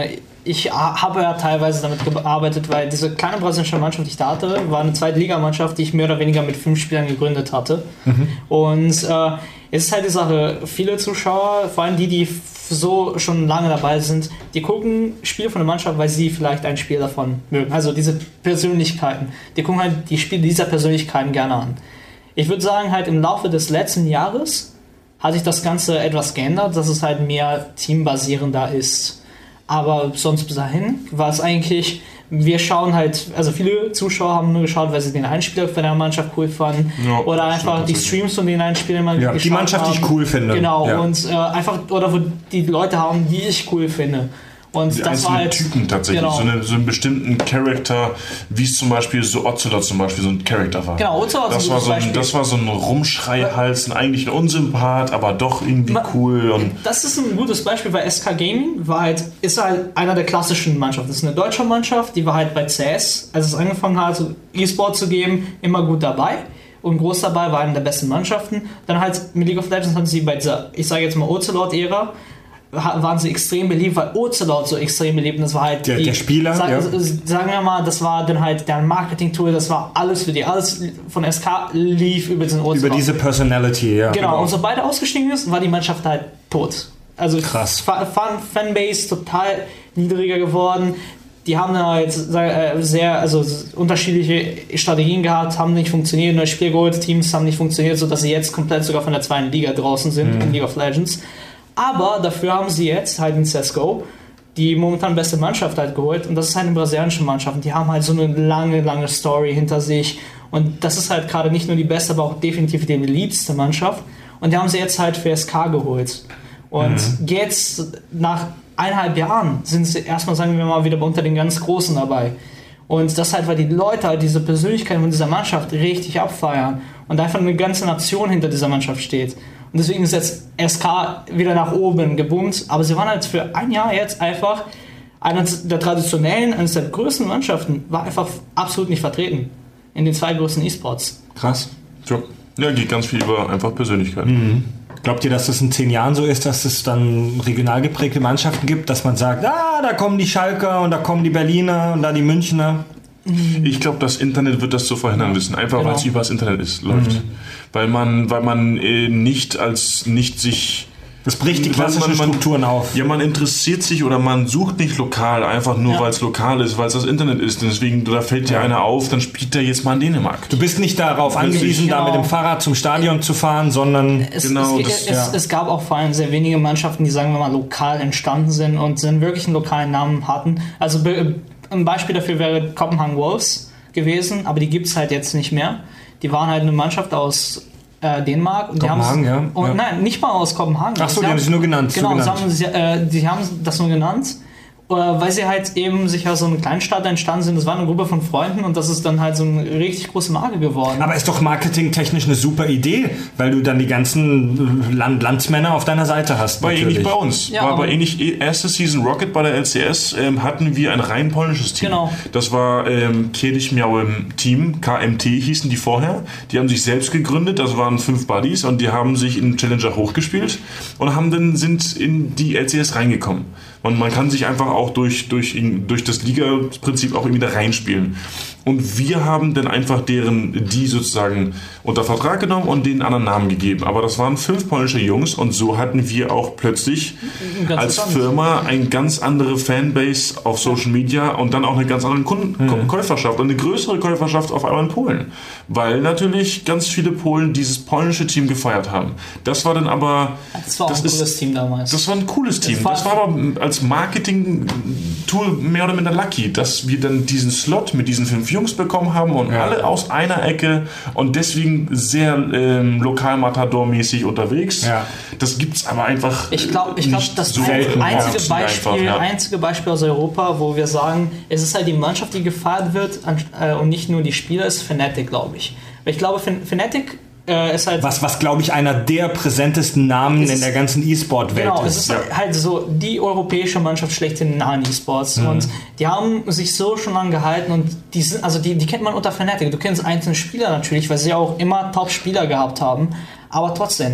ich habe ja teilweise damit gearbeitet, weil diese kleine brasilianische Mannschaft, die ich da hatte, war eine Zweitligamannschaft, die ich mehr oder weniger mit fünf Spielern gegründet hatte. Mhm. Und äh, es ist halt die Sache, viele Zuschauer, vor allem die, die so schon lange dabei sind, die gucken Spiele von der Mannschaft, weil sie vielleicht ein Spiel davon mögen. Also diese Persönlichkeiten, die gucken halt die Spiele dieser Persönlichkeiten gerne an. Ich würde sagen, halt im Laufe des letzten Jahres hat sich das Ganze etwas geändert, dass es halt mehr teambasierender ist. Aber sonst bis dahin war es eigentlich, wir schauen halt, also viele Zuschauer haben nur geschaut, weil sie den einen Spieler von der Mannschaft cool fanden. Ja, oder einfach die Streams von den einen Spielern mal ja, geschaut die Mannschaft, haben. Die ich cool finde. Genau, ja. und äh, einfach, oder wo die Leute haben, die ich cool finde. Und die das war halt, Typen tatsächlich, genau. so, eine, so einen bestimmten Charakter, wie es zum Beispiel so Ocelot zum Beispiel so ein Charakter war. Genau, Ocelot das war so ein, das war so ein Rumschreihals, eigentlich ein Unsympath, aber doch irgendwie Ma, cool. Und das ist ein gutes Beispiel, weil S K Gaming war halt, ist halt einer der klassischen Mannschaften. Das ist eine deutsche Mannschaft, die war halt bei C S, als es angefangen hat, so E-Sport zu geben, immer gut dabei. Und groß dabei, war eine der besten Mannschaften. Dann halt mit League of Legends hatten sie bei dieser, ich sage jetzt mal Ocelot-Ära, waren sie extrem beliebt, weil Ocelot so extrem beliebt und das war halt der, die, der Spieler, sag, ja. sagen wir mal, das war dann halt deren Marketing-Tool, das war alles für die, alles von S K lief über diesen Ocelot. Über diese Personality, ja. Genau, genau. Und sobald er ausgestiegen ist, war die Mannschaft halt tot. Also krass. Fan, Fanbase total niedriger geworden. Die haben dann halt sehr, also unterschiedliche Strategien gehabt, haben nicht funktioniert, neue Spiel geholt, Teams haben nicht funktioniert, sodass sie jetzt komplett sogar von der zweiten Liga draußen sind, mhm. in League of Legends. Aber dafür haben sie jetzt halt in C S G O die momentan beste Mannschaft halt geholt und das ist halt eine brasilianische Mannschaft und die haben halt so eine lange, lange Story hinter sich und das ist halt gerade nicht nur die beste, aber auch definitiv die liebste Mannschaft und die haben sie jetzt halt für S K geholt und mhm. jetzt nach eineinhalb Jahren sind sie erstmal, sagen wir mal, wieder unter den ganz Großen dabei und das halt, weil die Leute halt diese Persönlichkeit von dieser Mannschaft richtig abfeiern und einfach eine ganze Nation hinter dieser Mannschaft steht. Und deswegen ist jetzt S K wieder nach oben geboomt. Aber sie waren halt für ein Jahr jetzt einfach eines der traditionellen, eines der größten Mannschaften, war einfach absolut nicht vertreten in den zwei größten E-Sports. Krass. Ja, ja, geht ganz viel über einfach Persönlichkeit. Mhm. Glaubt ihr, dass das in zehn Jahren so ist, dass es dann regional geprägte Mannschaften gibt, dass man sagt, ah, da kommen die Schalker und da kommen die Berliner und da die Münchner? Ich glaube, das Internet wird das so verhindern wissen, einfach genau. weil es über das Internet ist, läuft. Mhm. Weil man, weil man äh, nicht als nicht sich... Das bricht die klassischen man, man, Strukturen auf. Ja, man interessiert sich oder man sucht nicht lokal, einfach nur, ja. weil es lokal ist, weil es das Internet ist. Deswegen, da fällt dir ja. einer auf, dann spielt der jetzt mal in Dänemark. Du bist nicht darauf angewiesen, genau. da mit dem Fahrrad zum Stadion zu fahren, sondern... Es, genau es, das, es, ja. es gab auch vor allem sehr wenige Mannschaften, die, sagen wir mal, lokal entstanden sind und einen wirklichen lokalen Namen hatten. Also ein Beispiel dafür wäre Kopenhagen Wolves gewesen, aber die gibt es halt jetzt nicht mehr. Die waren halt eine Mannschaft aus... Äh, Dänemark. Und Kopenhagen, die ja. Und, ja. Nein, nicht mal aus Kopenhagen. Ach so, die haben sich nur genannt. Genau, so genannt. Haben sie, äh, die haben das nur genannt, äh, weil sie halt eben sich aus so einer Kleinstadt entstanden sind. Das war eine Gruppe von Freunden und das ist dann halt so eine richtig große Marke geworden. Aber ist doch marketingtechnisch eine super Idee, weil du dann die ganzen Land Landsmänner auf deiner Seite hast. War natürlich. ähnlich bei uns. Ja, war aber ähnlich, erste Season Rocket bei der L C S ähm, hatten wir ein rein polnisches Team. Genau. Das war ähm, Kiedyś Miałem Team, K M T hießen die vorher. Die haben sich selbst gegründet, das waren fünf Buddies und die haben sich in Challenger hochgespielt und haben dann, sind in die L C S reingekommen. Und man kann sich einfach auch durch, durch, durch das Liga-Prinzip auch irgendwie da reinspielen. Und wir haben dann einfach deren, die sozusagen unter Vertrag genommen und denen anderen Namen gegeben. Aber das waren fünf polnische Jungs und so hatten wir auch plötzlich als Firma eine ganz andere Fanbase auf Social Media und dann auch eine ganz andere Kunden- mhm. Käuferschaft und eine größere Käuferschaft auf einmal in Polen. Weil natürlich ganz viele Polen dieses polnische Team gefeiert haben. Das war dann aber... Das war auch das ein cooles ist, Team damals. Das war ein cooles Team. Das war, das war aber als Marketing-Tool mehr oder minder lucky, dass wir dann diesen Slot mit diesen fünf Jungs bekommen haben und ja. alle aus einer Ecke und deswegen sehr ähm, lokal-Matador-mäßig unterwegs. Ja. Das gibt's aber einfach Ich glaube, ich glaub, das so einzige, Beispiel, einfach, ja. einzige Beispiel aus Europa, wo wir sagen, es ist halt die Mannschaft, die gefeiert wird äh, und nicht nur die Spieler, ist Fnatic, glaube ich. Weil ich glaube, Fnatic äh, ist halt... Was, was glaube ich, einer der präsentesten Namen in der ganzen E-Sport-Welt genau, ist. Genau, es ist ja. halt so die europäische Mannschaft schlechthin in nahen E-Sports. Mhm. Und die haben sich so schon lange gehalten und die sind, also die, die kennt man unter Fnatic. Du kennst einzelne Spieler natürlich, weil sie auch immer Top-Spieler gehabt haben. Aber trotzdem,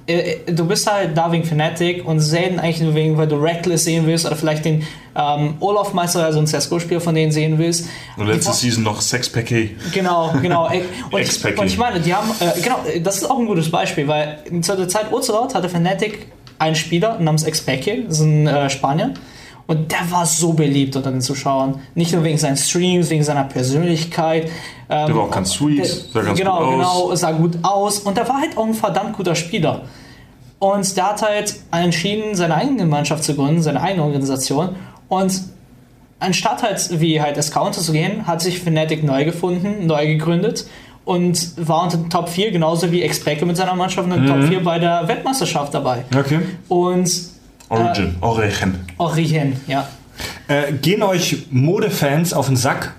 du bist halt da wegen Fnatic und selten eigentlich nur wegen, weil du Reckless sehen willst oder vielleicht den ähm, Olaf Meister, also ein C S G O-Spieler von denen sehen willst. Und letzte die, Season noch Sex-Paquet. Genau, genau. Und ich, und ich meine, die haben, äh, genau, das ist auch ein gutes Beispiel, weil zu der Zeit Ocelot hatte Fnatic einen Spieler namens X-Paquet, das ist ein äh, Spanier. Und der war so beliebt unter den Zuschauern. Nicht nur wegen seinen Streams, wegen seiner Persönlichkeit. Ähm, der war auch ganz sweet, sah ganz genau, gut aus. Genau, sah gut aus. Und der war halt auch ein verdammt guter Spieler. Und der hat halt entschieden, seine eigene Mannschaft zu gründen, seine eigene Organisation. Und anstatt halt wie halt S K unterzugehen, hat sich Fnatic neu gefunden, neu gegründet. Und war unter den Top vier, genauso wie X-Paquet mit seiner Mannschaft in den mhm. Top vier bei der Weltmeisterschaft dabei. Okay. Und Origin, äh, Origin. Origin, ja. Äh, gehen euch Modefans auf den Sack?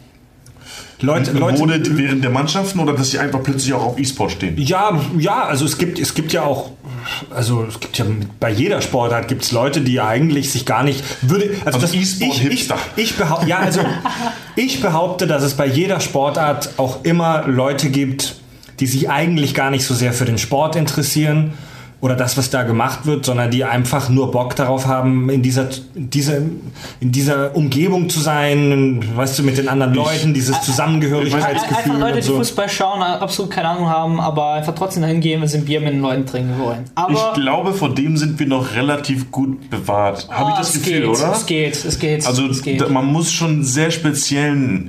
Leute, Leute, Mode während der Mannschaften oder dass sie einfach plötzlich auch auf E-Sport stehen? Ja, ja, also es gibt, es gibt ja auch, also es gibt ja bei jeder Sportart gibt es Leute, die eigentlich sich gar nicht würde. Also, also das E-Sport-Hipster. Ich, ich, ich behaupte, ja, also ich behaupte, dass es bei jeder Sportart auch immer Leute gibt, die sich eigentlich gar nicht so sehr für den Sport interessieren oder das, was da gemacht wird, sondern die einfach nur Bock darauf haben, in dieser, diese, in dieser Umgebung zu sein, weißt du, mit den anderen Leuten, ich, dieses Zusammengehörigkeitsgefühl. Einfach Leute, und so. die Fußball schauen, absolut keine Ahnung haben, aber einfach trotzdem dahin gehen, wenn sie ein Bier mit den Leuten trinken wollen. Aber ich glaube, vor dem sind wir noch relativ gut bewahrt. Habe oh, ich das Gefühl, geht, oder? Es geht, es geht. Also es geht. Da, man muss schon sehr speziellen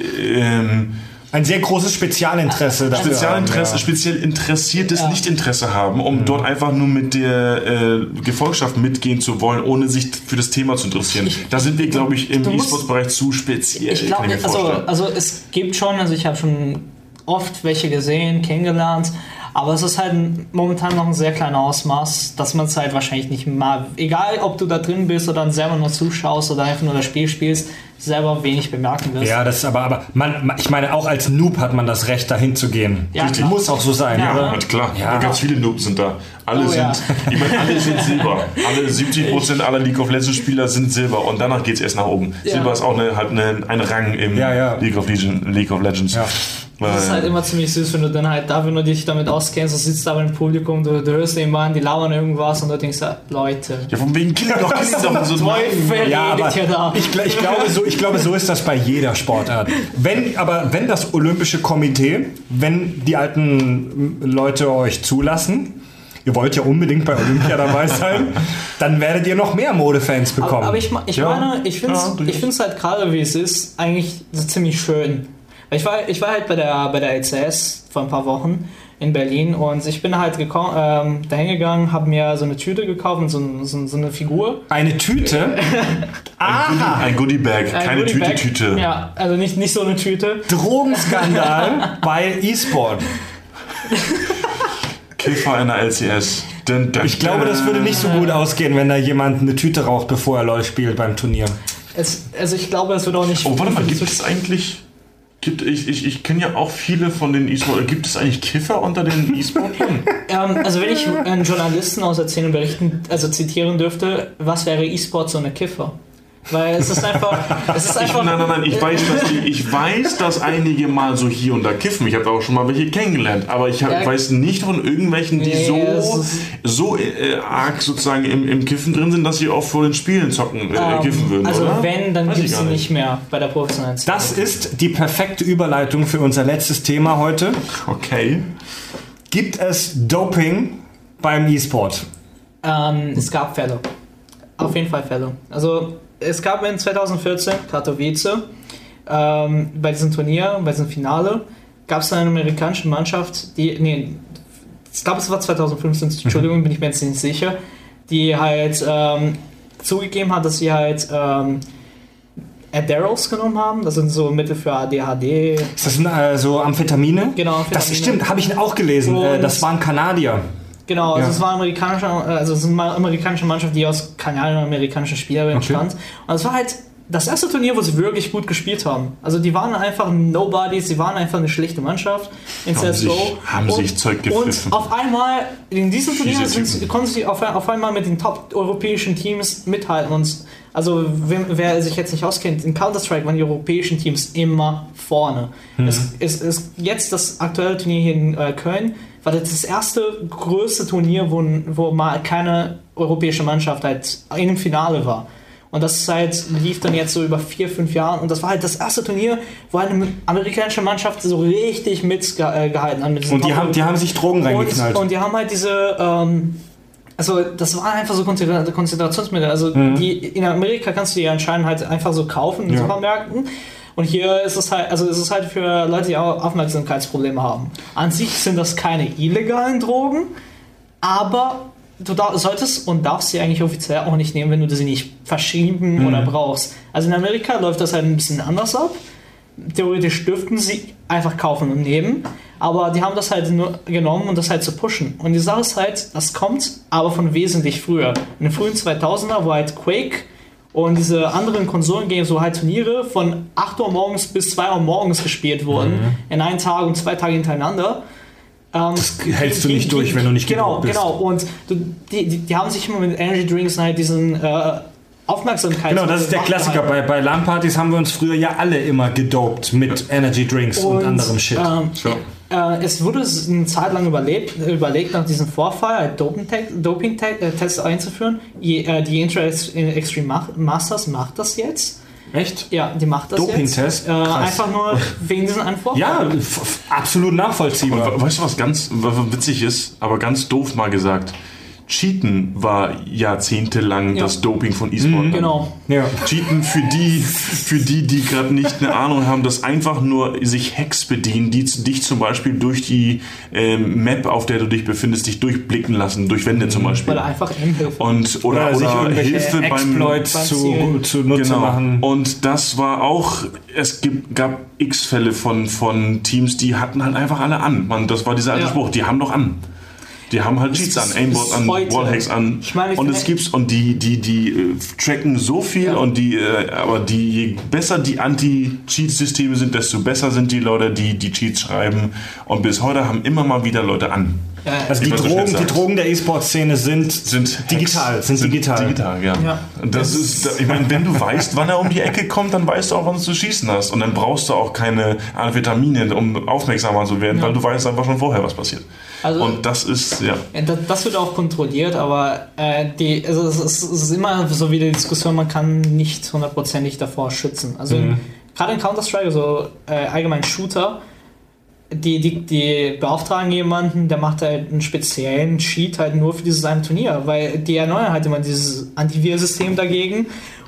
ähm, ein sehr großes Spezialinteresse dafür Spezialinteresse, haben, ja. speziell interessiertes ja. Nichtinteresse haben, um mhm. dort einfach nur mit der äh, Gefolgschaft mitgehen zu wollen, ohne sich für das Thema zu interessieren. Ich, da sind wir, glaube ich, im E-Sports-Bereich zu speziell. Ich glaube, also, also es gibt schon, also ich habe schon oft welche gesehen, kennengelernt, aber es ist halt momentan noch ein sehr kleines Ausmaß, dass man es halt wahrscheinlich nicht mal, egal ob du da drin bist oder dann selber nur zuschaust oder einfach nur das Spiel spielst, selber wenig bemerken wirst. Ja, das ist aber, aber man, ich meine, auch als Noob hat man das Recht, dahin zu gehen. Ja, das muss auch so sein, ja, oder? Ja, klar. Ja. Ganz viele Noobs sind da. Alle oh, sind, ja. ich meine, alle sind Silber. Alle siebzig Prozent aller League of Legends Spieler sind Silber und danach geht es erst nach oben. Ja. Silber ist auch eine, halt eine, ein Rang im ja, ja. League of Legends. League of Legends. Ja. Das ist halt immer ziemlich süß, wenn du dann halt da, wenn du dich damit auskennst, du sitzt da im Publikum, du, du hörst den Mann, die labern irgendwas und du denkst, Leute. Ja, von wegen Kinder doch, Kinder doch so ja, aber ich, ich, glaube, so, ich glaube, so ist das bei jeder Sportart. Wenn, aber wenn das Olympische Komitee, wenn die alten Leute euch zulassen, ihr wollt ja unbedingt bei Olympia dabei sein, dann werdet ihr noch mehr Modefans bekommen. Aber, aber ich, ich ja. meine, ich finde es ja, halt gerade, wie es ist, eigentlich so ziemlich schön. Ich war, ich war halt bei der, bei der L C S vor ein paar Wochen in Berlin und ich bin halt gekommen, ähm, dahin gegangen, habe mir so eine Tüte gekauft und so, so, so eine Figur. Eine Tüte? Aha! Ein Goodie-Bag, keine Tüte-Tüte. Ja, also nicht, nicht so eine Tüte. Drogenskandal bei E-Sport. Kiffer in der L C S. Dun, dun, ich glaube, das würde nicht so gut ausgehen, wenn da jemand eine Tüte raucht, bevor er LoL spielt beim Turnier. Es, also ich glaube, es wird auch nicht... Oh, warte mal, gibt es eigentlich... Gibt, ich ich, ich kenne ja auch viele von den E-Sport. Gibt es eigentlich Kiffer unter den E-Sportlern? ähm, also wenn ich einen Journalisten aus Erzählen und Berichten also zitieren dürfte, was wäre E-Sport so eine Kiffer? Weil es ist einfach... Es ist einfach ich, nein, nein, nein, ich weiß, dass die, ich weiß, dass einige mal so hier und da kiffen. Ich habe auch schon mal welche kennengelernt. Aber ich hab, ja, weiß nicht von irgendwelchen, die nee, so, so äh, arg sozusagen im, im Kiffen drin sind, dass sie auch vor den Spielen zocken, äh, um, kiffen würden, Also oder? wenn, dann gibt es sie nicht mehr bei der professionellen Szene. Das ist die perfekte Überleitung für unser letztes Thema heute. Okay. Gibt es Doping beim E-Sport? Ähm, es gab Fälle. Auf jeden Fall Fälle. Also es gab in zwanzig vierzehn Katowice ähm, bei diesem Turnier, bei diesem Finale, gab es eine amerikanische Mannschaft, die, nee, ich glaube es war zwanzig fünfzehn, Entschuldigung, bin ich mir jetzt nicht sicher, die halt ähm, zugegeben hat, dass sie halt ähm, Adderalls genommen haben, das sind so Mittel für A D H D. Ist das äh, so Amphetamine? Genau, Amphetamine. Das stimmt, habe ich auch gelesen, äh, das waren Kanadier. Genau, also ja. es war amerikanische, also es ist eine amerikanische Mannschaft, die aus kanadischen amerikanischen Spielern entstand. Okay. Und es war halt das erste Turnier, wo sie wirklich gut gespielt haben. Also die waren einfach Nobodies, sie waren einfach eine schlechte Mannschaft in haben C S G O. Sich, haben und, sich Zeug gepfiffen. Und auf einmal, in diesem Turnier sind, konnten sie auf, auf einmal mit den top-europäischen Teams mithalten. Und also wer, wer sich jetzt nicht auskennt, in Counter-Strike waren die europäischen Teams immer vorne. Hm. Es ist jetzt das aktuelle Turnier hier in äh, Köln, war das das erste größte Turnier, wo, wo mal keine europäische Mannschaft halt in dem Finale war. Und das halt lief dann jetzt so über vier, fünf Jahre. Und das war halt das erste Turnier, wo eine amerikanische Mannschaft so richtig mitgehalten hat. Mit und die haben, die haben sich Drogen reingeknallt. Und, und die haben halt diese... Ähm, Also das war einfach so Konzentrationsmittel. Also mhm. die, in Amerika kannst du die anscheinend halt einfach so kaufen in ja. Supermärkten. Und hier ist es halt, also ist es halt für Leute, die auch Aufmerksamkeitsprobleme haben. An sich sind das keine illegalen Drogen, aber du da, solltest und darfst sie eigentlich offiziell auch nicht nehmen, wenn du sie nicht verschrieben mhm. oder brauchst. Also in Amerika läuft das halt ein bisschen anders ab. Theoretisch dürften sie einfach kaufen und nehmen, aber die haben das halt nur genommen, um das halt zu pushen. Und die Sache ist halt, das kommt aber von wesentlich früher. In den frühen zweitausender, wo halt Quake und diese anderen Konsolengames, wo halt Turniere von acht Uhr morgens bis zwei Uhr morgens gespielt wurden, mhm. in einem Tag und zwei Tage hintereinander. Ähm, das hältst du nicht die, durch, wenn du nicht genau bist. Genau, und du, die, die, die haben sich immer mit Energy Drinks halt diesen äh, Aufmerksamkeit. Genau, das ist der Klassiker. Bei, bei LAN-Partys haben wir uns früher ja alle immer gedopt mit Energy Drinks und, und anderem Shit. Ähm, so. äh, es wurde eine Zeit lang überlebt, überlegt, nach diesem Vorfall Doping-Tests einzuführen. Die, äh, die Intra Extreme Masters macht das jetzt. Echt? Ja, die macht das Doping-Test? jetzt. Äh, einfach nur wegen diesem einen Vorfall. Ja, f- absolut nachvollziehbar. Und weißt du, was ganz was witzig ist, aber ganz doof mal gesagt? Cheaten war jahrzehntelang ja. das Doping von E-Sport. Mhm, genau. Ja. Cheaten für die, für die, die gerade nicht eine Ahnung haben, dass einfach nur sich Hacks bedienen, die dich zum Beispiel durch die ähm, Map, auf der du dich befindest, dich durchblicken lassen, durch Wände zum Beispiel. Oder einfach Hilfe. Und, oder, oder, oder Hilfe beim Exploits zu, zu Nutze genau. machen. Und das war auch, es gibt, gab x Fälle von, von Teams, die hatten halt einfach alle an. Man, das war dieser alte ja. Spruch, die haben doch an. Die haben halt Cheats an, Aimbots an, Wallhacks an. Ich meine, ich und es gibt's und die die die äh, tracken so viel ja. und die äh, aber die je besser die Anti-Cheat-Systeme sind, desto besser sind die Leute, die die Cheats schreiben. Und bis heute haben immer mal wieder Leute an. Ja, also die Drogen, die Drogen der E-Sport-Szene sind, sind digital, Hacks, sind, sind digital. digital, ja. ja. Das ist, ich meine, wenn du weißt, wann er um die Ecke kommt, dann weißt du auch, wann du zu schießen hast. Und dann brauchst du auch keine Amphetamine, um aufmerksamer zu werden, ja. weil du weißt einfach schon vorher, was passiert. Also, und das ist, ja. Das wird auch kontrolliert, aber äh, die, also es, ist, es ist immer so wie die Diskussion, man kann nicht hundertprozentig davor schützen. Also mhm. gerade in Counter-Strike, also äh, allgemein Shooter, die, die, die beauftragen jemanden, der macht halt einen speziellen Cheat halt nur für dieses eine Turnier, weil die erneuern halt immer dieses Antivirsystem dagegen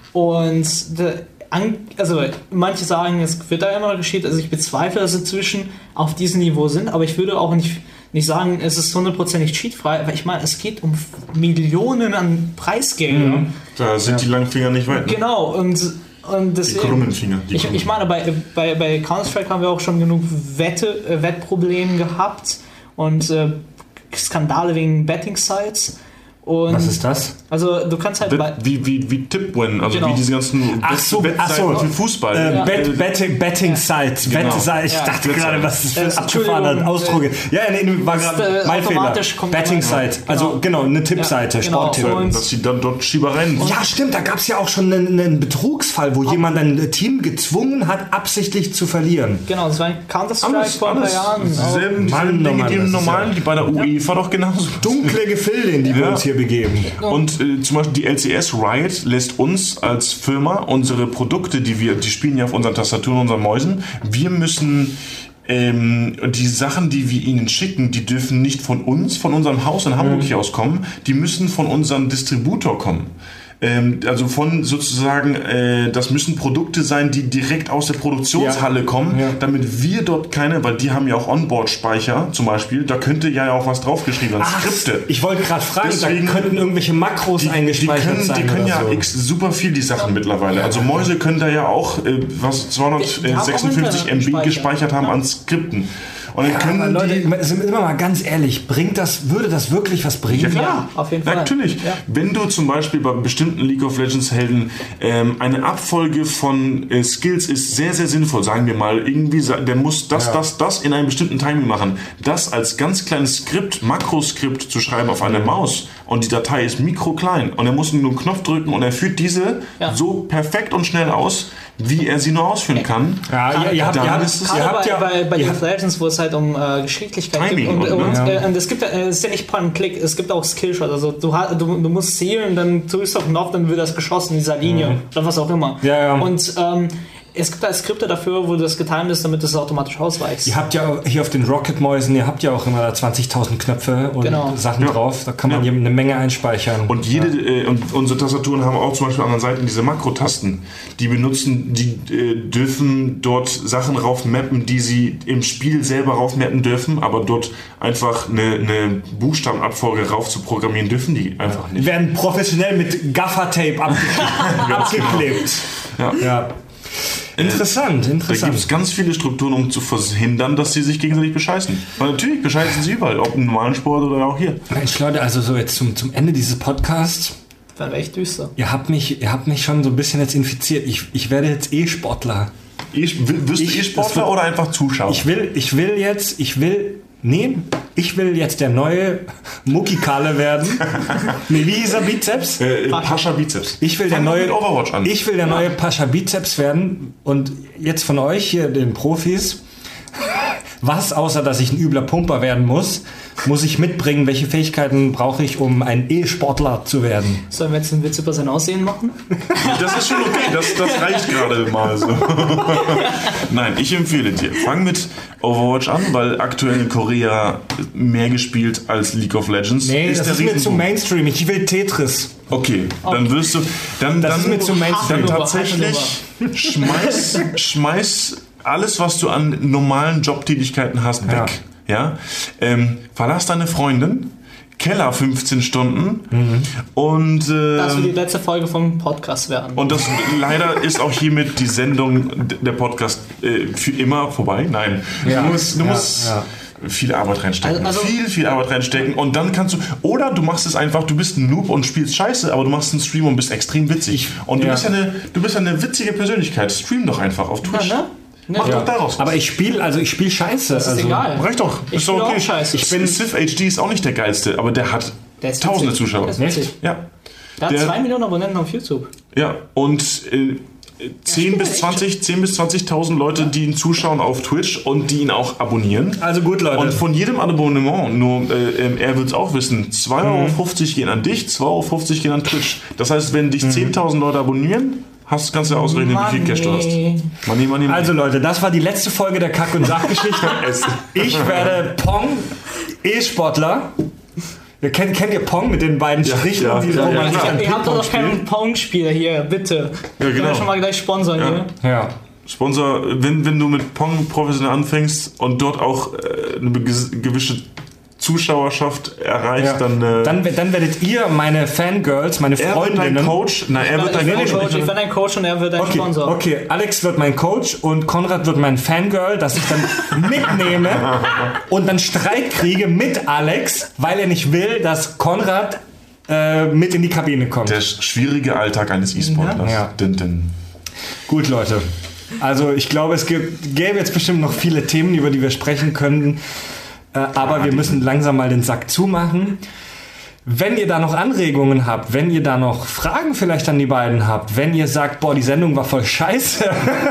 und de, an, also manche sagen, es wird da immer geschieht, also ich bezweifle, dass sie inzwischen auf diesem Niveau sind, aber ich würde auch nicht nicht sagen, es ist hundertprozentig cheatfrei, weil ich meine, es geht um Millionen an Preisgeldern. Mhm. Da sind ja. die langen Finger nicht weit. Ne? Genau, und, und deswegen... Die krummen Finger. Die ich, ich meine, bei, bei, bei Counter-Strike haben wir auch schon genug Wette, äh, Wettprobleme gehabt und äh, Skandale wegen Betting-Sites. Und was ist das? Also du kannst halt... Bet, wie wie, wie Tipwin, also genau. wie diese ganzen ach so, ach so. für Fußball. Äh, ja. Bet, betting, betting Sites. Ja. Genau. Bet, ich ja. dachte ja. gerade, was ist das für abgefahrene Ausdruck? Ja, nee, war gerade mein Fehler. Betting Site, also genau, genau eine Tippseite, ja, genau. Sporttipp. Und dass sie dann dort Schiebereien... Ja, stimmt, da gab es ja auch schon einen, einen Betrugsfall, wo oh. jemand ein Team gezwungen hat, absichtlich zu verlieren. Genau, das war ein Counter-Strike vor ein paar Jahren. Dieselben Dinge, die im Normalen, die bei der UEFA doch genauso. Dunkle Gefilde, in die wir uns hier begeben. Und äh, zum Beispiel die L C S Riot lässt uns als Firma unsere Produkte, die wir, die spielen ja auf unseren Tastaturen, unseren Mäusen, wir müssen ähm, die Sachen, die wir ihnen schicken, die dürfen nicht von uns, von unserem Haus in Hamburg mhm. hier aus kommen, die müssen von unserem Distributor kommen. Also von sozusagen, äh, das müssen Produkte sein, die direkt aus der Produktionshalle ja. kommen, ja. damit wir dort keine, weil die haben ja auch Onboard-Speicher zum Beispiel, da könnte ja auch was draufgeschrieben werden, Skripte. Ich wollte gerade fragen, deswegen, da könnten irgendwelche Makros die, eingespeichert die können, sein. Die können ja so. x, super viel die Sachen ja. mittlerweile. Also Mäuse können da ja auch äh, was zweihundertsechsundfünfzig Megabyte gespeichert haben ja. an Skripten. Und dann ja, können aber Leute, die, sind immer mal ganz ehrlich, bringt das, würde das wirklich was bringen? Ja, klar. Ja, auf jeden Fall. Natürlich. Ja. Wenn du zum Beispiel bei bestimmten League of Legends Helden ähm, eine Abfolge von äh, Skills ist sehr, sehr sinnvoll, sagen wir mal, irgendwie, der muss das, ja. das, das in einem bestimmten Timing machen. Das als ganz kleines Skript, Makroskript zu schreiben auf einer Maus und die Datei ist mikroklein und er muss nur einen Knopf drücken und er führt diese Ja. so perfekt und schnell aus, wie er sie nur ausführen kann. Ja, ihr, ihr habt, Dann ihr habt, ist es- ihr Gerade habt bei, ja, bei, bei ihr League habt, of Legends, wo es halt um äh, Geschicklichkeit Timing geht. Und, und, und, ne? äh, und es gibt ja, es ist ja nicht Point and Click, es gibt auch Skillshot. Also du, ha- du, du musst zielen, dann drückst du auf den Knopf, dann wird das geschossen in dieser Linie oder was auch immer. Ja, ja. Und ähm, es gibt da Skripte dafür, wo das getimed ist, damit du es automatisch ausweichst. ihr habt ja auch hier auf den Rocket-Mäusen, ihr habt ja auch immer zwanzigtausend Knöpfe und Genau. Sachen Ja. drauf. Da kann man Ja. hier eine Menge einspeichern. Und jede äh, und unsere Tastaturen haben auch zum Beispiel an den Seiten diese Makrotasten. Die benutzen, die äh, dürfen dort Sachen raufmappen, die sie im Spiel selber raufmappen dürfen, aber dort einfach eine, eine Buchstabenabfolge rauf zu programmieren dürfen die einfach Die nicht. werden professionell mit Gaffer-Tape abgeklebt. abgeklebt. Ja. Ja. Interessant, Da gibt interessant. es ganz viele Strukturen, um zu verhindern, dass sie sich gegenseitig bescheißen. Weil natürlich bescheißen sie überall, ob im normalen Sport oder auch hier. Mensch, Leute, also so jetzt zum, zum Ende dieses Podcasts. Das wäre echt düster. Ihr habt mich, ihr habt mich schon so ein bisschen jetzt infiziert. Ich, ich werde jetzt E-Sportler. Ich, wirst Ich- du das E-Sportler wird- oder einfach Zuschauer? Ich will, ich will jetzt, ich will, nee, ich will jetzt der neue Muckikale werden. Nee, wie hieß er, Bizeps? äh, Pascha Bizeps. Ich will der Fang mal neue mit Overwatch an. Ich will der neue Pascha Bizeps werden und jetzt von euch hier, den Profis, was außer dass ich ein übler Pumper werden muss, muss ich mitbringen? Welche Fähigkeiten brauche ich, um ein E-Sportler zu werden? Sollen wir jetzt einen Witz über sein Aussehen machen? Das ist schon okay, das, das reicht gerade mal so. Nein, ich empfehle dir, fang mit Overwatch an, weil aktuell in Korea mehr gespielt als League of Legends. Nee, das der ist mir zu Riesenboom. Mainstream. Ich will Tetris. Okay, dann wirst du, dann, Das dann, ist mir zu Mainstream. dann tatsächlich schmeiß, schmeiß alles, was du an normalen Jobtätigkeiten hast, Ja. weg. Ja, ähm, verlass deine Freundin, Keller fünfzehn Stunden und äh, Das wird die letzte Folge vom Podcast werden. und das leider ist auch hiermit die Sendung, d- der Podcast äh, für immer vorbei. Nein, Ja, du musst, du ja, musst ja. viel Arbeit reinstecken. Also- also- viel, viel Arbeit reinstecken und dann kannst du, oder du machst es einfach, du bist ein Noob und spielst scheiße, aber du machst einen Stream und bist extrem witzig. Und du, ja. bist ja eine, du bist ja eine witzige Persönlichkeit. Stream doch einfach auf Twitch. Ja, ne? Ne? Mach Ja. doch daraus was. Aber ich spiele, also ich spiele Scheiße. Das ist also, egal. Reicht doch. Ich Ist doch spiele okay. auch scheiße. Ich bin Sif H D ist auch nicht der geilste, aber der hat Der ist tausende witzig. Zuschauer. Der ist witzig. Ja. Der hat Der- zwei Millionen Abonnenten auf YouTube. Ja, und äh, zehn bis echt. zwanzig, zehn bis zwanzigtausend Leute, die ihn zuschauen auf Twitch und die ihn auch abonnieren. Also gut, Leute. Und von jedem Abonnement, nur äh, ähm, er wird es auch wissen, zwei Euro fünfzig gehen an dich, zwei Euro fünfzig gehen an Twitch. Das heißt, wenn dich zehntausend Leute abonnieren, hast, kannst du ausrechnen, wie viel Cash du hast. Money. Money, money, money. Also Leute, das war die letzte Folge der Kack- und Sachgeschichte. Ich werde Pong, E-Sportler. Ihr kennt, kennt ihr Pong mit den beiden Strichen, ja, die, ja, wo ja, man sich klar. dann Ihr habt Ping-Pong doch keinen Pong-Spieler hier, bitte. Ja, Können genau. wir schon mal gleich sponsern Ja. hier? Ja. Sponsor, wenn, wenn du mit Pong professionell anfängst und dort auch äh, eine ge- gewisse Zuschauerschaft erreichst, Ja. dann, äh, Dann, dann werdet ihr meine Fangirls, meine er wird dein Freundinnen. Coach. Nein, er wird Ich dein bin ein Coach. Coach, ich bin ein Coach und er wird ein Okay, Sponsor. okay, Alex wird mein Coach und Konrad wird mein Fangirl, das ich dann mitnehme und dann Streit kriege mit Alex, weil er nicht will, dass Konrad äh, mit in die Kabine kommt. Der schwierige Alltag eines E-Sportlers. Ja. Din, din. Gut, Leute. Also ich glaube, es gibt, gäbe jetzt bestimmt noch viele Themen, über die wir sprechen könnten. Äh, aber wir müssen langsam mal den Sack zumachen. Wenn ihr da noch Anregungen habt, wenn ihr da noch Fragen vielleicht an die beiden habt, wenn ihr sagt, boah, die Sendung war voll scheiße,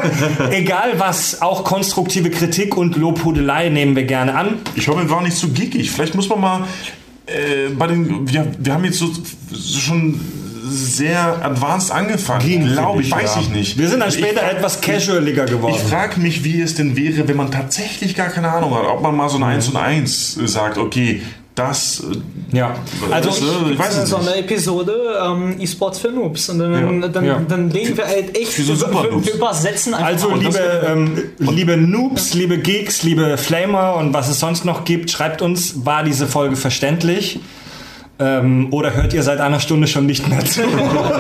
egal was, auch konstruktive Kritik und Lobhudelei nehmen wir gerne an. Ich hoffe, wir waren nicht zu geekig. Vielleicht muss man mal äh, bei den. Wir, wir haben jetzt so, so schon sehr advanced angefangen. Glaube ich, weiß ja. ich nicht. Wir sind dann Ich später frag- etwas casualiger geworden. Ich frage mich, wie es denn wäre, wenn man tatsächlich gar keine Ahnung hat. Ob man mal so ein eins und eins sagt, okay, das. äh, ja, also das, äh, ich weiß es so nicht. eine Episode ähm, E-Sports für Noobs und dann, Ja. dann, Ja. dann legen wir halt echt Für so über- Super-Noobs. wir übersetzen einfach Also mal. Und das liebe, wird- ähm, liebe Noobs, liebe Geeks, liebe Flamer und was es sonst noch gibt, schreibt uns, war diese Folge verständlich? Ähm, oder hört ihr seit einer Stunde schon nicht mehr zu?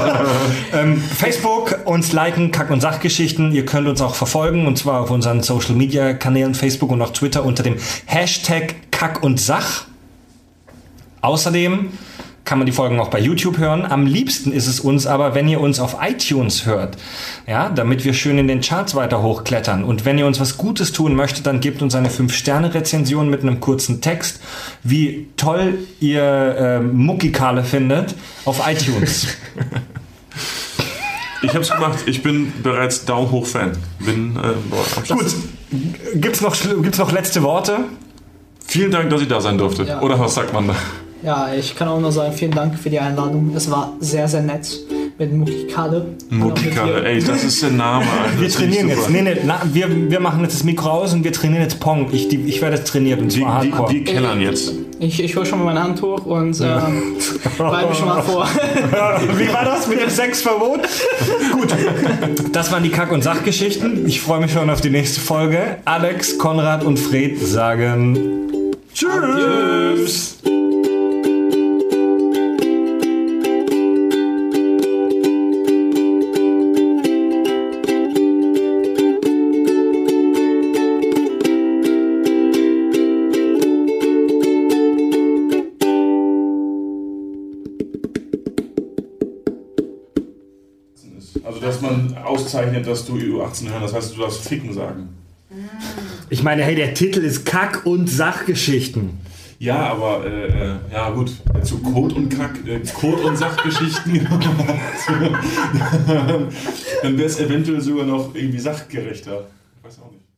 ähm, Facebook, uns liken, Kack- und Sachgeschichten. Ihr könnt uns auch verfolgen, und zwar auf unseren Social-Media-Kanälen Facebook und auch Twitter unter dem Hashtag Kack und Sach. Außerdem kann man die Folgen auch bei YouTube hören. Am liebsten ist es uns aber, wenn ihr uns auf iTunes hört, ja, damit wir schön in den Charts weiter hochklettern. Und wenn ihr uns was Gutes tun möchtet, dann gebt uns eine fünf Sterne Rezension mit einem kurzen Text, wie toll ihr äh, Muckikale findet, auf iTunes. Ich hab's gemacht. Ich bin bereits Daumen hoch Fan. Bin äh, am Start. Gut. Gibt's noch, gibt's noch letzte Worte? Vielen Dank, dass ich da sein durfte. Ja. Oder was sagt man da? Ja, ich kann auch nur sagen, vielen Dank für die Einladung. Es war sehr, sehr nett mit Muckikale. Muckikale, ey, das ist der Name. Alter. Wir trainieren jetzt. Nee, nee, na, wir, wir machen jetzt das Mikro aus und wir trainieren jetzt Pong. Ich, die, ich werde jetzt trainiert und zwar wir, hardcore. wir, wir kellern jetzt. Ich, ich hole schon mal meine Hand hoch und äh, bereite mich schon mal vor. Wie war das mit dem Sexverbot? Gut, das waren die Kack- und Sachgeschichten. Ich freue mich schon auf die nächste Folge. Alex, Konrad und Fred sagen Tschüss. Also, dass man auszeichnet, dass du U achtzehn hören, das heißt, du darfst Ficken sagen. Ich meine, hey, der Titel ist Kack- und Sachgeschichten. Ja, aber, äh, äh, ja gut, zu Code und Kack, äh, Code und Sachgeschichten, dann wäre es eventuell sogar noch irgendwie sachgerechter. Ich weiß auch nicht.